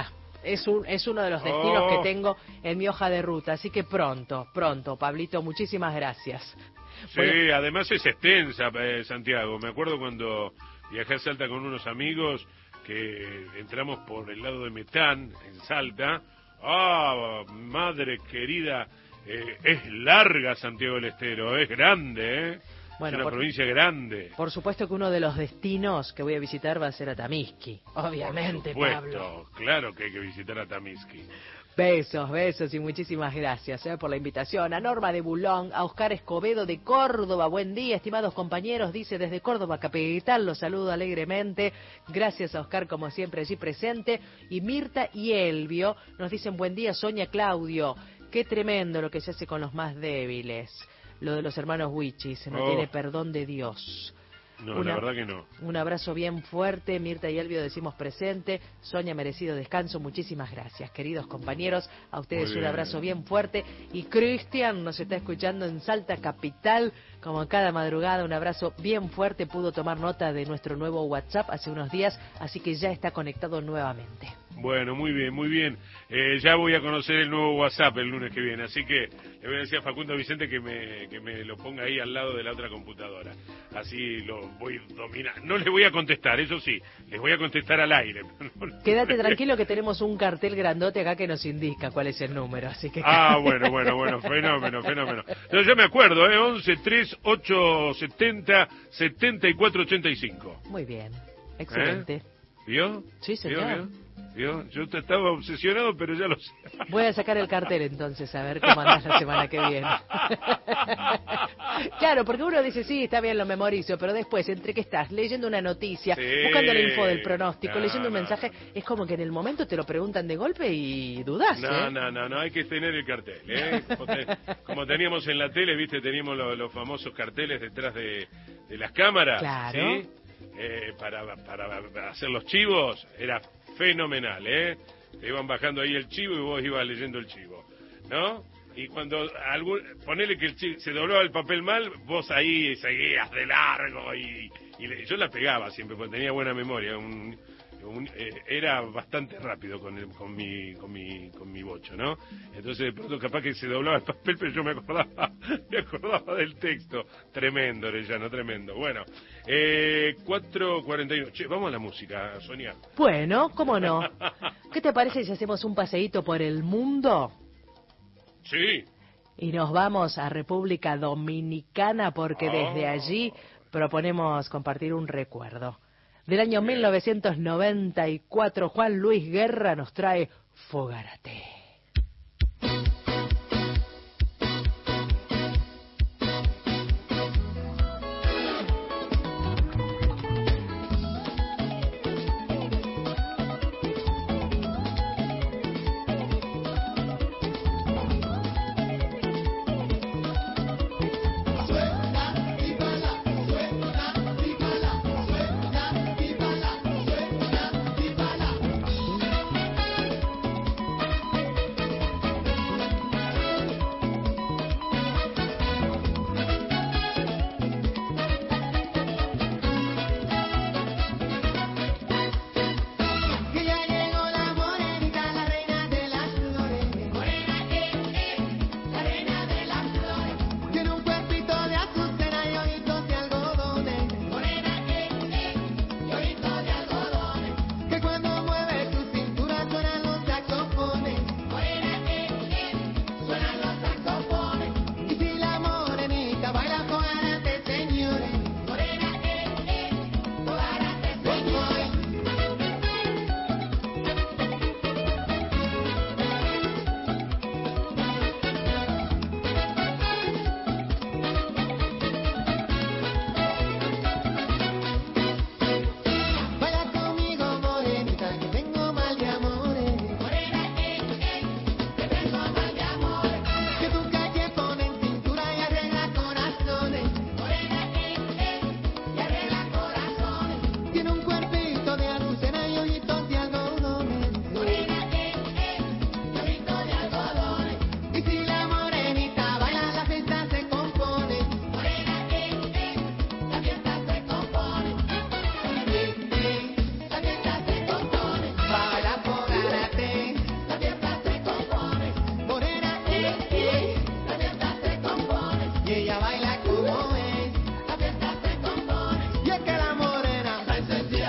es, un, es uno de los destinos Oh. que tengo en mi hoja de ruta. Así que pronto, pronto, Pablito, muchísimas gracias. Sí, Bueno, además es extensa, eh, Santiago. Me acuerdo cuando viajé a Salta con unos amigos que entramos por el lado de Metán, en Salta. ¡Ah, madre querida! Eh, es larga Santiago del Estero, es grande, ¿eh? Bueno, es una por- provincia grande. por supuesto que uno de los destinos que voy a visitar va a ser Atamisqui. Obviamente, Por Pablo. supuesto, claro que hay que visitar a Tamisqui. Besos, besos y muchísimas gracias eh, por la invitación. A Norma de Bulón, a Oscar Escobedo de Córdoba. Buen día, estimados compañeros. Dice desde Córdoba capital, los saludo alegremente. Gracias a Oscar, como siempre, allí presente. Y Mirta y Elvio nos dicen buen día, Sonia, Claudio. Qué tremendo lo que se hace con los más débiles. Lo de los hermanos Wichis, no Oh. tiene perdón de Dios. No, Una- la verdad que no. Un abrazo bien fuerte, Mirta y Elvio decimos presente, Sonia merecido descanso, muchísimas gracias, queridos compañeros, a ustedes Muy un bien. abrazo bien fuerte, y Cristian nos está escuchando en Salta Capital, como cada madrugada, un abrazo bien fuerte, pudo tomar nota de nuestro nuevo WhatsApp hace unos días, así que ya está conectado nuevamente. Bueno, muy bien, muy bien. Eh, ya voy a conocer el nuevo WhatsApp el lunes que viene, así que le voy a decir a Facundo Vicente que me, que me lo ponga ahí al lado de la otra computadora. Así lo voy a dominar. No les voy a contestar, eso sí, les voy a contestar al aire. Quédate tranquilo que tenemos un cartel grandote acá que nos indica cuál es el número, así que... Ah, bueno, bueno, bueno, fenómeno, fenómeno. Entonces yo me acuerdo, ¿eh? once, tres, ocho, setenta, setenta y cuatro, ochenta y cinco. Muy bien, excelente. ¿Eh? ¿Vio? Sí, señor. ¿Vio, vio? ¿Vio? Yo te estaba obsesionado, pero ya lo sé. Voy a sacar el cartel entonces, a ver cómo andás la semana que viene. Claro, porque uno dice, sí, está bien, lo memorizo, pero después, entre que estás leyendo una noticia, Sí, buscando la info del pronóstico, no, leyendo un no, mensaje, es como que en el momento te lo preguntan de golpe y dudás, No, ¿eh? no, no, no, hay que tener el cartel, ¿eh? Como, te- como teníamos en la tele, viste, teníamos lo- los famosos carteles detrás de, de las cámaras, Claro. ¿sí? Eh, para, para hacer los chivos, era fenomenal, ¿eh? Te iban bajando ahí el chivo y vos ibas leyendo el chivo, ¿no? Y cuando algún, ponele que el chivo, se doblaba el papel mal, vos ahí seguías de largo y, y le- yo la pegaba siempre, porque tenía buena memoria, un, un- eh, era bastante rápido con, el, con mi con mi con mi bocho, ¿no? Entonces de pronto capaz que se doblaba el papel, pero yo me acordaba me acordaba del texto. Tremendo, Orellano, tremendo. Bueno, eh, cuatro cuarenta y uno. Che, vamos a la música, Sonia. Bueno, ¿cómo no? ¿Qué te parece si hacemos un paseíto por el mundo? Sí. Y nos vamos a República Dominicana porque desde allí proponemos compartir un recuerdo. Del año mil novecientos noventa y cuatro, Juan Luis Guerra nos trae Fogarate. Suena y bala, suena y bala, suena y bala.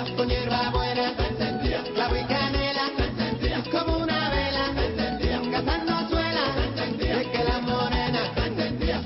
encendido, con hierba buena, está encendido, clavo y canela, está encendido, como una vela, está encendido, cazando suela, está encendido, es que la morena está encendida.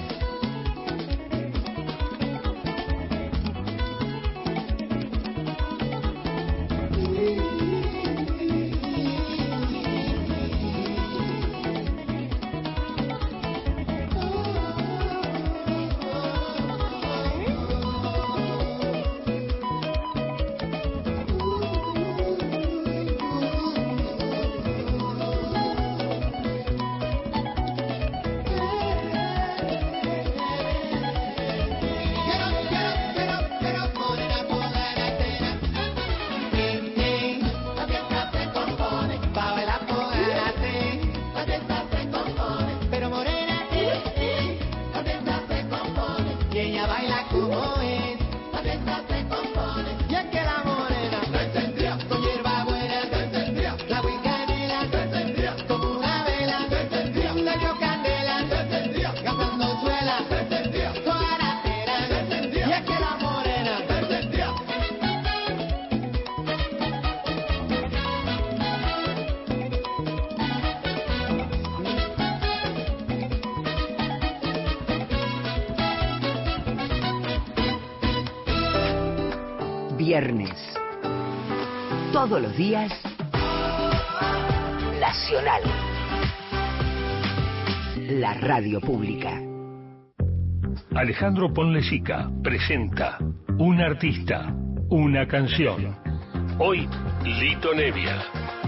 Viernes. Todos los días. Nacional. La radio pública. Alejandro Ponlecica presenta Un artista, una canción. Hoy, Lito Nevia.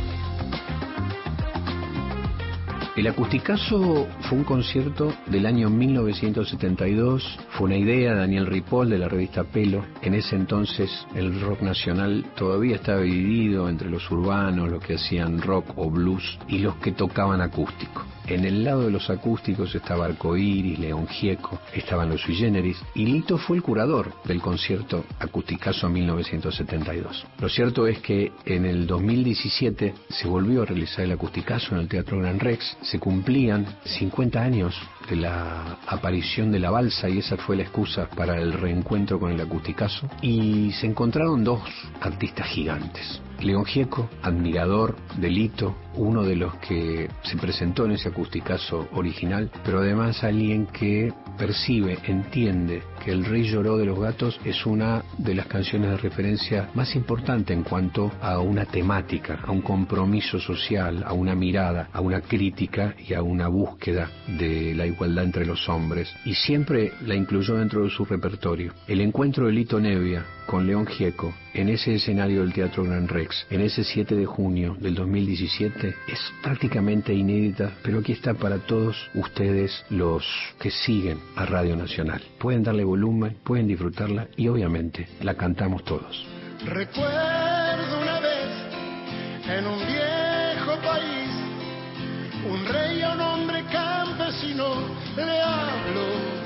El Acusticazo fue un concierto del año mil novecientos setenta y dos, fue una idea de Daniel Ripoll de la revista Pelo. En ese entonces el rock nacional todavía estaba dividido entre los urbanos, los que hacían rock o blues, y los que tocaban acústico. En el lado de los acústicos estaba Arcoíris, León Gieco, estaban los Sui Generis, y Lito fue el curador del concierto Acusticazo mil novecientos setenta y dos. Lo cierto es que en el dos mil diecisiete se volvió a realizar el Acusticazo en el Teatro Gran Rex. Se cumplían cincuenta años de la aparición de la balsa y esa fue la excusa para el reencuentro con el Acusticazo, y se encontraron dos artistas gigantes. León Gieco, admirador de Lito, uno de los que se presentó en ese Acusticazo original, pero además alguien que percibe, entiende que El Rey Lloró de los Gatos es una de las canciones de referencia más importante en cuanto a una temática, a un compromiso social, a una mirada, a una crítica y a una búsqueda de la igualdad entre los hombres, y siempre la incluyó dentro de su repertorio. El encuentro de Lito Nevia con León Gieco en ese escenario del Teatro Gran Rex, en ese siete de junio del dos mil diecisiete, es prácticamente inédita, pero aquí está para todos ustedes los que siguen a Radio Nacional. Pueden darle volumen, pueden disfrutarla y obviamente la cantamos todos. Recuerdo una vez en un viejo país, un rey a un hombre campesino le habló,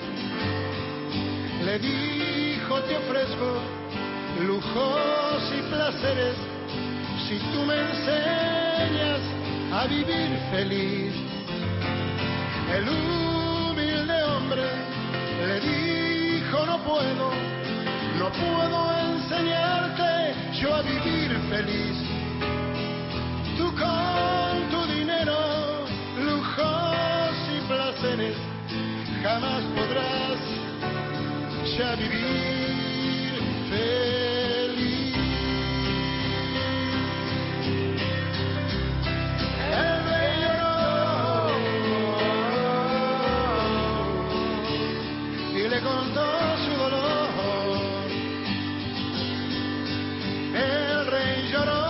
le dijo: te ofrezco lujos y placeres si tú me enseñas a vivir feliz. El humilde hombre le dijo: no puedo, no puedo enseñarte yo a vivir feliz. Tú con tu dinero, lujos y placeres, jamás podrás ya vivir feliz. El rey lloró y le contó su dolor. El rey lloró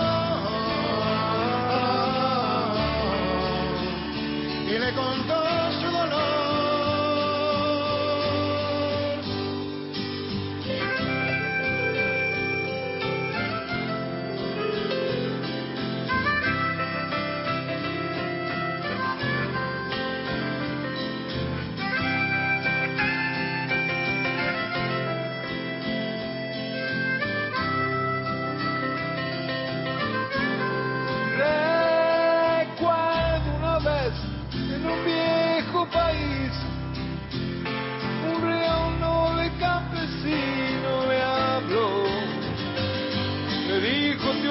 y le contó su dolor.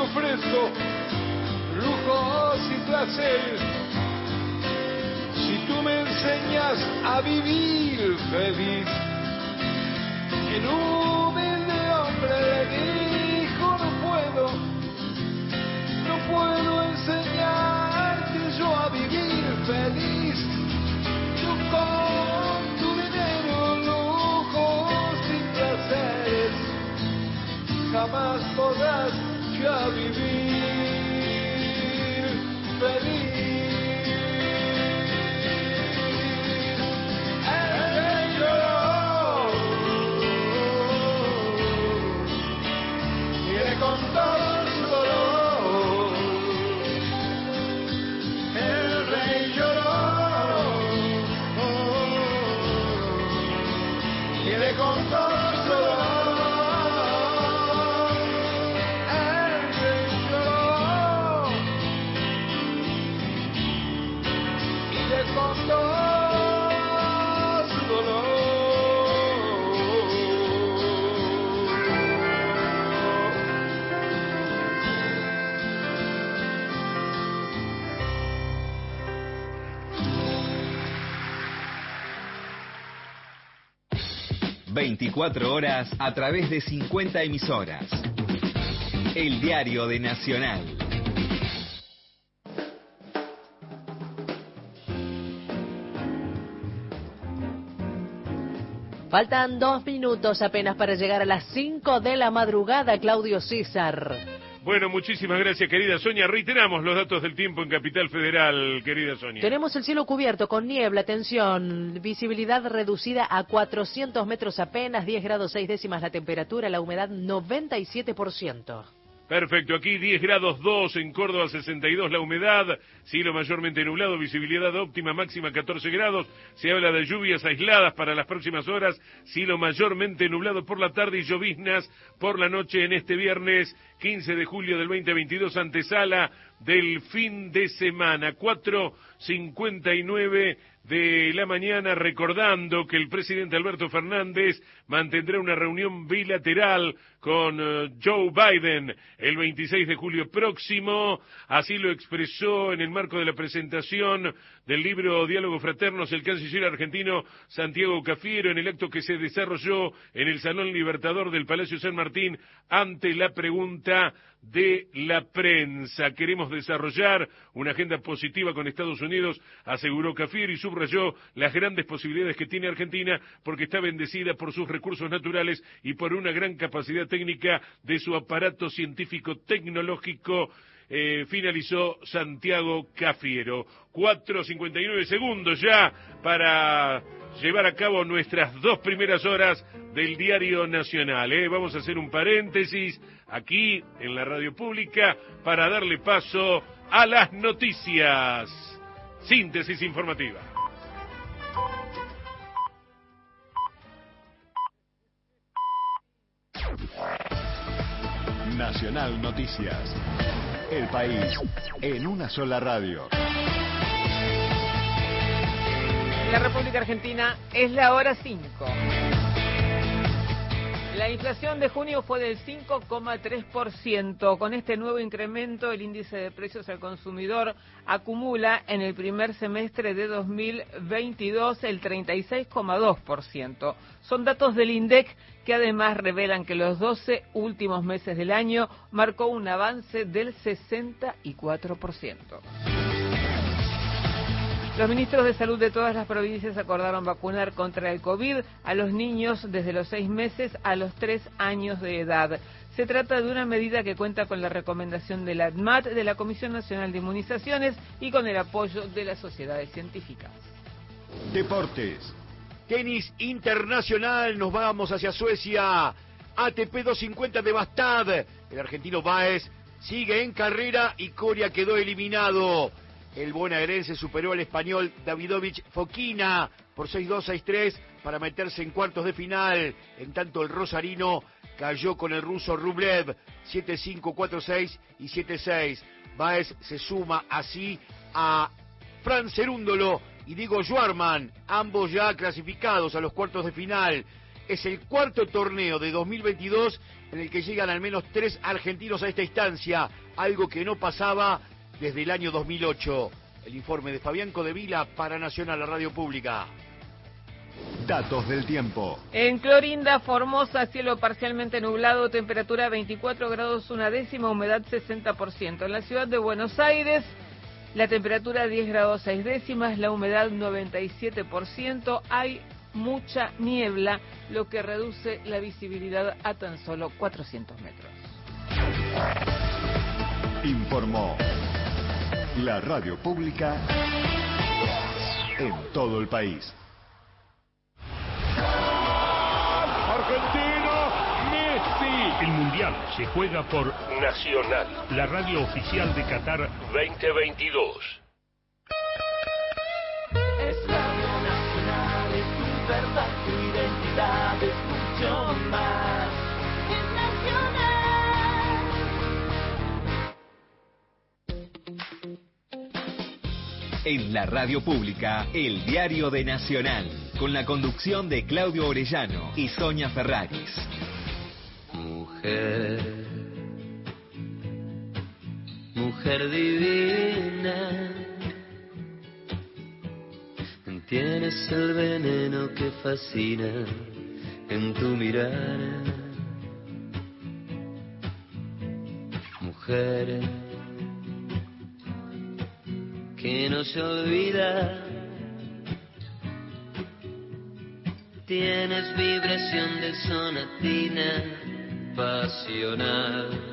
ofrezco lujos y placeres. Si tú me enseñas a vivir feliz. El humilde hombre le dijo: no puedo, no puedo enseñarte yo a vivir feliz. Tú con tu dinero, lujos y placeres, jamás podrás ya vivir feliz. Con todo su dolor, el rey lloró, quiere con todo su dolor, el rey lloró, quiere con todo su dolor. veinticuatro horas a través de cincuenta emisoras. El diario de Nacional. Faltan dos minutos apenas para llegar a las cinco de la madrugada, Claudio César. Bueno, muchísimas gracias, querida Sonia. Reiteramos los datos del tiempo en Capital Federal, querida Sonia. Tenemos el cielo cubierto con niebla, atención, visibilidad reducida a cuatrocientos metros apenas, diez grados seis décimas la temperatura, la humedad noventa y siete por ciento. Perfecto, aquí diez grados dos, en Córdoba sesenta y dos la humedad, cielo mayormente nublado, visibilidad óptima máxima catorce grados, se habla de lluvias aisladas para las próximas horas, cielo mayormente nublado por la tarde y lloviznas por la noche en este viernes quince de julio del veinte veintidós, antesala del fin de semana, cuatro cincuenta y nueve de la mañana, recordando que el presidente Alberto Fernández mantendrá una reunión bilateral con uh, Joe Biden el veintiséis de julio próximo, así lo expresó en el marco de la presentación del libro Diálogos Fraternos el canciller argentino Santiago Cafiero, en el acto que se desarrolló en el Salón Libertador del Palacio San Martín ante la pregunta de la prensa. Queremos desarrollar una agenda positiva con Estados Unidos, aseguró Cafiero, y subrayó las grandes posibilidades que tiene Argentina porque está bendecida por sus recursos naturales y por una gran capacidad técnica de su aparato científico-tecnológico. Eh, finalizó Santiago Cafiero. cuatro cincuenta y nueve segundos ya para llevar a cabo nuestras dos primeras horas del Diario Nacional. ¿eh? Vamos a hacer un paréntesis aquí en la radio pública para darle paso a las noticias. Síntesis informativa. Nacional Noticias. El país en una sola radio. En la República Argentina es la hora cinco. La inflación de junio fue del cinco coma tres por ciento. Con este nuevo incremento, el índice de precios al consumidor acumula en el primer semestre de dos mil veintidós el treinta y seis coma dos por ciento. Son datos del INDEC que además revelan que los doce últimos meses del año marcó un avance del sesenta y cuatro por ciento. Los ministros de Salud de todas las provincias acordaron vacunar contra el COVID a los niños desde los seis meses a los tres años de edad. Se trata de una medida que cuenta con la recomendación de la ANMAT, de la Comisión Nacional de Inmunizaciones y con el apoyo de las sociedades científicas. Deportes. Tenis internacional, nos vamos hacia Suecia. A T P doscientos cincuenta de Bastad. El argentino Báez sigue en carrera y Coria quedó eliminado. El bonaerense superó al español Davidovich Fokina por seis dos, seis tres para meterse en cuartos de final. En tanto el rosarino cayó con el ruso Rublev siete cinco, cuatro seis y siete seis. Báez se suma así a Fran Cerúndolo y Diego Schwartzman, ambos ya clasificados a los cuartos de final. Es el cuarto torneo de dos mil veintidós en el que llegan al menos tres argentinos a esta instancia, algo que no pasaba desde el año dos mil ocho. El informe de Fabián Codevila para Nacional, la radio pública. Datos del tiempo. En Clorinda, Formosa, cielo parcialmente nublado, temperatura veinticuatro grados una décima, humedad sesenta por ciento. En la ciudad de Buenos Aires, la temperatura diez grados seis décimas, la humedad noventa y siete por ciento. Hay mucha niebla, lo que reduce la visibilidad a tan solo cuatrocientos metros. Informó la radio pública en todo el país. Argentino, Messi. El Mundial se juega por Nacional, la radio oficial de Qatar veinte veintidós. Es Radio Nacional, es tu verdad, tu identidad, es mucho más. Es Nacional. En la radio pública, el diario de Nacional, con la conducción de Claudio Orellano y Sonia Ferraris. Mujer, mujer divina, tienes el veneno que fascina en tu mirada. Mujer que no se olvida, tienes vibración de sonatina pasional.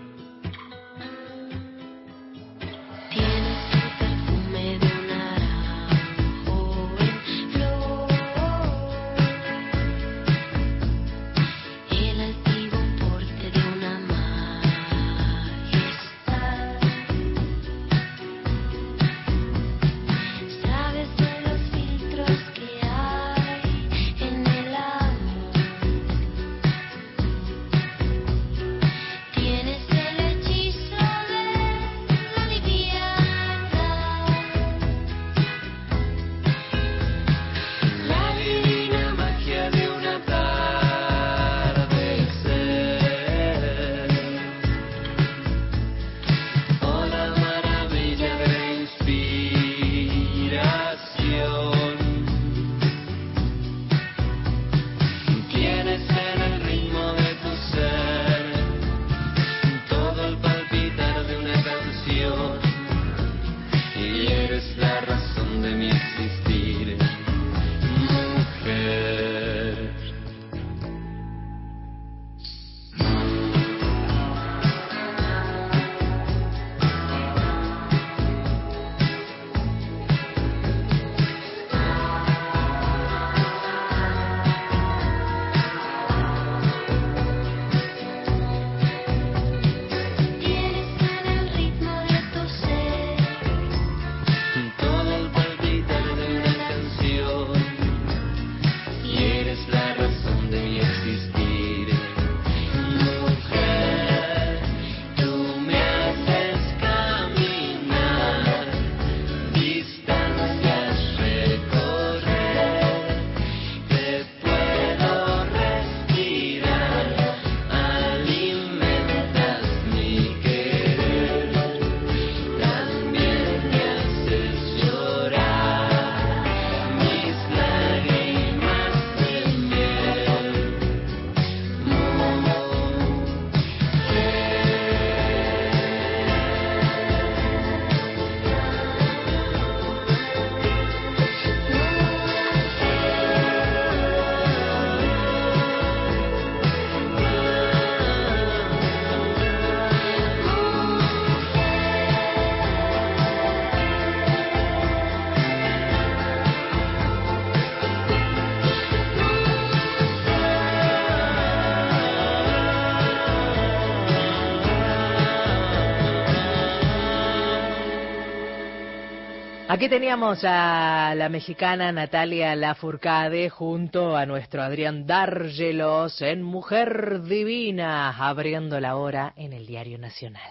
Aquí teníamos a la mexicana Natalia Lafourcade junto a nuestro Adrián Dárgelos en Mujer Divina, abriendo la hora en el Diario Nacional.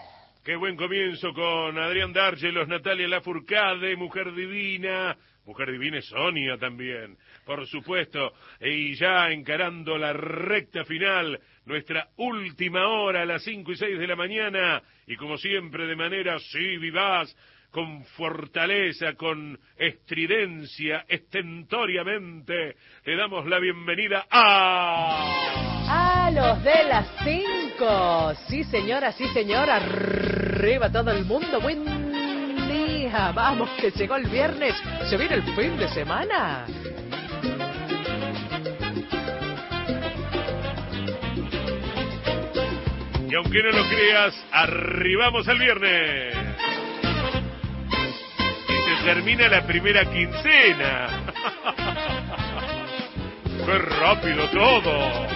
Qué buen comienzo con Adrián Dárgelos, Natalia Lafourcade, Mujer Divina. Mujer Divina es Sonia también, por supuesto. Y ya encarando la recta final, nuestra última hora a las cinco y seis de la mañana. Y como siempre, de manera, sí, vivaz, con fortaleza, con estridencia, estentoriamente, le damos la bienvenida a... A los de las cinco. Sí, señora, sí, señora. Arriba todo el mundo. Buen día. Vamos, que llegó el viernes. Se viene el fin de semana. Y aunque no lo creas, arribamos al viernes. Y se termina la primera quincena. ¡Qué rápido todo!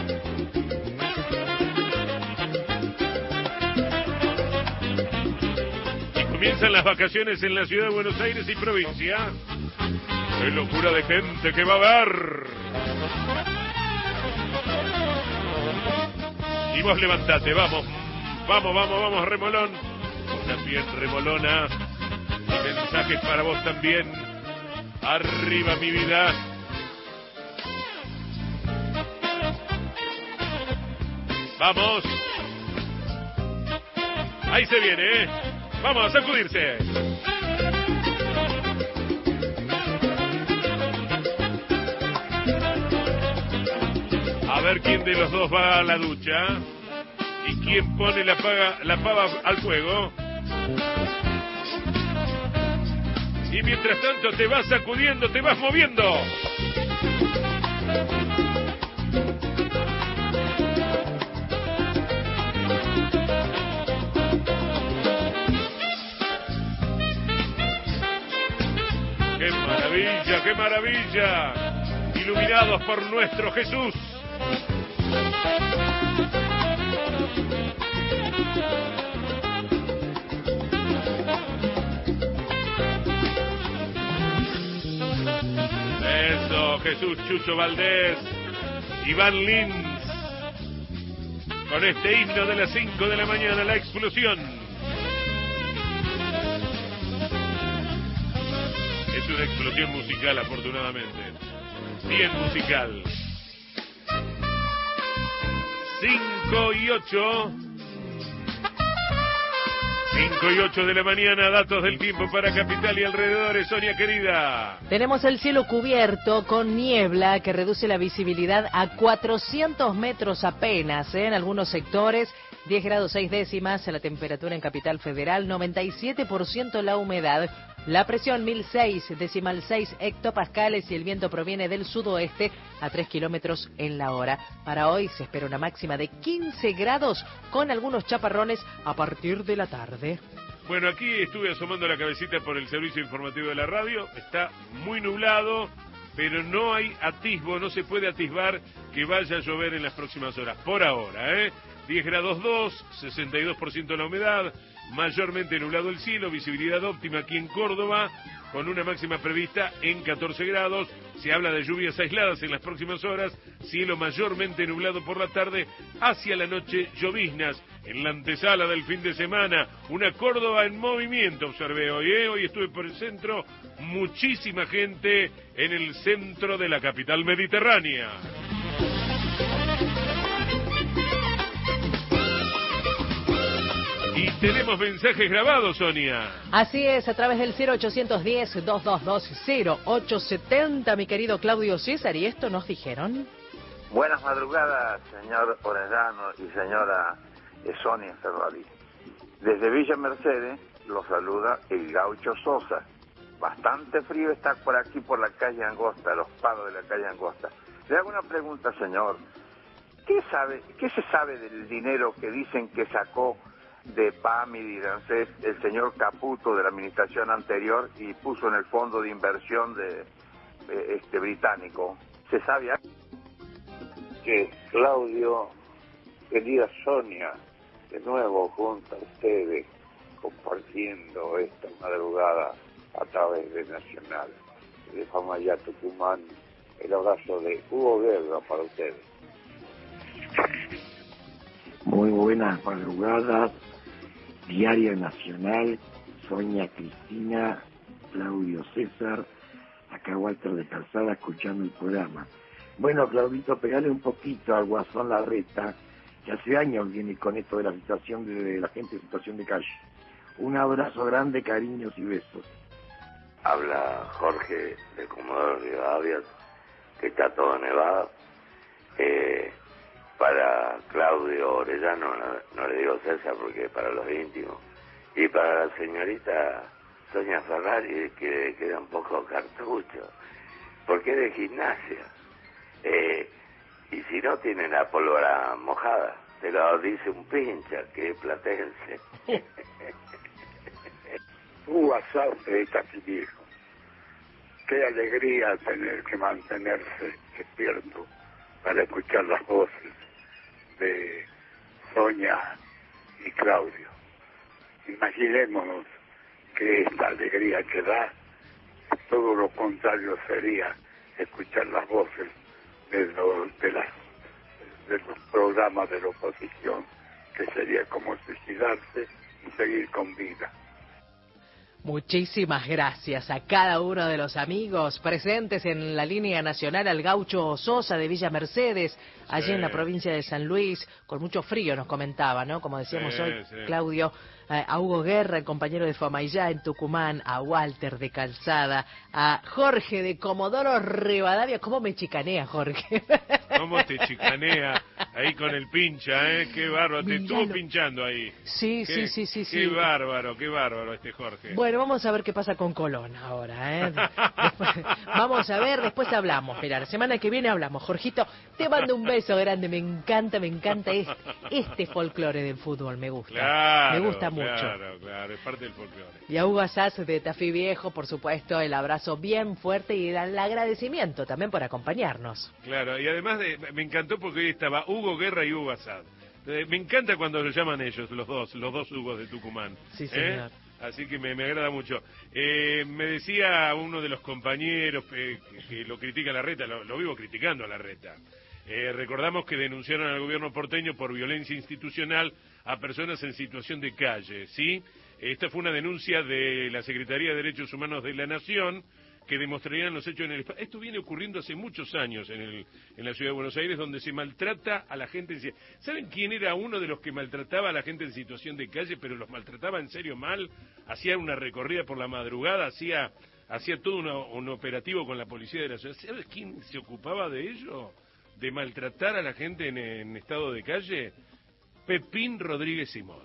Y comienzan las vacaciones en la ciudad de Buenos Aires y provincia. ¡Qué locura de gente que va a haber! Y vos levantate, vamos, vamos, vamos, vamos, remolón. Una bien remolona. Y mensajes para vos también. Arriba, mi vida. Vamos. Ahí se viene, ¿eh? Vamos a sacudirse. A ver quién de los dos va a la ducha. Y quién pone la, paga, la pava al fuego. Y mientras tanto te vas sacudiendo, te vas moviendo. ¡Qué maravilla, qué maravilla! Iluminados por nuestro Jesús. Eso, Jesús Chucho Valdés, Iván Lins, con este himno de las cinco de la mañana, la explosión. Es una explosión musical, afortunadamente. Bien musical. Cinco y ocho. Cinco y ocho de la mañana, datos del tiempo para Capital y alrededores. Sonia querida. Tenemos el cielo cubierto con niebla que reduce la visibilidad a cuatrocientos metros apenas, ¿eh? En algunos sectores. diez grados seis décimas la temperatura en Capital Federal, noventa y siete por ciento la humedad, la presión mil seis decimal seis hectopascales y el viento proviene del sudoeste a tres kilómetros en la hora. Para hoy se espera una máxima de quince grados con algunos chaparrones a partir de la tarde. Bueno, aquí estuve asomando la cabecita por el servicio informativo de la radio, está muy nublado, pero no hay atisbo, no se puede atisbar que vaya a llover en las próximas horas, por ahora, ¿eh? diez grados dos, sesenta y dos por ciento la humedad, mayormente nublado el cielo, visibilidad óptima aquí en Córdoba, con una máxima prevista en catorce grados. Se habla de lluvias aisladas en las próximas horas, cielo mayormente nublado por la tarde, hacia la noche lloviznas. En la antesala del fin de semana, una Córdoba en movimiento, observé hoy, ¿eh? Hoy estuve por el centro, muchísima gente en el centro de la capital mediterránea. Y tenemos mensajes grabados, Sonia. Así es, a través del cero ochocientos diez, doscientos veintidós, cero ochocientos setenta, mi querido Claudio César, ¿y esto nos dijeron? Buenas madrugadas, señor Orellano y señora Sonia Ferrari. Desde Villa Mercedes lo saluda el Gaucho Sosa. Bastante frío está por aquí, por la calle Angosta, los palos de la calle Angosta. Le hago una pregunta, señor. ¿Qué sabe, qué se sabe del dinero que dicen que sacó de P A M y de ANSES el señor Caputo de la administración anterior y puso en el fondo de inversión de, de este británico? ¿Se sabe algo? Que Claudio, querida Sonia, de nuevo junto a ustedes, compartiendo esta madrugada a través de Nacional, de Famayá, Tucumán, el abrazo de Hugo Guerra para ustedes. Muy buenas madrugadas, Diario Nacional, Sonia, Cristina, Claudio, César, acá Walter de Calzada escuchando el programa. Bueno, Claudito, pegale un poquito al Guasón Larreta, que hace años viene con esto de la situación de, de la gente en situación de calle. Un abrazo grande, cariños y besos. Habla Jorge de Comodoro Rivadavia, que está todo nevado. Eh, para Claudio Orellano, no, no le digo César porque para los íntimos, y para la señorita Sonia Ferrari, que queda un poco cartucho, porque es de gimnasia. Eh, y si no tiene la pólvora mojada, te lo dice un pincha que es platense. Un WhatsApp de casi viejo. Qué alegría tener que mantenerse despierto para escuchar las voces de Sonia y Claudio. Imaginémonos que esta alegría que da, todo lo contrario sería escuchar las voces de los, de las, de los programas de la oposición, que sería como suicidarse y seguir con vida. Muchísimas gracias a cada uno de los amigos presentes en la línea nacional, al gaucho Sosa de Villa Mercedes, allí sí. en la provincia de San Luis, con mucho frío nos comentaba, ¿no? Como decíamos sí, hoy, sí. Claudio, eh, a Hugo Guerra, el compañero de Famaillá en Tucumán, a Walter de Calzada, a Jorge de Comodoro Rivadavia. ¿Cómo me chicanea, Jorge? ¿Cómo te chicanea ahí con el pincha, eh? Qué bárbaro, te estuvo pinchando ahí. Sí, qué, sí, sí, sí. Qué sí. bárbaro, qué bárbaro este Jorge. Bueno, vamos a ver qué pasa con Colón ahora, ¿eh? Después, vamos a ver, después hablamos. Mira, la semana que viene hablamos. Jorgito, te mando un beso grande, me encanta, me encanta este, este folclore del fútbol, me gusta. Claro, me gusta mucho. Claro, claro, es parte del folclore. Y a Hugo Asaz de Tafí Viejo, por supuesto, el abrazo bien fuerte y el agradecimiento también por acompañarnos. Claro, y además de, me encantó porque hoy estaba Hugo Guerra y Hugo Asaz. Me encanta cuando lo llaman ellos, los dos, los dos Hugos de Tucumán. Sí, señor. ¿Eh? Así que me, me agrada mucho. Eh, me decía uno de los compañeros eh, que, que lo critica a Larreta, lo, lo vivo criticando a Larreta. Eh, recordamos que denunciaron al gobierno porteño por violencia institucional a personas en situación de calle, ¿sí? Esta fue una denuncia de la Secretaría de Derechos Humanos de la Nación, que demostrarían los hechos en el espacio. Esto viene ocurriendo hace muchos años en, el, en la ciudad de Buenos Aires, donde se maltrata a la gente. ¿Saben quién era uno de los que maltrataba a la gente en situación de calle, pero los maltrataba en serio mal? Hacía una recorrida por la madrugada, hacía hacía todo una, un operativo con la policía de la ciudad. ¿Sabes quién se ocupaba de ello? De maltratar a la gente en, en estado de calle. Pepín Rodríguez Simón.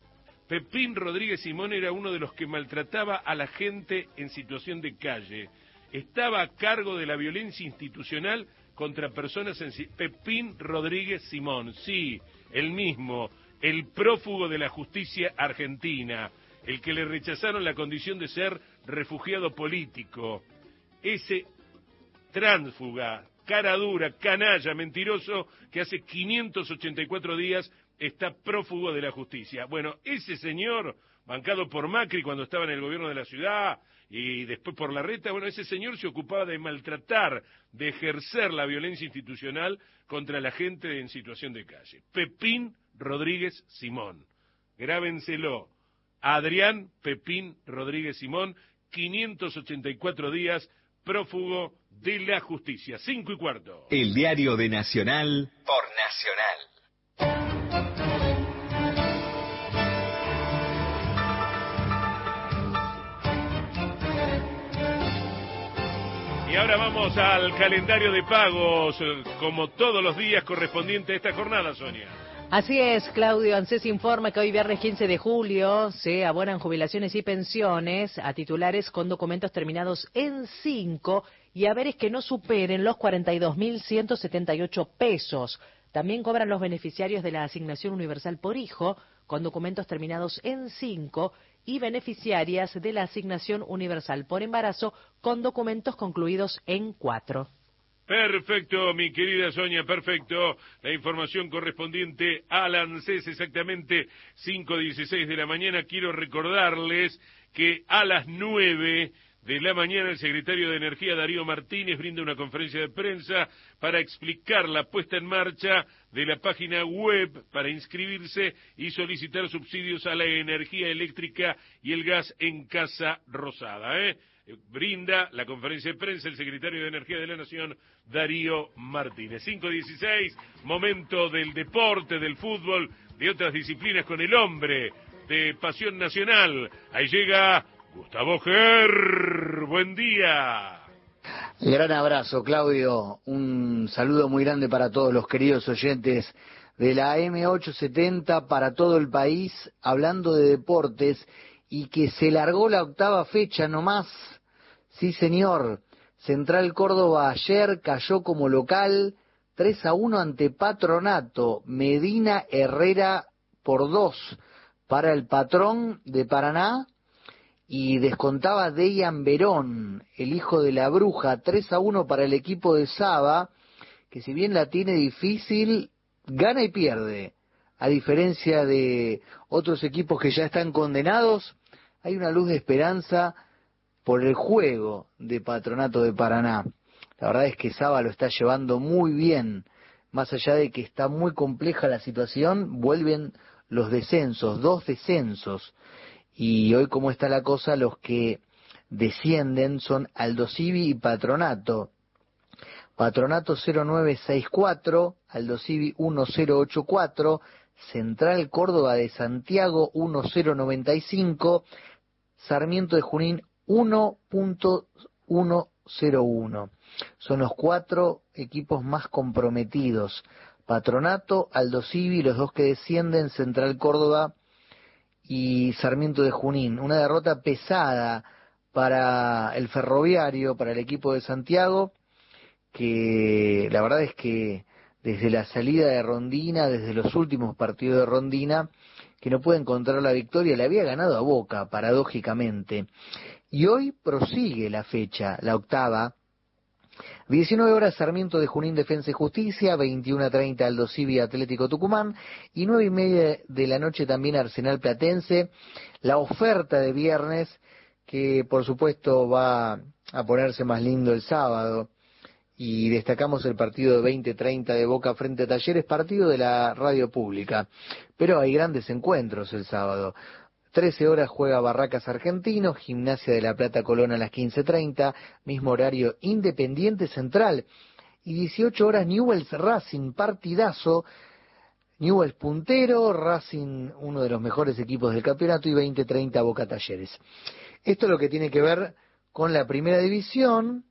Pepín Rodríguez Simón era uno de los que maltrataba a la gente en situación de calle. Estaba a cargo de la violencia institucional contra personas en... Pepín Rodríguez Simón, sí, el mismo, el prófugo de la justicia argentina, el que le rechazaron la condición de ser refugiado político. Ese tránsfuga, cara dura, canalla, mentiroso, que hace quinientos ochenta y cuatro días está prófugo de la justicia. Bueno, ese señor, bancado por Macri cuando estaba en el gobierno de la ciudad y después por Larreta, bueno, ese señor se ocupaba de maltratar, de ejercer la violencia institucional contra la gente en situación de calle. Pepín Rodríguez Simón. Grábenselo. Adrián Pepín Rodríguez Simón, quinientos ochenta y cuatro días, prófugo de la justicia. Cinco y cuarto. El diario de Nacional por Nacional. Y ahora vamos al calendario de pagos, como todos los días correspondiente a esta jornada, Sonia. Así es, Claudio. ANSES informa que hoy viernes quince de julio se abonan jubilaciones y pensiones a titulares con documentos terminados en cinco y haberes que no superen los cuarenta y dos mil ciento setenta y ocho pesos. También cobran los beneficiarios de la asignación universal por hijo con documentos terminados en cinco y beneficiarias de la asignación universal por embarazo con documentos concluidos en cuatro. Perfecto, mi querida Sonia, perfecto. La información correspondiente al ANSES, exactamente cinco dieciséis de la mañana. Quiero recordarles que a las nueve de la mañana, el secretario de Energía, Darío Martínez, brinda una conferencia de prensa para explicar la puesta en marcha de la página web para inscribirse y solicitar subsidios a la energía eléctrica y el gas en Casa Rosada. ¿eh? Brinda la conferencia de prensa el secretario de Energía de la Nación, Darío Martínez. cinco dieciséis, momento del deporte, del fútbol, de otras disciplinas con el hombre de Pasión Nacional. Ahí llega Gustavo Ger. Buen día. Gran abrazo, Claudio. Un saludo muy grande para todos los queridos oyentes de la A M ochocientos setenta, para todo el país, hablando de deportes, y que se largó la octava fecha nomás. Sí, señor. Central Córdoba ayer cayó como local tres a uno ante Patronato. Medina Herrera por dos para el patrón de Paraná, y descontaba Dejan Verón, el hijo de la bruja. Tres a uno para el equipo de Saba, que si bien la tiene difícil, gana y pierde. A diferencia de otros equipos que ya están condenados, hay una luz de esperanza por el juego de Patronato de Paraná. La verdad es que Saba lo está llevando muy bien. Más allá de que está muy compleja la situación, vuelven los descensos, dos descensos. Y hoy, como está la cosa, los que descienden son Aldosivi y Patronato. Patronato cero nueve seis cuatro, Aldosivi uno cero ocho cuatro, Central Córdoba de Santiago uno cero noventa y cinco, Sarmiento de Junín uno punto uno cero uno. Son los cuatro equipos más comprometidos. Patronato, Aldosivi, los dos que descienden, Central Córdoba y Sarmiento de Junín. Una derrota pesada para el Ferroviario, para el equipo de Santiago, que la verdad es que desde la salida de Rondina, desde los últimos partidos de Rondina, que no puede encontrar la victoria, le había ganado a Boca, paradójicamente. Y hoy prosigue la fecha, la octava. diecinueve horas Sarmiento de Junín, Defensa y Justicia, veintiuno a treinta Aldosivi, Atlético Tucumán, y nueve y media de la noche también Arsenal Platense. La oferta de viernes, que por supuesto va a ponerse más lindo el sábado, y destacamos el partido de veinte treinta de Boca frente a Talleres, partido de la radio pública. Pero hay grandes encuentros el sábado. trece horas juega Barracas Argentinos, Gimnasia de la Plata Colón a las quince treinta, mismo horario Independiente Central, y dieciocho horas Newell's Racing, partidazo. Newell's puntero, Racing uno de los mejores equipos del campeonato, y veinte treinta Boca Talleres. Esto es lo que tiene que ver con la primera división,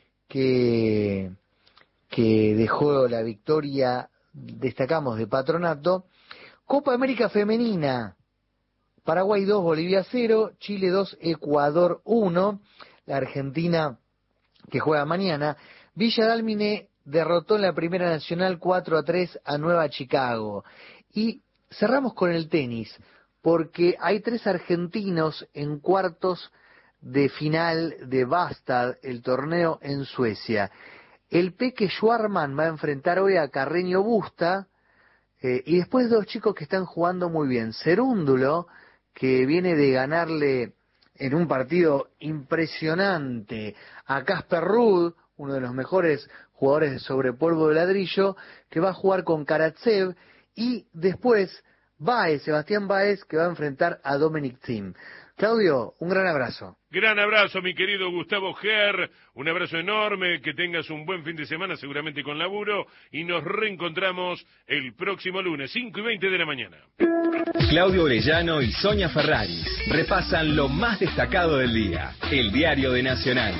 que, que dejó la victoria, destacamos, de Patronato. Copa América Femenina, Paraguay dos, Bolivia cero, Chile dos, Ecuador uno, la Argentina que juega mañana. Villa Dálmine derrotó en la Primera Nacional cuatro a tres a Nueva Chicago. Y cerramos con el tenis, porque hay tres argentinos en cuartos de final de Bastad, el torneo en Suecia. El Peque Schwarman va a enfrentar hoy a Carreño Busta, eh, y después dos chicos que están jugando muy bien. Cerúndulo, que viene de ganarle en un partido impresionante a Casper Ruud, uno de los mejores jugadores sobre polvo de ladrillo, que va a jugar con Karatsev, y después Baez, Sebastián Baez, que va a enfrentar a Dominic Thiem. Claudio, un gran abrazo. Gran abrazo, mi querido Gustavo Ger, un abrazo enorme, que tengas un buen fin de semana, seguramente con laburo, y nos reencontramos el próximo lunes, cinco y veinte de la mañana. Claudio Orellano y Sonia Ferraris repasan lo más destacado del día, el diario de Nacional.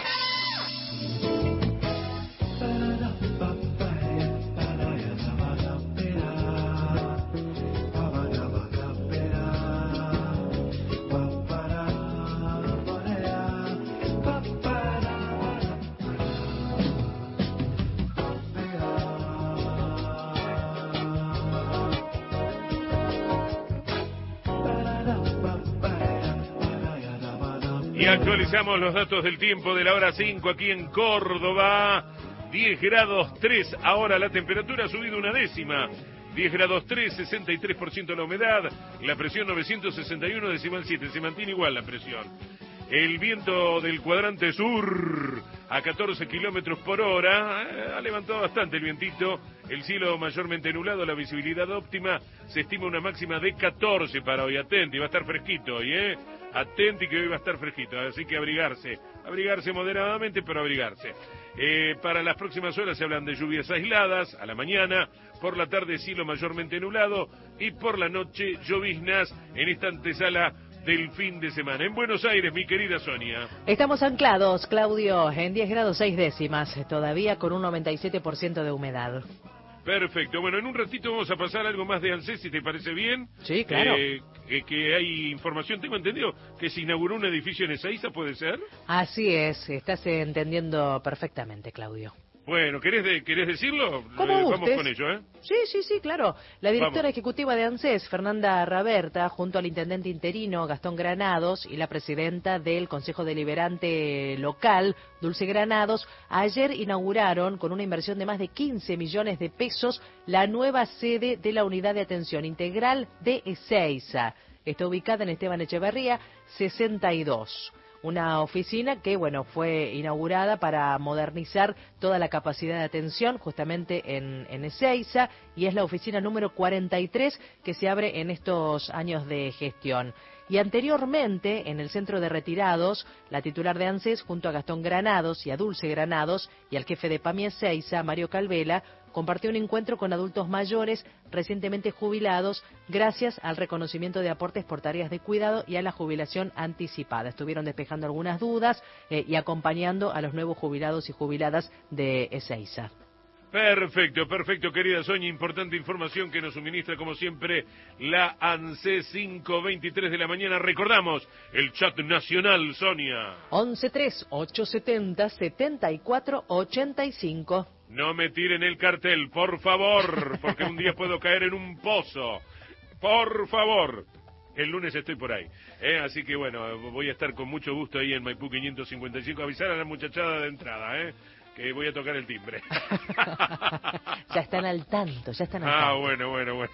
Y actualizamos los datos del tiempo de la hora cinco aquí en Córdoba. diez grados tres, ahora la temperatura ha subido una décima. diez grados tres, sesenta y tres por ciento la humedad. La presión novecientos sesenta y uno decimal siete, se mantiene igual la presión. El viento del cuadrante sur a catorce kilómetros por hora, eh, ha levantado bastante el vientito, el cielo mayormente nublado, la visibilidad óptima, se estima una máxima de catorce para hoy. Atenti, va a estar fresquito hoy, ¿eh? Atenti que hoy va a estar fresquito, así que abrigarse, abrigarse moderadamente, pero abrigarse. Eh, para las próximas horas se hablan de lluvias aisladas a la mañana, por la tarde cielo mayormente nublado y por la noche lloviznas en esta antesala del fin de semana. En Buenos Aires, mi querida Sonia. Estamos anclados, Claudio, en diez grados seis décimas, todavía con un noventa y siete por ciento de humedad. Perfecto. Bueno, en un ratito vamos a pasar algo más de ANSES, si te parece bien. Sí, claro. Eh, eh, que hay información, tengo entendido, que se inauguró un edificio en Ezeiza, ¿puede ser? Así es, estás entendiendo perfectamente, Claudio. Bueno, ¿querés, de, ¿querés decirlo? ¿Cómo Eh, vamos gustes? con ello, ¿eh? Sí, sí, sí, claro. La directora Vamos. ejecutiva de ANSES, Fernanda Raberta, junto al intendente interino, Gastón Granados, y la presidenta del Consejo Deliberante Local, Dulce Granados, ayer inauguraron, con una inversión de más de quince millones de pesos, la nueva sede de la Unidad de Atención Integral de Ezeiza. Está ubicada en Esteban Echeverría, sesenta y dos. Una oficina que, bueno, fue inaugurada para modernizar toda la capacidad de atención justamente en, en Ezeiza, y es la oficina número cuarenta y tres que se abre en estos años de gestión. Y anteriormente, en el centro de retirados, la titular de ANSES, junto a Gastón Granados y a Dulce Granados, y al jefe de PAMI Ezeiza, Mario Calvela, compartió un encuentro con adultos mayores recientemente jubilados gracias al reconocimiento de aportes por tareas de cuidado y a la jubilación anticipada. Estuvieron despejando algunas dudas eh, y acompañando a los nuevos jubilados y jubiladas de Ezeiza. Perfecto, perfecto, querida Sonia. Importante información que nos suministra, como siempre, la ANSES cinco veintitrés de la mañana. Recordamos el chat nacional, Sonia. once tres ocho setenta setenta y cuatro ochenta y cinco. No me tiren el cartel, por favor, porque un día puedo caer en un pozo. Por favor. El lunes estoy por ahí. ¿eh? Así que bueno, voy a estar con mucho gusto ahí en Maipú quinientos cincuenta y cinco. Avisar a la muchachada de entrada, ¿eh? que voy a tocar el timbre. Ya están al tanto, ya están al Ah, tanto. bueno, bueno, bueno.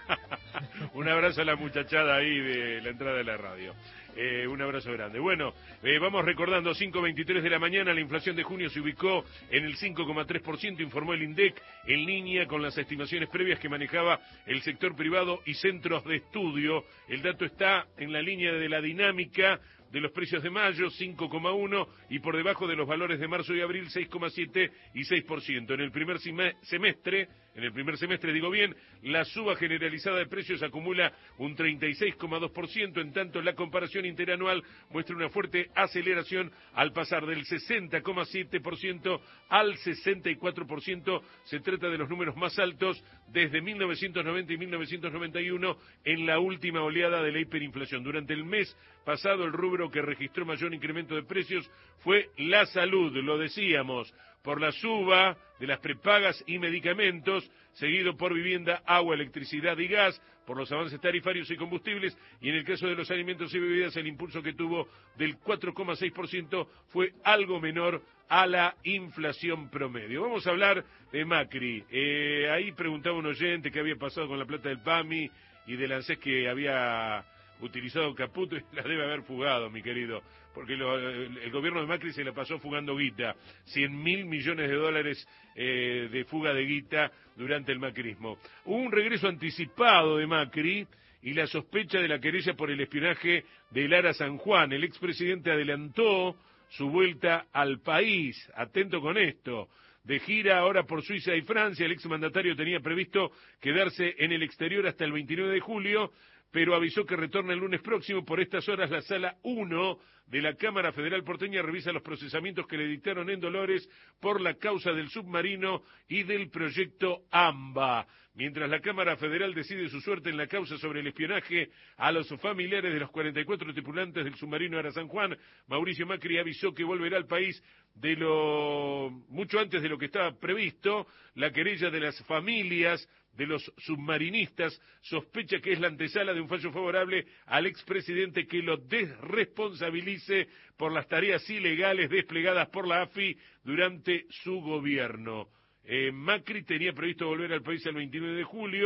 Un abrazo a la muchachada ahí de la entrada de la radio. Eh, un abrazo grande. Bueno, eh, vamos recordando, cinco veintitrés de la mañana, la inflación de junio se ubicó en el cinco coma tres por ciento, informó el INDEC, en línea con las estimaciones previas que manejaba el sector privado y centros de estudio. El dato está en la línea de la dinámica de los precios de mayo, cinco coma uno, y por debajo de los valores de marzo y abril, seis coma siete y seis por ciento. En el primer semestre, en el primer semestre, digo bien, la suba generalizada de precios acumula un treinta y seis coma dos por ciento, en tanto la comparación interanual muestra una fuerte aceleración al pasar del sesenta coma siete por ciento al sesenta y cuatro por ciento. Se trata de los números más altos desde mil novecientos noventa y mil novecientos noventa y uno en la última oleada de la hiperinflación. Durante el mes pasado, el rubro que registró mayor incremento de precios fue la salud, lo decíamos, por la suba de las prepagas y medicamentos, seguido por vivienda, agua, electricidad y gas, por los avances tarifarios y combustibles, y en el caso de los alimentos y bebidas, el impulso que tuvo del cuatro coma seis por ciento fue algo menor a la inflación promedio. Vamos a hablar de Macri. Eh, ahí preguntaba un oyente qué había pasado con la plata del PAMI y del ANSES que había utilizado Caputo, y la debe haber fugado, mi querido, porque lo, el, el gobierno de Macri se la pasó fugando guita, cien mil millones de dólares eh, de fuga de guita durante el macrismo. Hubo un regreso anticipado de Macri y la sospecha de la querella por el espionaje de Lara San Juan. El expresidente adelantó su vuelta al país, atento con esto. De gira ahora por Suiza y Francia, el exmandatario tenía previsto quedarse en el exterior hasta el veintinueve de julio, pero avisó que retorna el lunes próximo. Por estas horas, la Sala uno de la Cámara Federal Porteña revisa los procesamientos que le dictaron en Dolores por la causa del submarino y del proyecto AMBA. Mientras la Cámara Federal decide su suerte en la causa sobre el espionaje a los familiares de los cuarenta y cuatro tripulantes del submarino Ara San Juan, Mauricio Macri avisó que volverá al país de lo mucho antes de lo que estaba previsto. La querella de las familias de los submarinistas sospecha que es la antesala de un fallo favorable al expresidente que lo desresponsabilice por las tareas ilegales desplegadas por la A F I durante su gobierno. Eh, Macri tenía previsto volver al país el veintinueve de julio,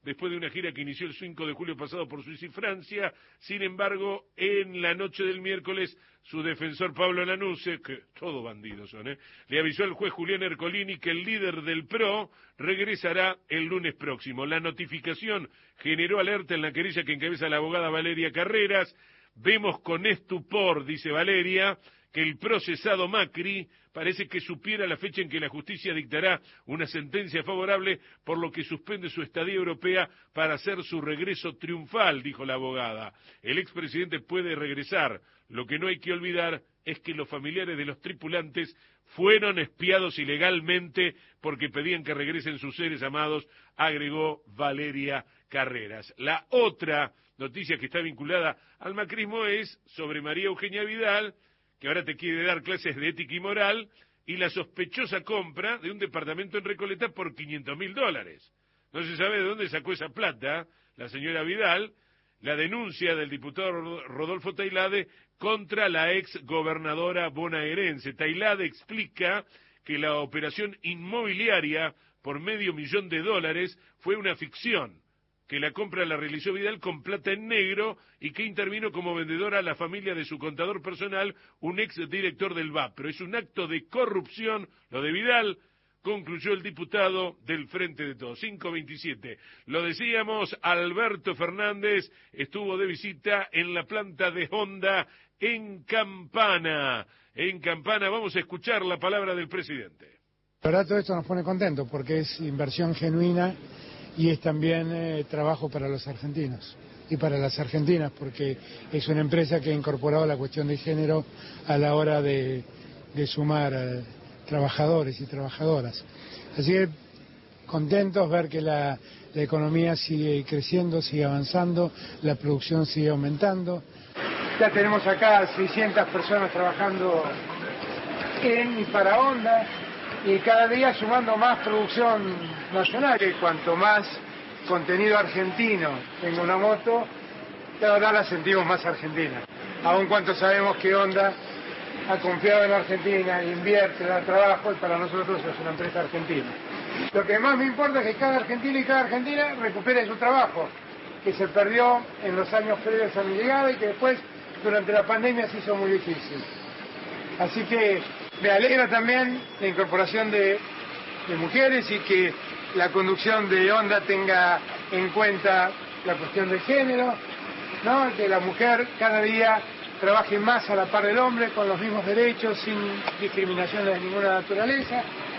después de una gira que inició el cinco de julio pasado por Suiza y Francia. Sin embargo, en la noche del miércoles, su defensor Pablo Lanuse, que todos bandidos son, ¿eh? le avisó al juez Julián Ercolini que el líder del P R O regresará el lunes próximo. La notificación generó alerta en la querella que encabeza la abogada Valeria Carreras. Vemos con estupor, dice Valeria, que el procesado Macri parece que supiera la fecha en que la justicia dictará una sentencia favorable, por lo que suspende su estadía europea para hacer su regreso triunfal, dijo la abogada. El expresidente puede regresar. Lo que no hay que olvidar es que los familiares de los tripulantes fueron espiados ilegalmente porque pedían que regresen sus seres amados, agregó Valeria Carreras. La otra noticia que está vinculada al macrismo es sobre María Eugenia Vidal, que ahora te quiere dar clases de ética y moral, y la sospechosa compra de un departamento en Recoleta por quinientos mil dólares. No se sabe de dónde sacó esa plata la señora Vidal. La denuncia del diputado Rodolfo Tailade contra la ex gobernadora bonaerense. Tailade explica que la operación inmobiliaria por medio millón de dólares fue una ficción, que la compra la realizó Vidal con plata en negro y que intervino como vendedora a la familia de su contador personal, un ex director del V A P. Pero es un acto de corrupción lo de Vidal, concluyó el diputado del Frente de Todos. cinco veintisiete. Lo decíamos, Alberto Fernández estuvo de visita en la planta de Honda en Campana. En Campana vamos a escuchar la palabra del presidente. La verdad, todo esto nos pone contentos porque es inversión genuina y es también eh, trabajo para los argentinos y para las argentinas, porque es una empresa que ha incorporado la cuestión de género a la hora de, de sumar eh, trabajadores y trabajadoras. Así que contentos ver que la, la economía sigue creciendo, sigue avanzando, la producción sigue aumentando. Ya tenemos acá seiscientas personas trabajando en y para Honda, y cada día sumando más producción nacional, que cuanto más contenido argentino tenga una moto, cada vez la sentimos más argentina. Aun cuanto sabemos que Honda ha confiado en Argentina, invierte, da trabajo, y para nosotros es una empresa argentina. Lo que más me importa es que cada argentino y cada argentina recupere su trabajo, que se perdió en los años previos a mi llegada y que después, durante la pandemia, se hizo muy difícil. Así que me alegra también la incorporación de, de mujeres y que la conducción de Honda tenga en cuenta la cuestión de género, ¿no? Que la mujer cada día trabaje más a la par del hombre, con los mismos derechos, sin discriminaciones de ninguna naturaleza.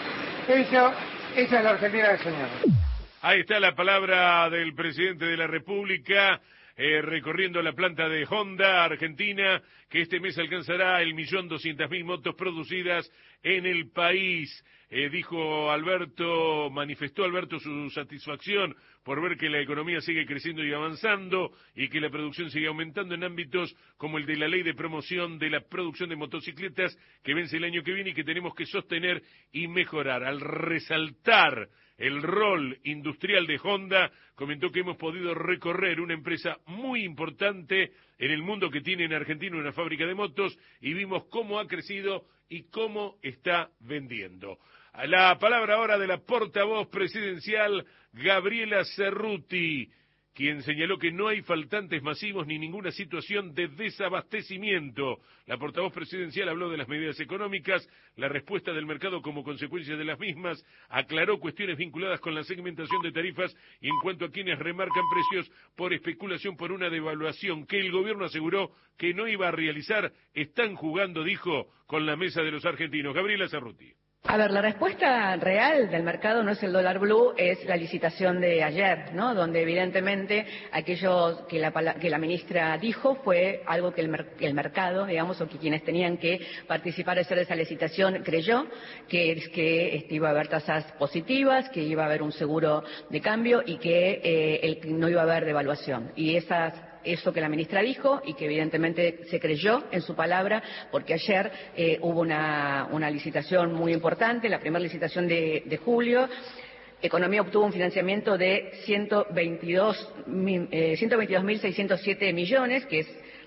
Eso, esa es la Argentina que soñamos. Ahí está la palabra del presidente de la República, eh, recorriendo la planta de Honda Argentina, que este mes alcanzará el millón doscientas mil motos producidas en el país. Eh, dijo Alberto, manifestó Alberto su satisfacción por ver que la economía sigue creciendo y avanzando y que la producción sigue aumentando en ámbitos como el de la ley de promoción de la producción de motocicletas que vence el año que viene y que tenemos que sostener y mejorar. Al resaltar el rol industrial de Honda, comentó que hemos podido recorrer una empresa muy importante en el mundo que tiene en Argentina una fábrica de motos y vimos cómo ha crecido y cómo está vendiendo. La palabra ahora de la portavoz presidencial Gabriela Cerruti, quien señaló que no hay faltantes masivos ni ninguna situación de desabastecimiento. La portavoz presidencial habló de las medidas económicas, la respuesta del mercado como consecuencia de las mismas, aclaró cuestiones vinculadas con la segmentación de tarifas y en cuanto a quienes remarcan precios por especulación por una devaluación que el gobierno aseguró que no iba a realizar, están jugando, dijo, con la mesa de los argentinos. Gabriela Cerruti. A ver, la respuesta real del mercado no es el dólar blue, es la licitación de ayer, ¿no? Donde evidentemente aquello que la, que la ministra dijo fue algo que el, mer el mercado, digamos, o que quienes tenían que participar de hacer esa licitación creyó, que es que este, iba a haber tasas positivas, que iba a haber un seguro de cambio y que eh, el, no iba a haber devaluación. Y esas eso que la ministra dijo y que evidentemente se creyó en su palabra, porque ayer eh, hubo una, una licitación muy importante, la primera licitación de, de julio. Economía obtuvo un financiamiento de ciento veintidós mil seiscientos siete millones, que es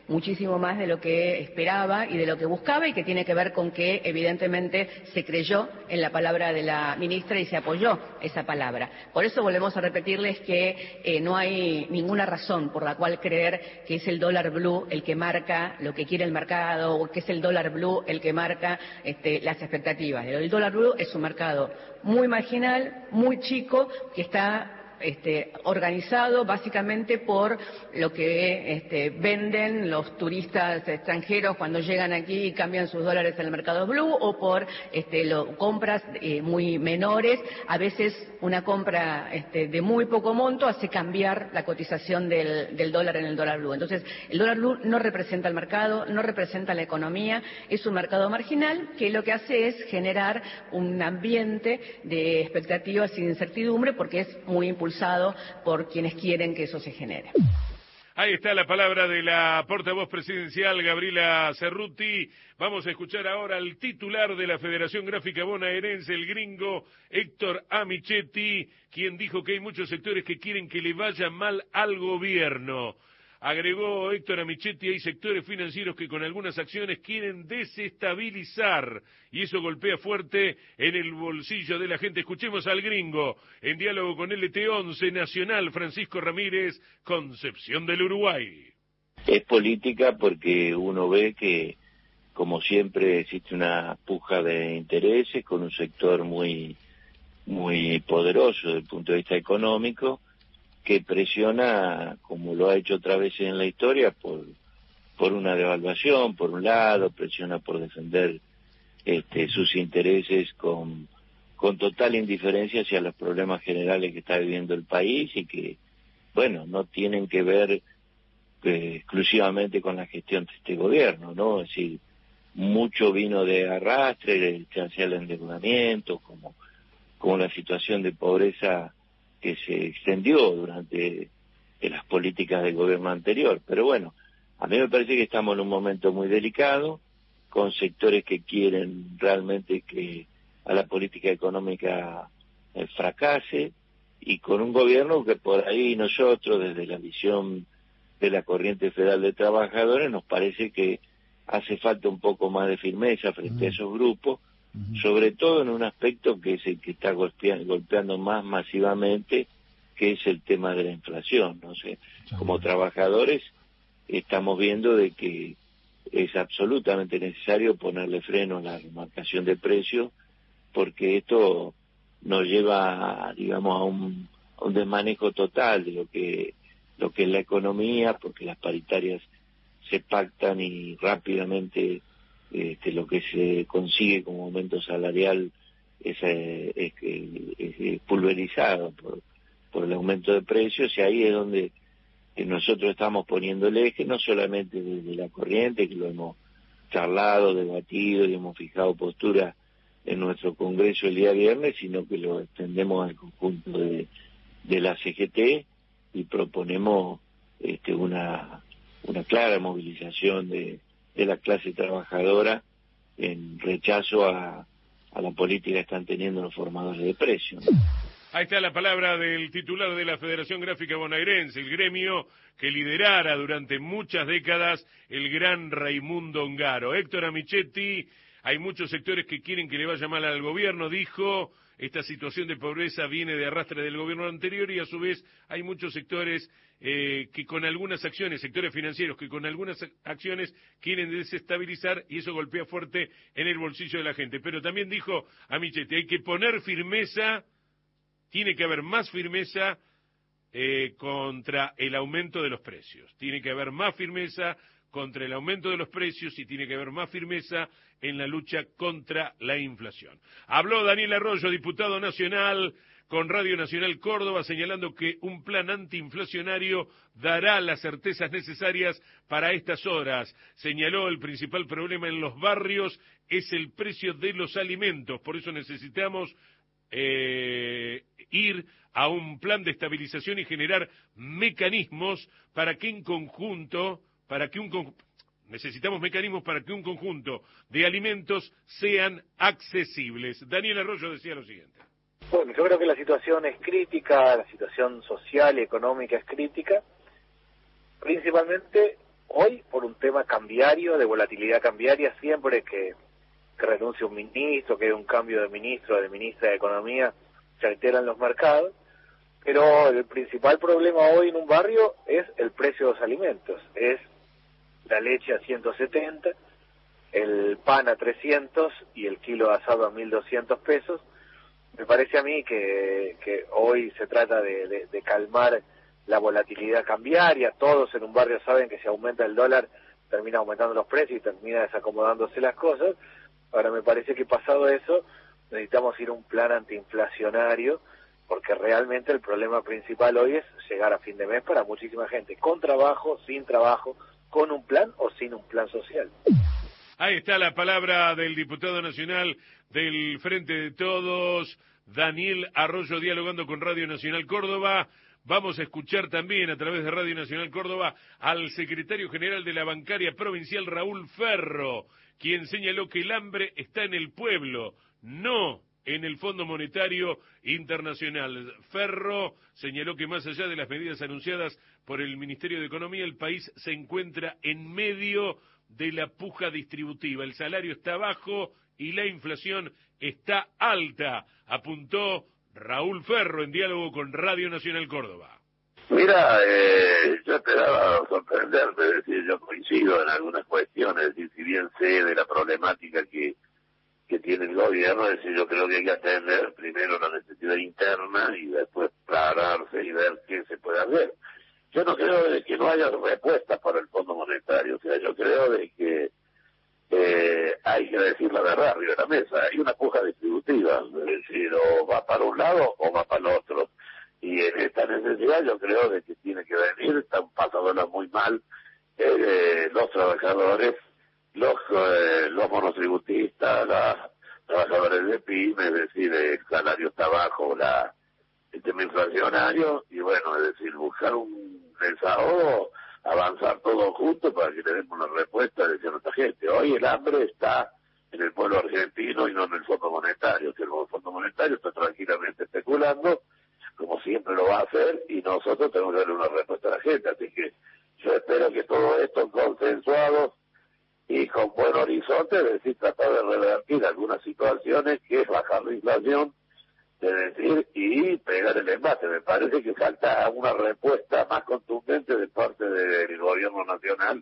muchísimo más de lo que esperaba y de lo que buscaba, y que tiene que ver con que evidentemente se creyó en la palabra de la ministra y se apoyó esa palabra. Por eso volvemos a repetirles que eh, no hay ninguna razón por la cual creer que es el dólar blue el que marca lo que quiere el mercado, o que es el dólar blue el que marca este, las expectativas. El dólar blue es un mercado muy marginal, muy chico, que está Este, organizado básicamente por lo que este, venden los turistas extranjeros cuando llegan aquí y cambian sus dólares en el mercado blue, o por este, lo, compras eh, muy menores. A veces una compra este, de muy poco monto hace cambiar la cotización del, del dólar en el dólar blue. Entonces, el dólar blue no representa el mercado, no representa la economía, es un mercado marginal que lo que hace es generar un ambiente de expectativas y de incertidumbre, porque es muy impulsado por quienes quieren que eso se genere. Ahí está la palabra de la portavoz presidencial, Gabriela Cerruti. Vamos a escuchar ahora al titular de la Federación Gráfica Bonaerense, el gringo Héctor Amichetti, quien dijo que hay muchos sectores que quieren que le vaya mal al gobierno. Agregó Héctor Amichetti, hay sectores financieros que con algunas acciones quieren desestabilizar, y eso golpea fuerte en el bolsillo de la gente. Escuchemos al gringo, en diálogo con L T once Nacional, Francisco Ramírez, Concepción del Uruguay. Es política porque uno ve que, como siempre, existe una puja de intereses con un sector muy, muy poderoso desde el punto de vista económico, que presiona, como lo ha hecho otra vez en la historia, por por una devaluación, por un lado, presiona por defender este, sus intereses con, con total indiferencia hacia los problemas generales que está viviendo el país, y que, bueno, no tienen que ver eh, exclusivamente con la gestión de este gobierno, ¿no? Es decir, mucho vino de arrastre, el chance al endeudamiento, como, como la situación de pobreza que se extendió durante eh, las políticas del gobierno anterior. Pero bueno, a mí me parece que estamos en un momento muy delicado, con sectores que quieren realmente que a la política económica eh, fracase, y con un gobierno que por ahí nosotros, desde la visión de la Corriente Federal de Trabajadores, nos parece que hace falta un poco más de firmeza frente uh-huh. a esos grupos, uh-huh. sobre todo en un aspecto que es el que está golpeando, golpeando más masivamente, que es el tema de la inflación. No sé, como trabajadores estamos viendo de que es absolutamente necesario ponerle freno a la remarcación de precios, porque esto nos lleva, digamos, a un, a un desmanejo total de lo que lo que es la economía, porque las paritarias se pactan y rápidamente este, lo que se consigue como aumento salarial es, es, es, es pulverizado por, por el aumento de precios, y ahí es donde nosotros estamos poniendo el eje, no solamente desde la corriente, que lo hemos charlado, debatido y hemos fijado postura en nuestro congreso el día viernes, sino que lo extendemos al conjunto de, de la C G T, y proponemos este, una, una clara movilización de, de la clase trabajadora en rechazo a, a la política que están teniendo los formadores de precios, ¿no? Ahí está la palabra del titular de la Federación Gráfica Bonaerense, el gremio que liderara durante muchas décadas el gran Raimundo Ongaro. Héctor Amichetti, hay muchos sectores que quieren que le vaya mal al gobierno, dijo. Esta situación de pobreza viene de arrastre del gobierno anterior, y a su vez hay muchos sectores eh, que con algunas acciones, sectores financieros que con algunas acciones quieren desestabilizar, y eso golpea fuerte en el bolsillo de la gente. Pero también dijo Amichetti, hay que poner firmeza. Tiene que haber más firmeza eh, contra el aumento de los precios. Tiene que haber más firmeza contra el aumento de los precios, y tiene que haber más firmeza en la lucha contra la inflación. Habló Daniel Arroyo, diputado nacional, con Radio Nacional Córdoba, señalando que un plan antiinflacionario dará las certezas necesarias para estas horas. Señaló el principal problema en los barrios es el precio de los alimentos. Por eso necesitamos Eh, ir a un plan de estabilización y generar mecanismos para que en conjunto, para que un necesitamos mecanismos para que un conjunto de alimentos sean accesibles. Daniel Arroyo decía lo siguiente. Bueno, yo creo que la situación es crítica, la situación social y económica es crítica, principalmente hoy por un tema cambiario, de volatilidad cambiaria, siempre que, que renuncia un ministro, que hay un cambio de ministro o de ministra de Economía, se alteran los mercados, pero el principal problema hoy en un barrio es el precio de los alimentos, es la leche a ciento setenta, el pan a trescientos y el kilo de asado a mil doscientos pesos. Me parece a mí que, que hoy se trata de, de, de calmar la volatilidad cambiaria. Todos en un barrio saben que si aumenta el dólar termina aumentando los precios y termina desacomodándose las cosas. Ahora me parece que pasado eso necesitamos ir a un plan antiinflacionario, porque realmente el problema principal hoy es llegar a fin de mes para muchísima gente, con trabajo, sin trabajo, con un plan o sin un plan social. Ahí está la palabra del diputado nacional del Frente de Todos, Daniel Arroyo, dialogando con Radio Nacional Córdoba. Vamos a escuchar también a través de Radio Nacional Córdoba al secretario general de la Bancaria Provincial, Raúl Ferro, quien señaló que el hambre está en el pueblo, no en el Fondo Monetario Internacional. Ferro señaló que más allá de las medidas anunciadas por el Ministerio de Economía, el país se encuentra en medio de la puja distributiva. El salario está bajo y la inflación está alta, apuntó Raúl Ferro en diálogo con Radio Nacional Córdoba. Mira, eh, yo esperaba sorprenderte, es decir, yo coincido en algunas cuestiones, es decir, si bien sé de la problemática que que tiene el gobierno, es decir, yo creo que hay que atender primero la necesidad interna y después pararse y ver qué se puede hacer. Yo no creo de que no haya respuestas para el Fondo Monetario, o sea, yo creo de que eh, hay que decir la verdad arriba de la mesa, hay una puja distributiva, es decir, o va para un lado o va para el otro, y en esta necesidad yo creo de que tiene que venir, están pasándola muy mal eh, los trabajadores, los eh, los monotributistas, los trabajadores de pyme, es decir, el salario está bajo, la, el tema inflacionario, y bueno, es decir, buscar un desahogo, avanzar todos juntos para que le demos una respuesta de nuestra gente. Hoy el hambre está en el pueblo argentino y no en el Fondo Monetario, que el Fondo Monetario está tranquilamente especulando, como siempre lo va a hacer, y nosotros tenemos que darle una respuesta a la gente, así que yo espero que todo esto consensuado y con buen horizonte, es decir, tratar de revertir algunas situaciones, que es bajar la inflación, es decir, y pegar el embate. Me parece que falta una respuesta más contundente de parte del gobierno nacional.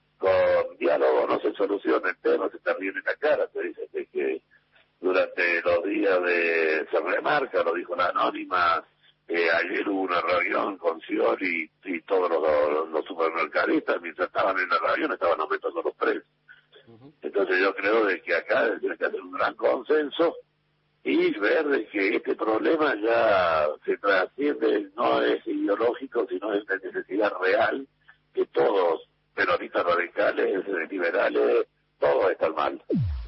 Con diálogo no se soluciona el tema, se está bien en la cara, se dice que durante los días de, se remarca, lo dijo la anónima, eh, ayer hubo una reunión con Scioli y, y todos los, los supermercadistas, mientras estaban en la reunión estaban aumentando los precios. Entonces yo creo de que acá tiene que hacer un gran consenso y ver de que este problema ya se trasciende, no es ideológico, sino es de necesidad real, que todos, peronistas radicales, liberales, todos están mal.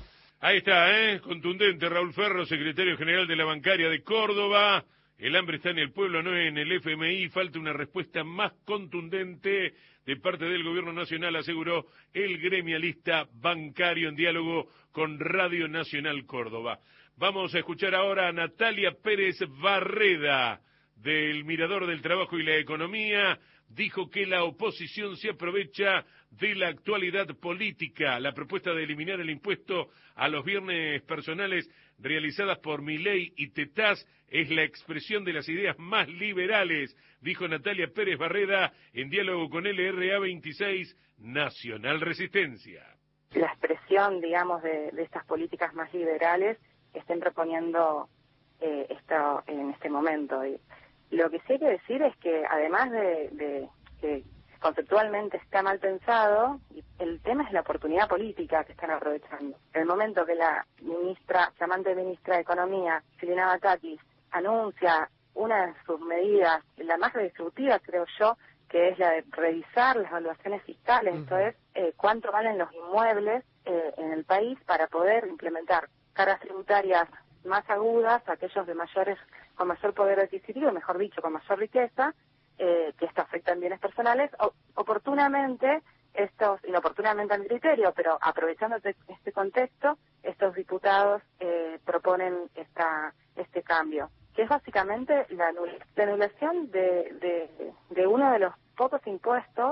Ahí está, ¿eh? Contundente Raúl Ferro, secretario general de la Bancaria de Córdoba. El hambre está en el pueblo, no en el F M I. Falta una respuesta más contundente de parte del gobierno nacional, aseguró el gremialista bancario en diálogo con Radio Nacional Córdoba. Vamos a escuchar ahora a Natalia Pérez Barreda, del Mirador del Trabajo y la Economía. Dijo que la oposición se aprovecha de la actualidad política. La propuesta de eliminar el impuesto a los bienes personales realizadas por Milei y Tetaz es la expresión de las ideas más liberales, dijo Natalia Pérez Barreda en diálogo con L R A veintiséis Nacional Resistencia. La expresión, digamos, de, de estas políticas más liberales estén proponiendo eh, esto en este momento. Y lo que sí hay que decir es que además de, de que conceptualmente está mal pensado, el tema es la oportunidad política que están aprovechando. El momento que la ministra, flamante ministra de Economía, Silvina Batakis, anuncia una de sus medidas, la más redistributiva creo yo, que es la de revisar las evaluaciones fiscales, uh-huh. Esto es eh, cuánto valen los inmuebles eh, en el país para poder implementar cargas tributarias más agudas, aquellos de mayores con mayor poder adquisitivo, mejor dicho, con mayor riqueza, eh, que esto afecta en bienes personales, o, oportunamente, estos, inoportunamente a mi criterio, pero aprovechando este, este contexto, estos diputados eh, proponen esta, este cambio, que es básicamente la, anul la anulación de, de, de uno de los pocos impuestos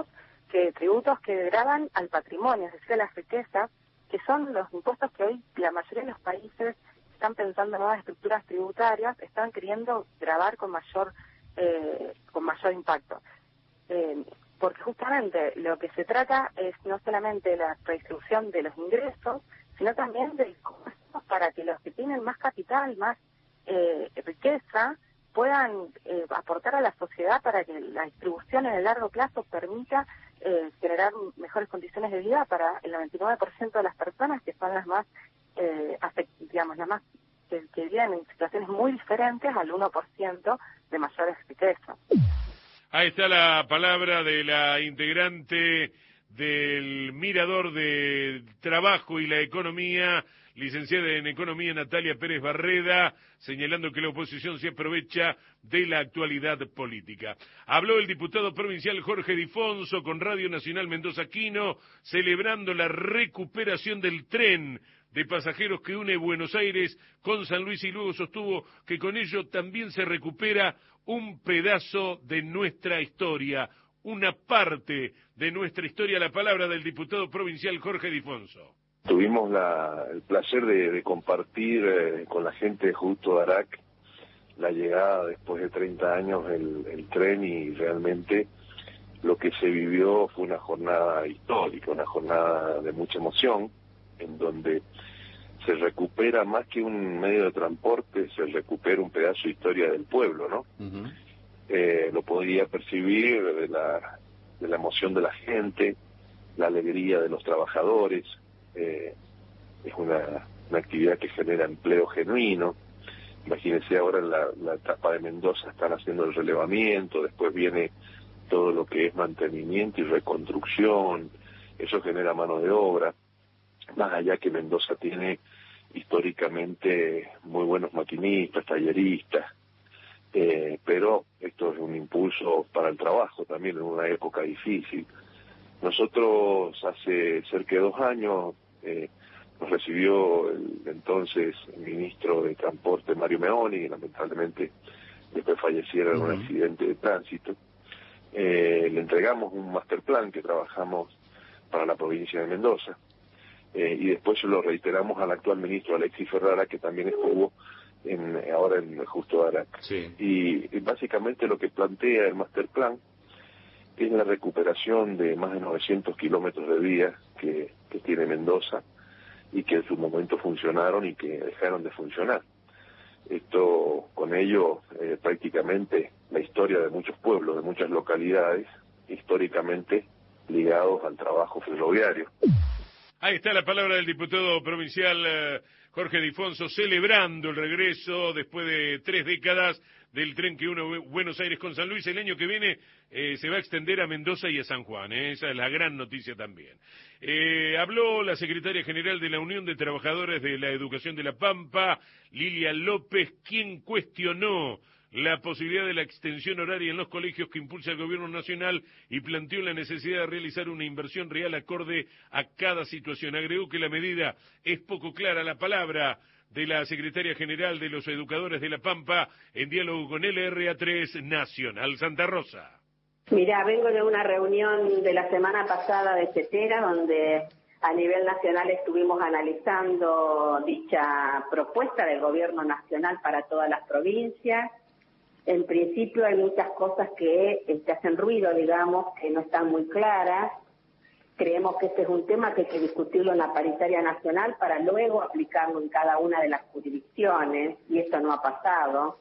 que tributos que gravan al patrimonio, es decir, a las riquezas, que son los impuestos que hoy la mayoría de los países están pensando en nuevas estructuras tributarias, están queriendo gravar con mayor eh, con mayor impacto. Eh, porque justamente lo que se trata es no solamente la redistribución de los ingresos, sino también de cómo hacemos para que los que tienen más capital, más eh, riqueza, puedan eh, aportar a la sociedad para que la distribución en el largo plazo permita eh, generar mejores condiciones de vida para el noventa y nueve por ciento de las personas que son las más, eh, afect, digamos, las más que, que viven en situaciones muy diferentes al uno por ciento de mayores riquezas. Ahí está la palabra de la integrante del Mirador de Trabajo y la Economía, licenciada en Economía Natalia Pérez Barreda, señalando que la oposición se aprovecha de la actualidad política. Habló el diputado provincial Jorge Difonso con Radio Nacional Mendoza Quino, celebrando la recuperación del tren de pasajeros que une Buenos Aires con San Luis, y luego sostuvo que con ello también se recupera un pedazo de nuestra historia, una parte de nuestra historia. La palabra del diputado provincial Jorge Difonso. Tuvimos la, el placer de, de compartir eh, con la gente de Justo Arac la llegada después de treinta años del el tren, y realmente lo que se vivió fue una jornada histórica, una jornada de mucha emoción, en donde se recupera más que un medio de transporte, se recupera un pedazo de historia del pueblo, ¿no? Uh-huh. Eh, lo podría percibir de la, de la emoción de la gente, la alegría de los trabajadores. Eh, es una, una actividad que genera empleo genuino. Imagínense ahora en la, la etapa de Mendoza están haciendo el relevamiento, después viene todo lo que es mantenimiento y reconstrucción, eso genera mano de obra, más allá que Mendoza tiene históricamente muy buenos maquinistas, talleristas, eh, pero esto es un impulso para el trabajo también en una época difícil. Nosotros hace cerca de dos años eh, nos recibió el entonces ministro de Transporte Mario Meoni, y lamentablemente después falleciera en uh-huh. un accidente de tránsito. Eh, le entregamos un master plan que trabajamos para la provincia de Mendoza, eh, y después lo reiteramos al actual ministro Alexis Ferrara, que también estuvo en, ahora en Justo Arac. Sí. Y, y básicamente lo que plantea el master plan es la recuperación de más de novecientos kilómetros de vías que, que tiene Mendoza y que en su momento funcionaron y que dejaron de funcionar. Esto, con ello, eh, prácticamente la historia de muchos pueblos, de muchas localidades, históricamente ligados al trabajo ferroviario. Ahí está la palabra del diputado provincial eh, Jorge Difonso, celebrando el regreso después de tres décadas del tren que une Buenos Aires con San Luis. El año que viene eh, se va a extender a Mendoza y a San Juan, eh, esa es la gran noticia también. Eh, habló la secretaria general de la Unión de Trabajadores de la Educación de La Pampa, Lilia López, quien cuestionó la posibilidad de la extensión horaria en los colegios que impulsa el gobierno nacional y planteó la necesidad de realizar una inversión real acorde a cada situación. Agregó que la medida es poco clara. La palabra de la secretaria general de los educadores de La Pampa en diálogo con L R A tres Nacional Santa Rosa. Mirá, vengo de una reunión de la semana pasada de CETERA, donde a nivel nacional estuvimos analizando dicha propuesta del gobierno nacional para todas las provincias. En principio hay muchas cosas que este, hacen ruido, digamos, que no están muy claras. Creemos que este es un tema que hay que discutirlo en la paritaria nacional para luego aplicarlo en cada una de las jurisdicciones, y esto no ha pasado.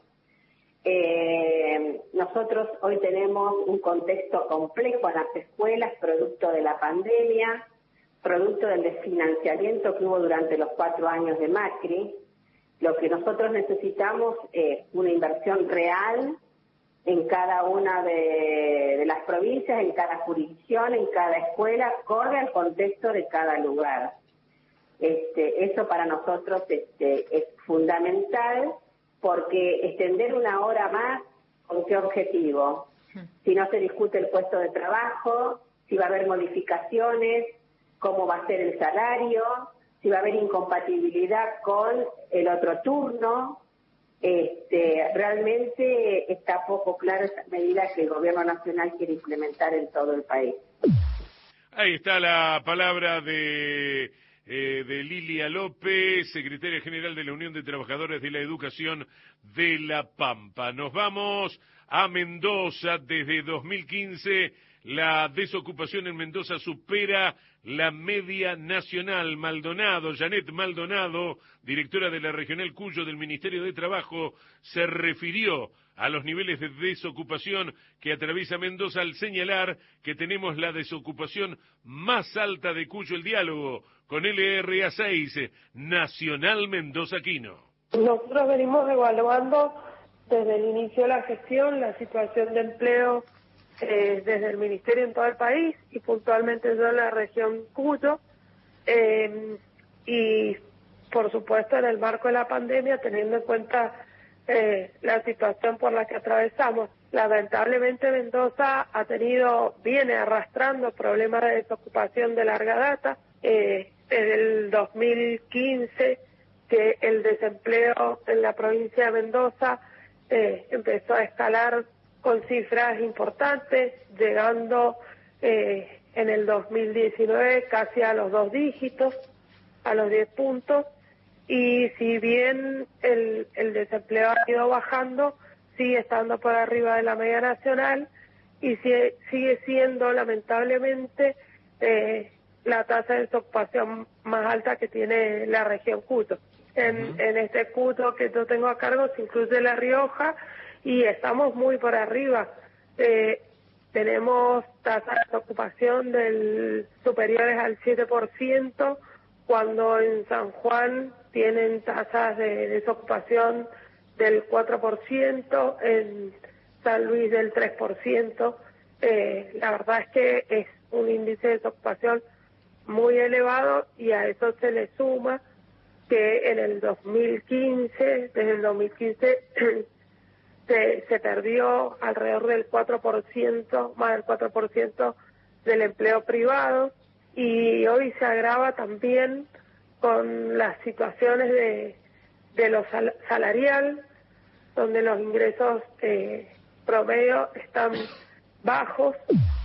Eh, nosotros hoy tenemos un contexto complejo en las escuelas, producto de la pandemia, producto del desfinanciamiento que hubo durante los cuatro años de Macri. Lo que nosotros necesitamos es una inversión real en cada una de, de las provincias, en cada jurisdicción, en cada escuela, acorde al contexto de cada lugar. Este, eso para nosotros este, es fundamental, porque extender una hora más, ¿con qué objetivo? Si no se discute el puesto de trabajo, si va a haber modificaciones, cómo va a ser el salario, si va a haber incompatibilidad con el otro turno. Este, realmente está poco clara esa medida que el gobierno nacional quiere implementar en todo el país. Ahí está la palabra de, eh, de Lilia López, secretaria general de la Unión de Trabajadores de la Educación de La Pampa. Nos vamos a Mendoza. Desde dos mil quince, la desocupación en Mendoza supera la media nacional. Maldonado, Janet Maldonado, directora de la Regional Cuyo del Ministerio de Trabajo, se refirió a los niveles de desocupación que atraviesa Mendoza al señalar que tenemos la desocupación más alta de Cuyo. El diálogo con L R A seis, Nacional Mendoza Quino. Nosotros venimos evaluando desde el inicio de la gestión la situación de empleo eh, desde el Ministerio en todo el país y puntualmente yo en la región Cuyo, eh, y por supuesto en el marco de la pandemia, teniendo en cuenta Eh, la situación por la que atravesamos. Lamentablemente Mendoza ha tenido, viene arrastrando problemas de desocupación de larga data. Eh, desde el dos mil quince que el desempleo en la provincia de Mendoza eh, empezó a escalar con cifras importantes, llegando eh, en el dos mil diecinueve casi a los dos dígitos, a los diez puntos. Y si bien el, el desempleo ha ido bajando, sigue estando por arriba de la media nacional y sigue, sigue siendo lamentablemente eh, la tasa de desocupación más alta que tiene la región Cuyo. En, uh-huh. en este Cuyo que yo tengo a cargo se incluye La Rioja y estamos muy por arriba. Eh, tenemos tasas de desocupación del, superiores al siete por ciento, cuando en San Juan tienen tasas de desocupación del cuatro por ciento, en San Luis del tres por ciento. Eh, la verdad es que es un índice de desocupación muy elevado y a eso se le suma que en el dos mil quince, desde el dos mil quince, se, se perdió alrededor del cuatro por ciento, más del cuatro por ciento del empleo privado, y hoy se agrava también con las situaciones de, de lo sal, salarial, donde los ingresos eh, promedio están bajos.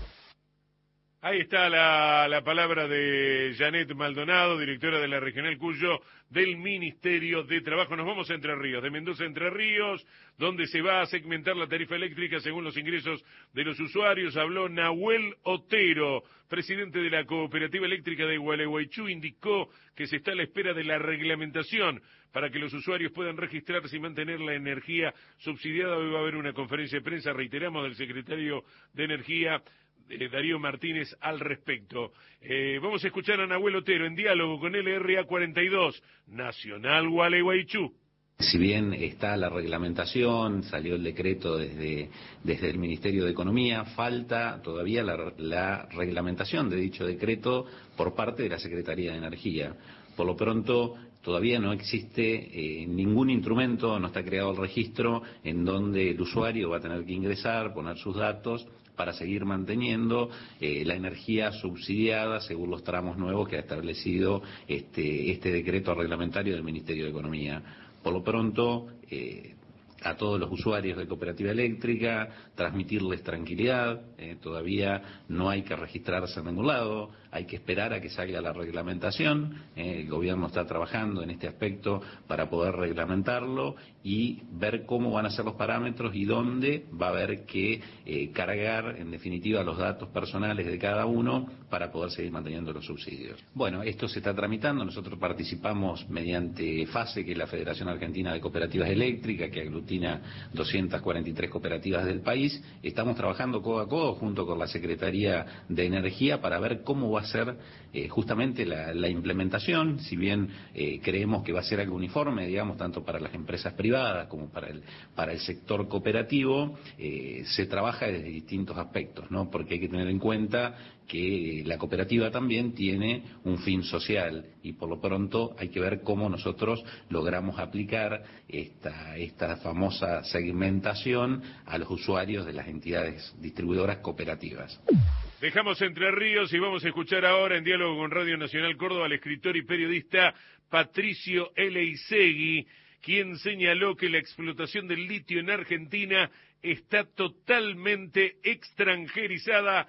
Ahí está la, la palabra de Janet Maldonado, directora de la Regional Cuyo del Ministerio de Trabajo. Nos vamos a Entre Ríos, de Mendoza a Entre Ríos, donde se va a segmentar la tarifa eléctrica según los ingresos de los usuarios. Habló Nahuel Otero, presidente de la Cooperativa Eléctrica de Gualeguaychú, indicó que se está a la espera de la reglamentación para que los usuarios puedan registrarse y mantener la energía subsidiada. Hoy va a haber una conferencia de prensa, reiteramos, del secretario de Energía, Eh, Darío Martínez, al respecto. Eh, vamos a escuchar a Nahuel Otero en diálogo con L R A cuarenta y dos, Nacional Gualeguaychú. Si bien está la reglamentación, salió el decreto desde, desde el Ministerio de Economía, falta todavía la, la reglamentación de dicho decreto por parte de la Secretaría de Energía. Por lo pronto, todavía no existe eh, ningún instrumento, no está creado el registro en donde el usuario va a tener que ingresar, poner sus datos para seguir manteniendo eh, la energía subsidiada según los tramos nuevos que ha establecido este, este decreto reglamentario del Ministerio de Economía. Por lo pronto, eh, a todos los usuarios de Cooperativa Eléctrica, transmitirles tranquilidad, eh, todavía no hay que registrarse en ningún lado, hay que esperar a que salga la reglamentación, eh, el gobierno está trabajando en este aspecto para poder reglamentarlo y ver cómo van a ser los parámetros y dónde va a haber que eh, cargar, en definitiva, los datos personales de cada uno para poder seguir manteniendo los subsidios. Bueno, esto se está tramitando, nosotros participamos mediante FASE, que es la Federación Argentina de Cooperativas Eléctricas, que aglutina doscientas cuarenta y tres cooperativas del país. Estamos trabajando codo a codo junto con la Secretaría de Energía para ver cómo va a ser eh, justamente la, la implementación, si bien eh, creemos que va a ser algo uniforme, digamos, tanto para las empresas privadas como para el, para el sector cooperativo, eh, se trabaja desde distintos aspectos, ¿no? Porque hay que tener en cuenta que la cooperativa también tiene un fin social y por lo pronto hay que ver cómo nosotros logramos aplicar esta, esta famosa segmentación a los usuarios de las entidades distribuidoras cooperativas. Dejamos Entre Ríos y vamos a escuchar ahora en diálogo con Radio Nacional Córdoba al escritor y periodista Patricio Eleizegui, quien señaló que la explotación del litio en Argentina está totalmente extranjerizada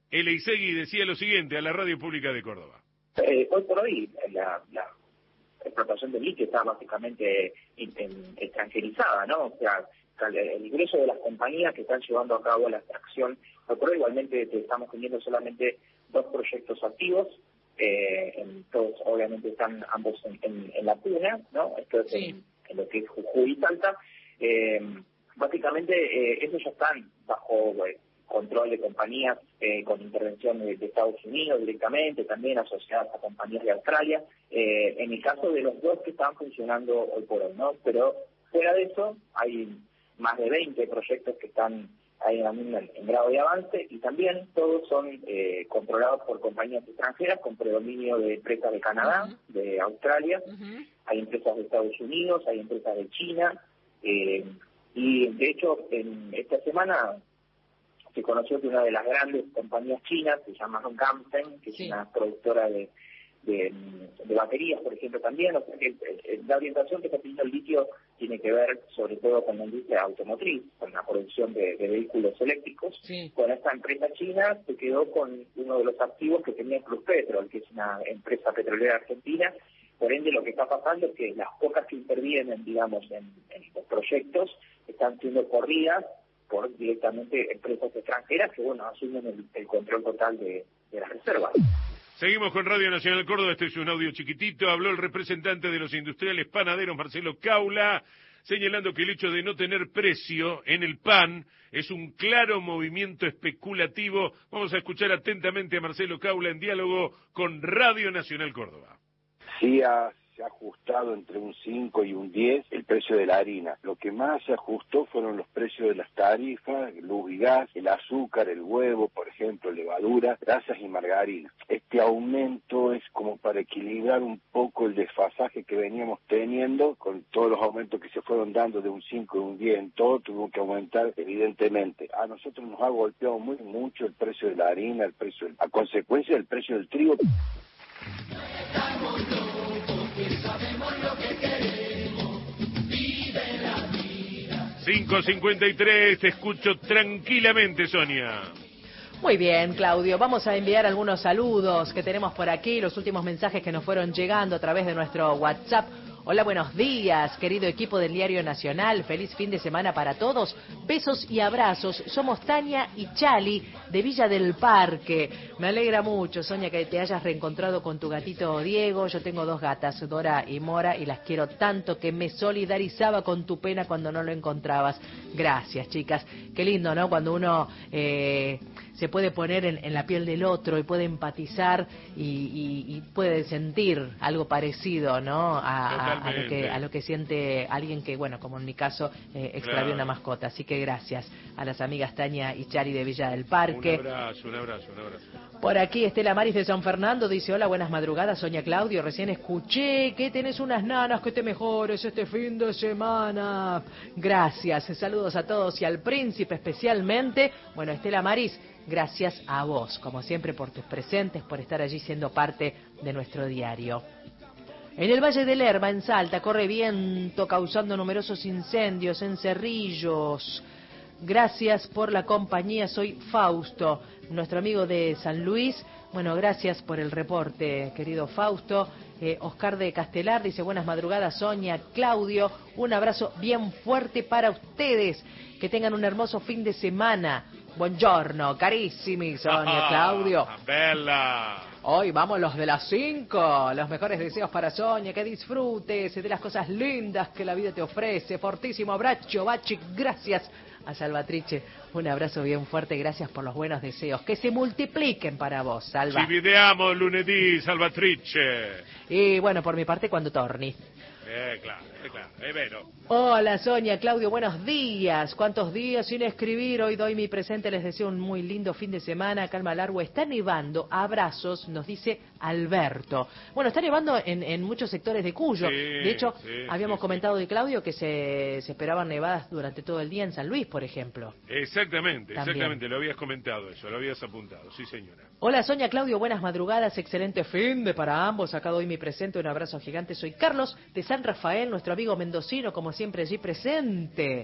Eleisegui decía lo siguiente a la Radio Pública de Córdoba. Eh, hoy por hoy la, la explotación del litio está básicamente in, in, extranjerizada, ¿no? O sea, el ingreso de las compañías que están llevando a cabo la extracción, hoy por hoy igualmente estamos teniendo solamente dos proyectos activos, eh, en, todos obviamente están ambos en, en, en la puna, ¿no? Esto es sí. en, en lo que es Jujuy y Salta. Eh, básicamente eh, esos ya están bajo eh, control de compañías eh, con intervención de, de Estados Unidos directamente, también asociadas a compañías de Australia, eh, en el caso de los dos que están funcionando hoy por hoy, ¿no? Pero fuera de eso hay más de veinte proyectos que están ahí en, en, en grado de avance y también todos son eh, controlados por compañías extranjeras con predominio de empresas de Canadá, uh-huh. de Australia, uh-huh. hay empresas de Estados Unidos, hay empresas de China, eh, y de hecho en esta semana se conoció que una de las grandes compañías chinas, se llama Ganfeng, que sí. es una productora de, de, de baterías, por ejemplo, también. O sea que eh, la orientación que está teniendo el litio tiene que ver sobre todo con la industria automotriz, con la producción de, de vehículos eléctricos. Sí. Con esta empresa china se quedó con uno de los activos que tenía Pluspetrol, que es una empresa petrolera argentina. Por ende, lo que está pasando es que las pocas que intervienen, digamos, en, en los proyectos están siendo corridas por directamente empresas extranjeras que, bueno, asumen el, el control total de, de las reservas. Seguimos con Radio Nacional Córdoba, este es un audio chiquitito. Habló el representante de los industriales panaderos, Marcelo Caula, señalando que el hecho de no tener precio en el pan es un claro movimiento especulativo. Vamos a escuchar atentamente a Marcelo Caula en diálogo con Radio Nacional Córdoba. Sí, ha, se ha ajustado entre un cinco y un diez el precio de la harina. Lo que más se ajustó fueron los precios de las tarifas, luz y gas, el azúcar, el huevo, por ejemplo, levadura, grasas y margarina. Este aumento es como para equilibrar un poco el desfasaje que veníamos teniendo con todos los aumentos que se fueron dando de un cinco y un diez en todo, tuvo que aumentar evidentemente. A nosotros nos ha golpeado muy mucho el precio de la harina, el precio, a consecuencia del precio del trigo. Estamos locos, que sabemos lo que queremos, vive la vida. cinco cincuenta y tres, te escucho tranquilamente, Sonia. Muy bien, Claudio, vamos a enviar algunos saludos que tenemos por aquí, los últimos mensajes que nos fueron llegando a través de nuestro WhatsApp. Hola, buenos días, querido equipo del Diario Nacional, feliz fin de semana para todos, besos y abrazos, somos Tania y Chali de Villa del Parque. Me alegra mucho, Sonia, que te hayas reencontrado con tu gatito Diego. Yo tengo dos gatas, Dora y Mora, y las quiero tanto que me solidarizaba con tu pena cuando no lo encontrabas. Gracias, chicas. Qué lindo, ¿no? Cuando uno eh, se puede poner en, en la piel del otro y puede empatizar y, y, y puede sentir algo parecido, ¿no? A, a, a, lo que, a lo que siente alguien que, bueno, como en mi caso, eh, extravió claro. una mascota. Así que gracias a las amigas Tania y Chari de Villa del Parque. Un abrazo, un abrazo, un abrazo. Por aquí Estela Maris de San Fernando dice, hola, buenas madrugadas, Sonia, Claudio, recién escuché que tenés unas nanas, que te mejores este fin de semana. Gracias, saludos a todos y al príncipe especialmente. Bueno, Estela Maris, gracias a vos, como siempre, por tus presentes, por estar allí siendo parte de nuestro diario. En el Valle del Lerma, en Salta, corre viento causando numerosos incendios en Cerrillos. Gracias por la compañía, soy Fausto, nuestro amigo de San Luis. Bueno, gracias por el reporte, querido Fausto. Eh, Oscar de Castelar dice, buenas madrugadas, Sonia, Claudio, un abrazo bien fuerte para ustedes. Que tengan un hermoso fin de semana. Buongiorno, carissimi, Sonia, Claudio. Bella. Hoy vamos los de las cinco, los mejores deseos para Sonia, que disfrutes de las cosas lindas que la vida te ofrece. Fortísimo abrazo, Bachi, gracias a Salvatrice. Un abrazo bien fuerte, gracias por los buenos deseos. Que se multipliquen para vos, Salva. Ci vediamo lunedì, Salvatrice. Y bueno, por mi parte, cuando torni. Eh, claro, eh, claro, es vero. Hola, Sonia, Claudio, buenos días. ¿Cuántos días sin escribir? Hoy doy mi presente, les deseo un muy lindo fin de semana. Calma largo, está nevando. Abrazos, nos dice Alberto. Bueno, está nevando en, en muchos sectores de Cuyo. Sí, de hecho, sí, habíamos sí, comentado sí. de Claudio que se, se esperaban nevadas durante todo el día en San Luis, por ejemplo. Exactamente, También. exactamente, lo habías comentado eso, lo habías apuntado, sí señora. Hola, Sonia, Claudio, buenas madrugadas, excelente fin de para ambos. Acá doy mi presente, un abrazo gigante. Soy Carlos de San Rafael, nuestro amigo mendocino, como siempre allí presente.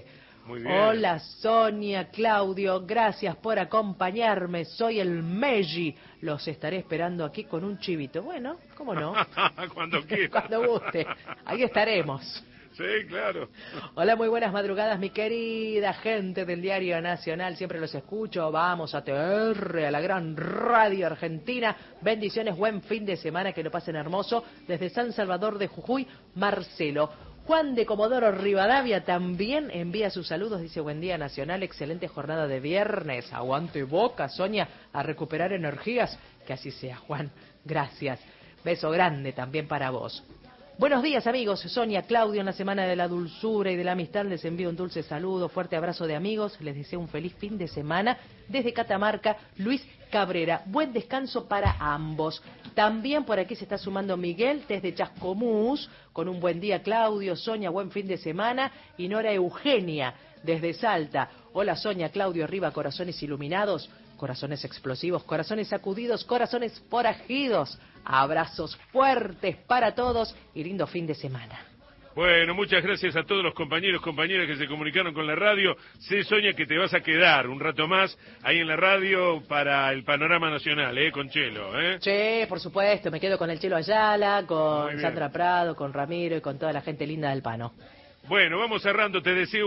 Muy bien. Hola Sonia, Claudio, gracias por acompañarme. Soy el Meji. Los estaré esperando aquí con un chivito. Bueno, ¿cómo no? Cuando quiera. Cuando guste. Ahí estaremos. Sí, claro. Hola, muy buenas madrugadas, mi querida gente del Diario Nacional. Siempre los escucho. Vamos a T R, a la gran radio argentina. Bendiciones, buen fin de semana, que lo pasen hermoso. Desde San Salvador de Jujuy, Marcelo. Juan de Comodoro Rivadavia también envía sus saludos. Dice, buen día Nacional, excelente jornada de viernes. Aguante Boca, Sonia, a recuperar energías. Que así sea, Juan. Gracias. Beso grande también para vos. Buenos días amigos, Sonia, Claudio, en la semana de la dulzura y de la amistad les envío un dulce saludo, fuerte abrazo de amigos, les deseo un feliz fin de semana. Desde Catamarca, Luis Cabrera, buen descanso para ambos. También por aquí se está sumando Miguel desde Chascomús, con un buen día Claudio, Sonia, buen fin de semana. Y Nora Eugenia desde Salta, hola Sonia, Claudio, arriba, corazones iluminados. Corazones explosivos, corazones sacudidos, corazones forajidos. Abrazos fuertes para todos y lindo fin de semana. Bueno, muchas gracias a todos los compañeros, compañeras que se comunicaron con la radio. Sé, Sonia, que te vas a quedar un rato más ahí en la radio para el panorama nacional, ¿eh? Con Chelo, ¿eh? Sí, por supuesto, me quedo con el Chelo Ayala, con Sandra Prado, con Ramiro y con toda la gente linda del Pano. Bueno, vamos cerrando, te deseo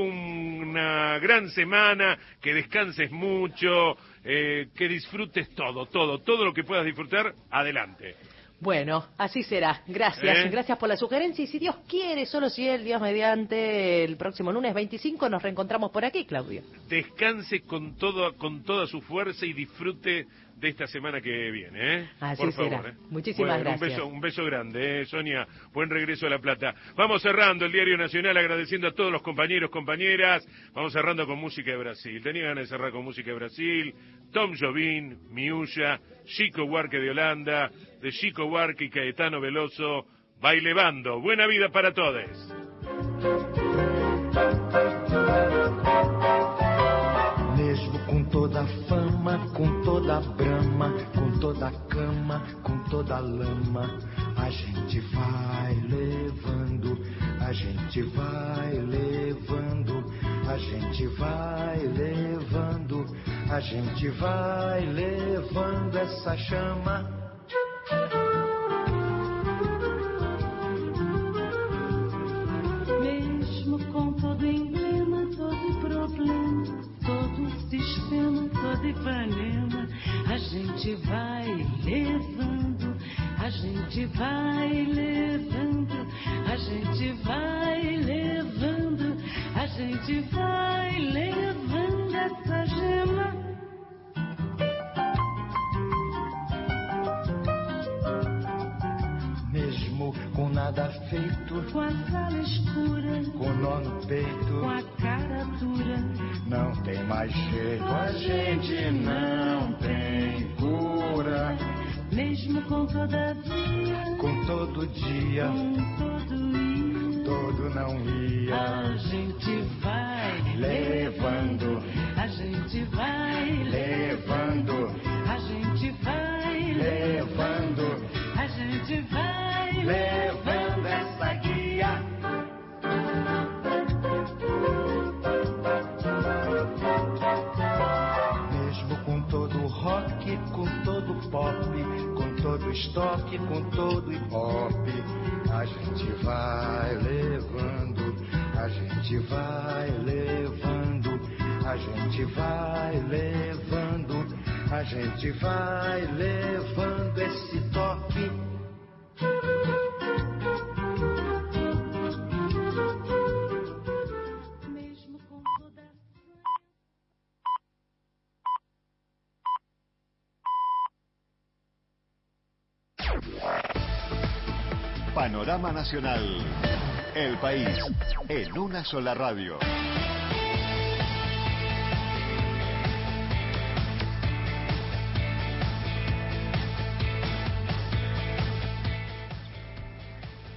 una gran semana, que descanses mucho, eh, que disfrutes todo, todo, todo lo que puedas disfrutar, adelante. Bueno, así será. Gracias, ¿Eh? gracias por la sugerencia. Y si Dios quiere, solo si Él, Dios mediante, el próximo lunes veinticinco nos reencontramos por aquí, Claudio. Descanse con todo, con toda su fuerza y disfrute de esta semana que viene, ¿eh? Así por será. favor, ¿eh? Muchísimas bueno, gracias. Un beso, un beso grande, ¿eh, Sonia? Buen regreso a La Plata. Vamos cerrando el Diario Nacional agradeciendo a todos los compañeros, compañeras. Vamos cerrando con música de Brasil. Tenía ganas de cerrar con música de Brasil. Tom Jobim, Miúcha, Chico Buarque de Holanda, de Chico Buarque y Caetano Veloso, Bailebando. Buena vida para todos. Mesmo com toda a fama, com toda a brama, com toda a cama, com toda a lama, a gente vai levando, a gente vai levando, a gente vai levando, a gente vai levando essa chama. Mesmo com todo emblema, todo problema, todo sistema, todo Ipanema, a gente vai levando, a gente vai levando, a gente vai levando, a gente vai levando essa gema. Mesmo com nada feito, com a sala escura, com nó no peito, com a cara dura, não tem mais jeito, a gente não tem cura. Mesmo com todavia, com todo dia, com todo ia, todo não ia, a gente vai levando, a gente vai levando, a gente vai levando, a gente vai levando essa guia. Mesmo com todo rock, com todo pop, com todo estoque, com todo hip hop, a gente vai levando, a gente vai levando, a gente vai levando, a gente vai levando esse toque. Panorama Nacional. El país en una sola radio.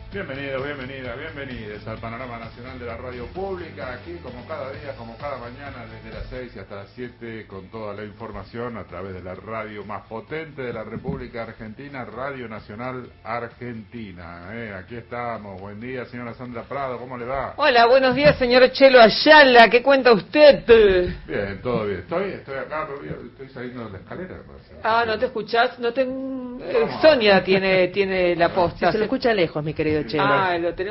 Bienvenidos, bienvenidas, bienvenidos al Panorama Nacional de la Radio Pública, aquí como cada día, como cada mañana, desde las seis y hasta las siete, con toda la información a través de la radio más potente de la República Argentina, Radio Nacional Argentina. Eh, aquí estamos, buen día, señora Sandra Prado, ¿cómo le va? Hola, buenos días, señor Chelo Ayala, ¿qué cuenta usted? Bien, todo bien, estoy, estoy acá, pero estoy saliendo de la escalera. Parece. Ah, ¿no te escuchás? No te... Eh, Sonia tiene, tiene la posta. Sí, se lo escucha lejos, mi querido Chelo. Ah, lo tenemos.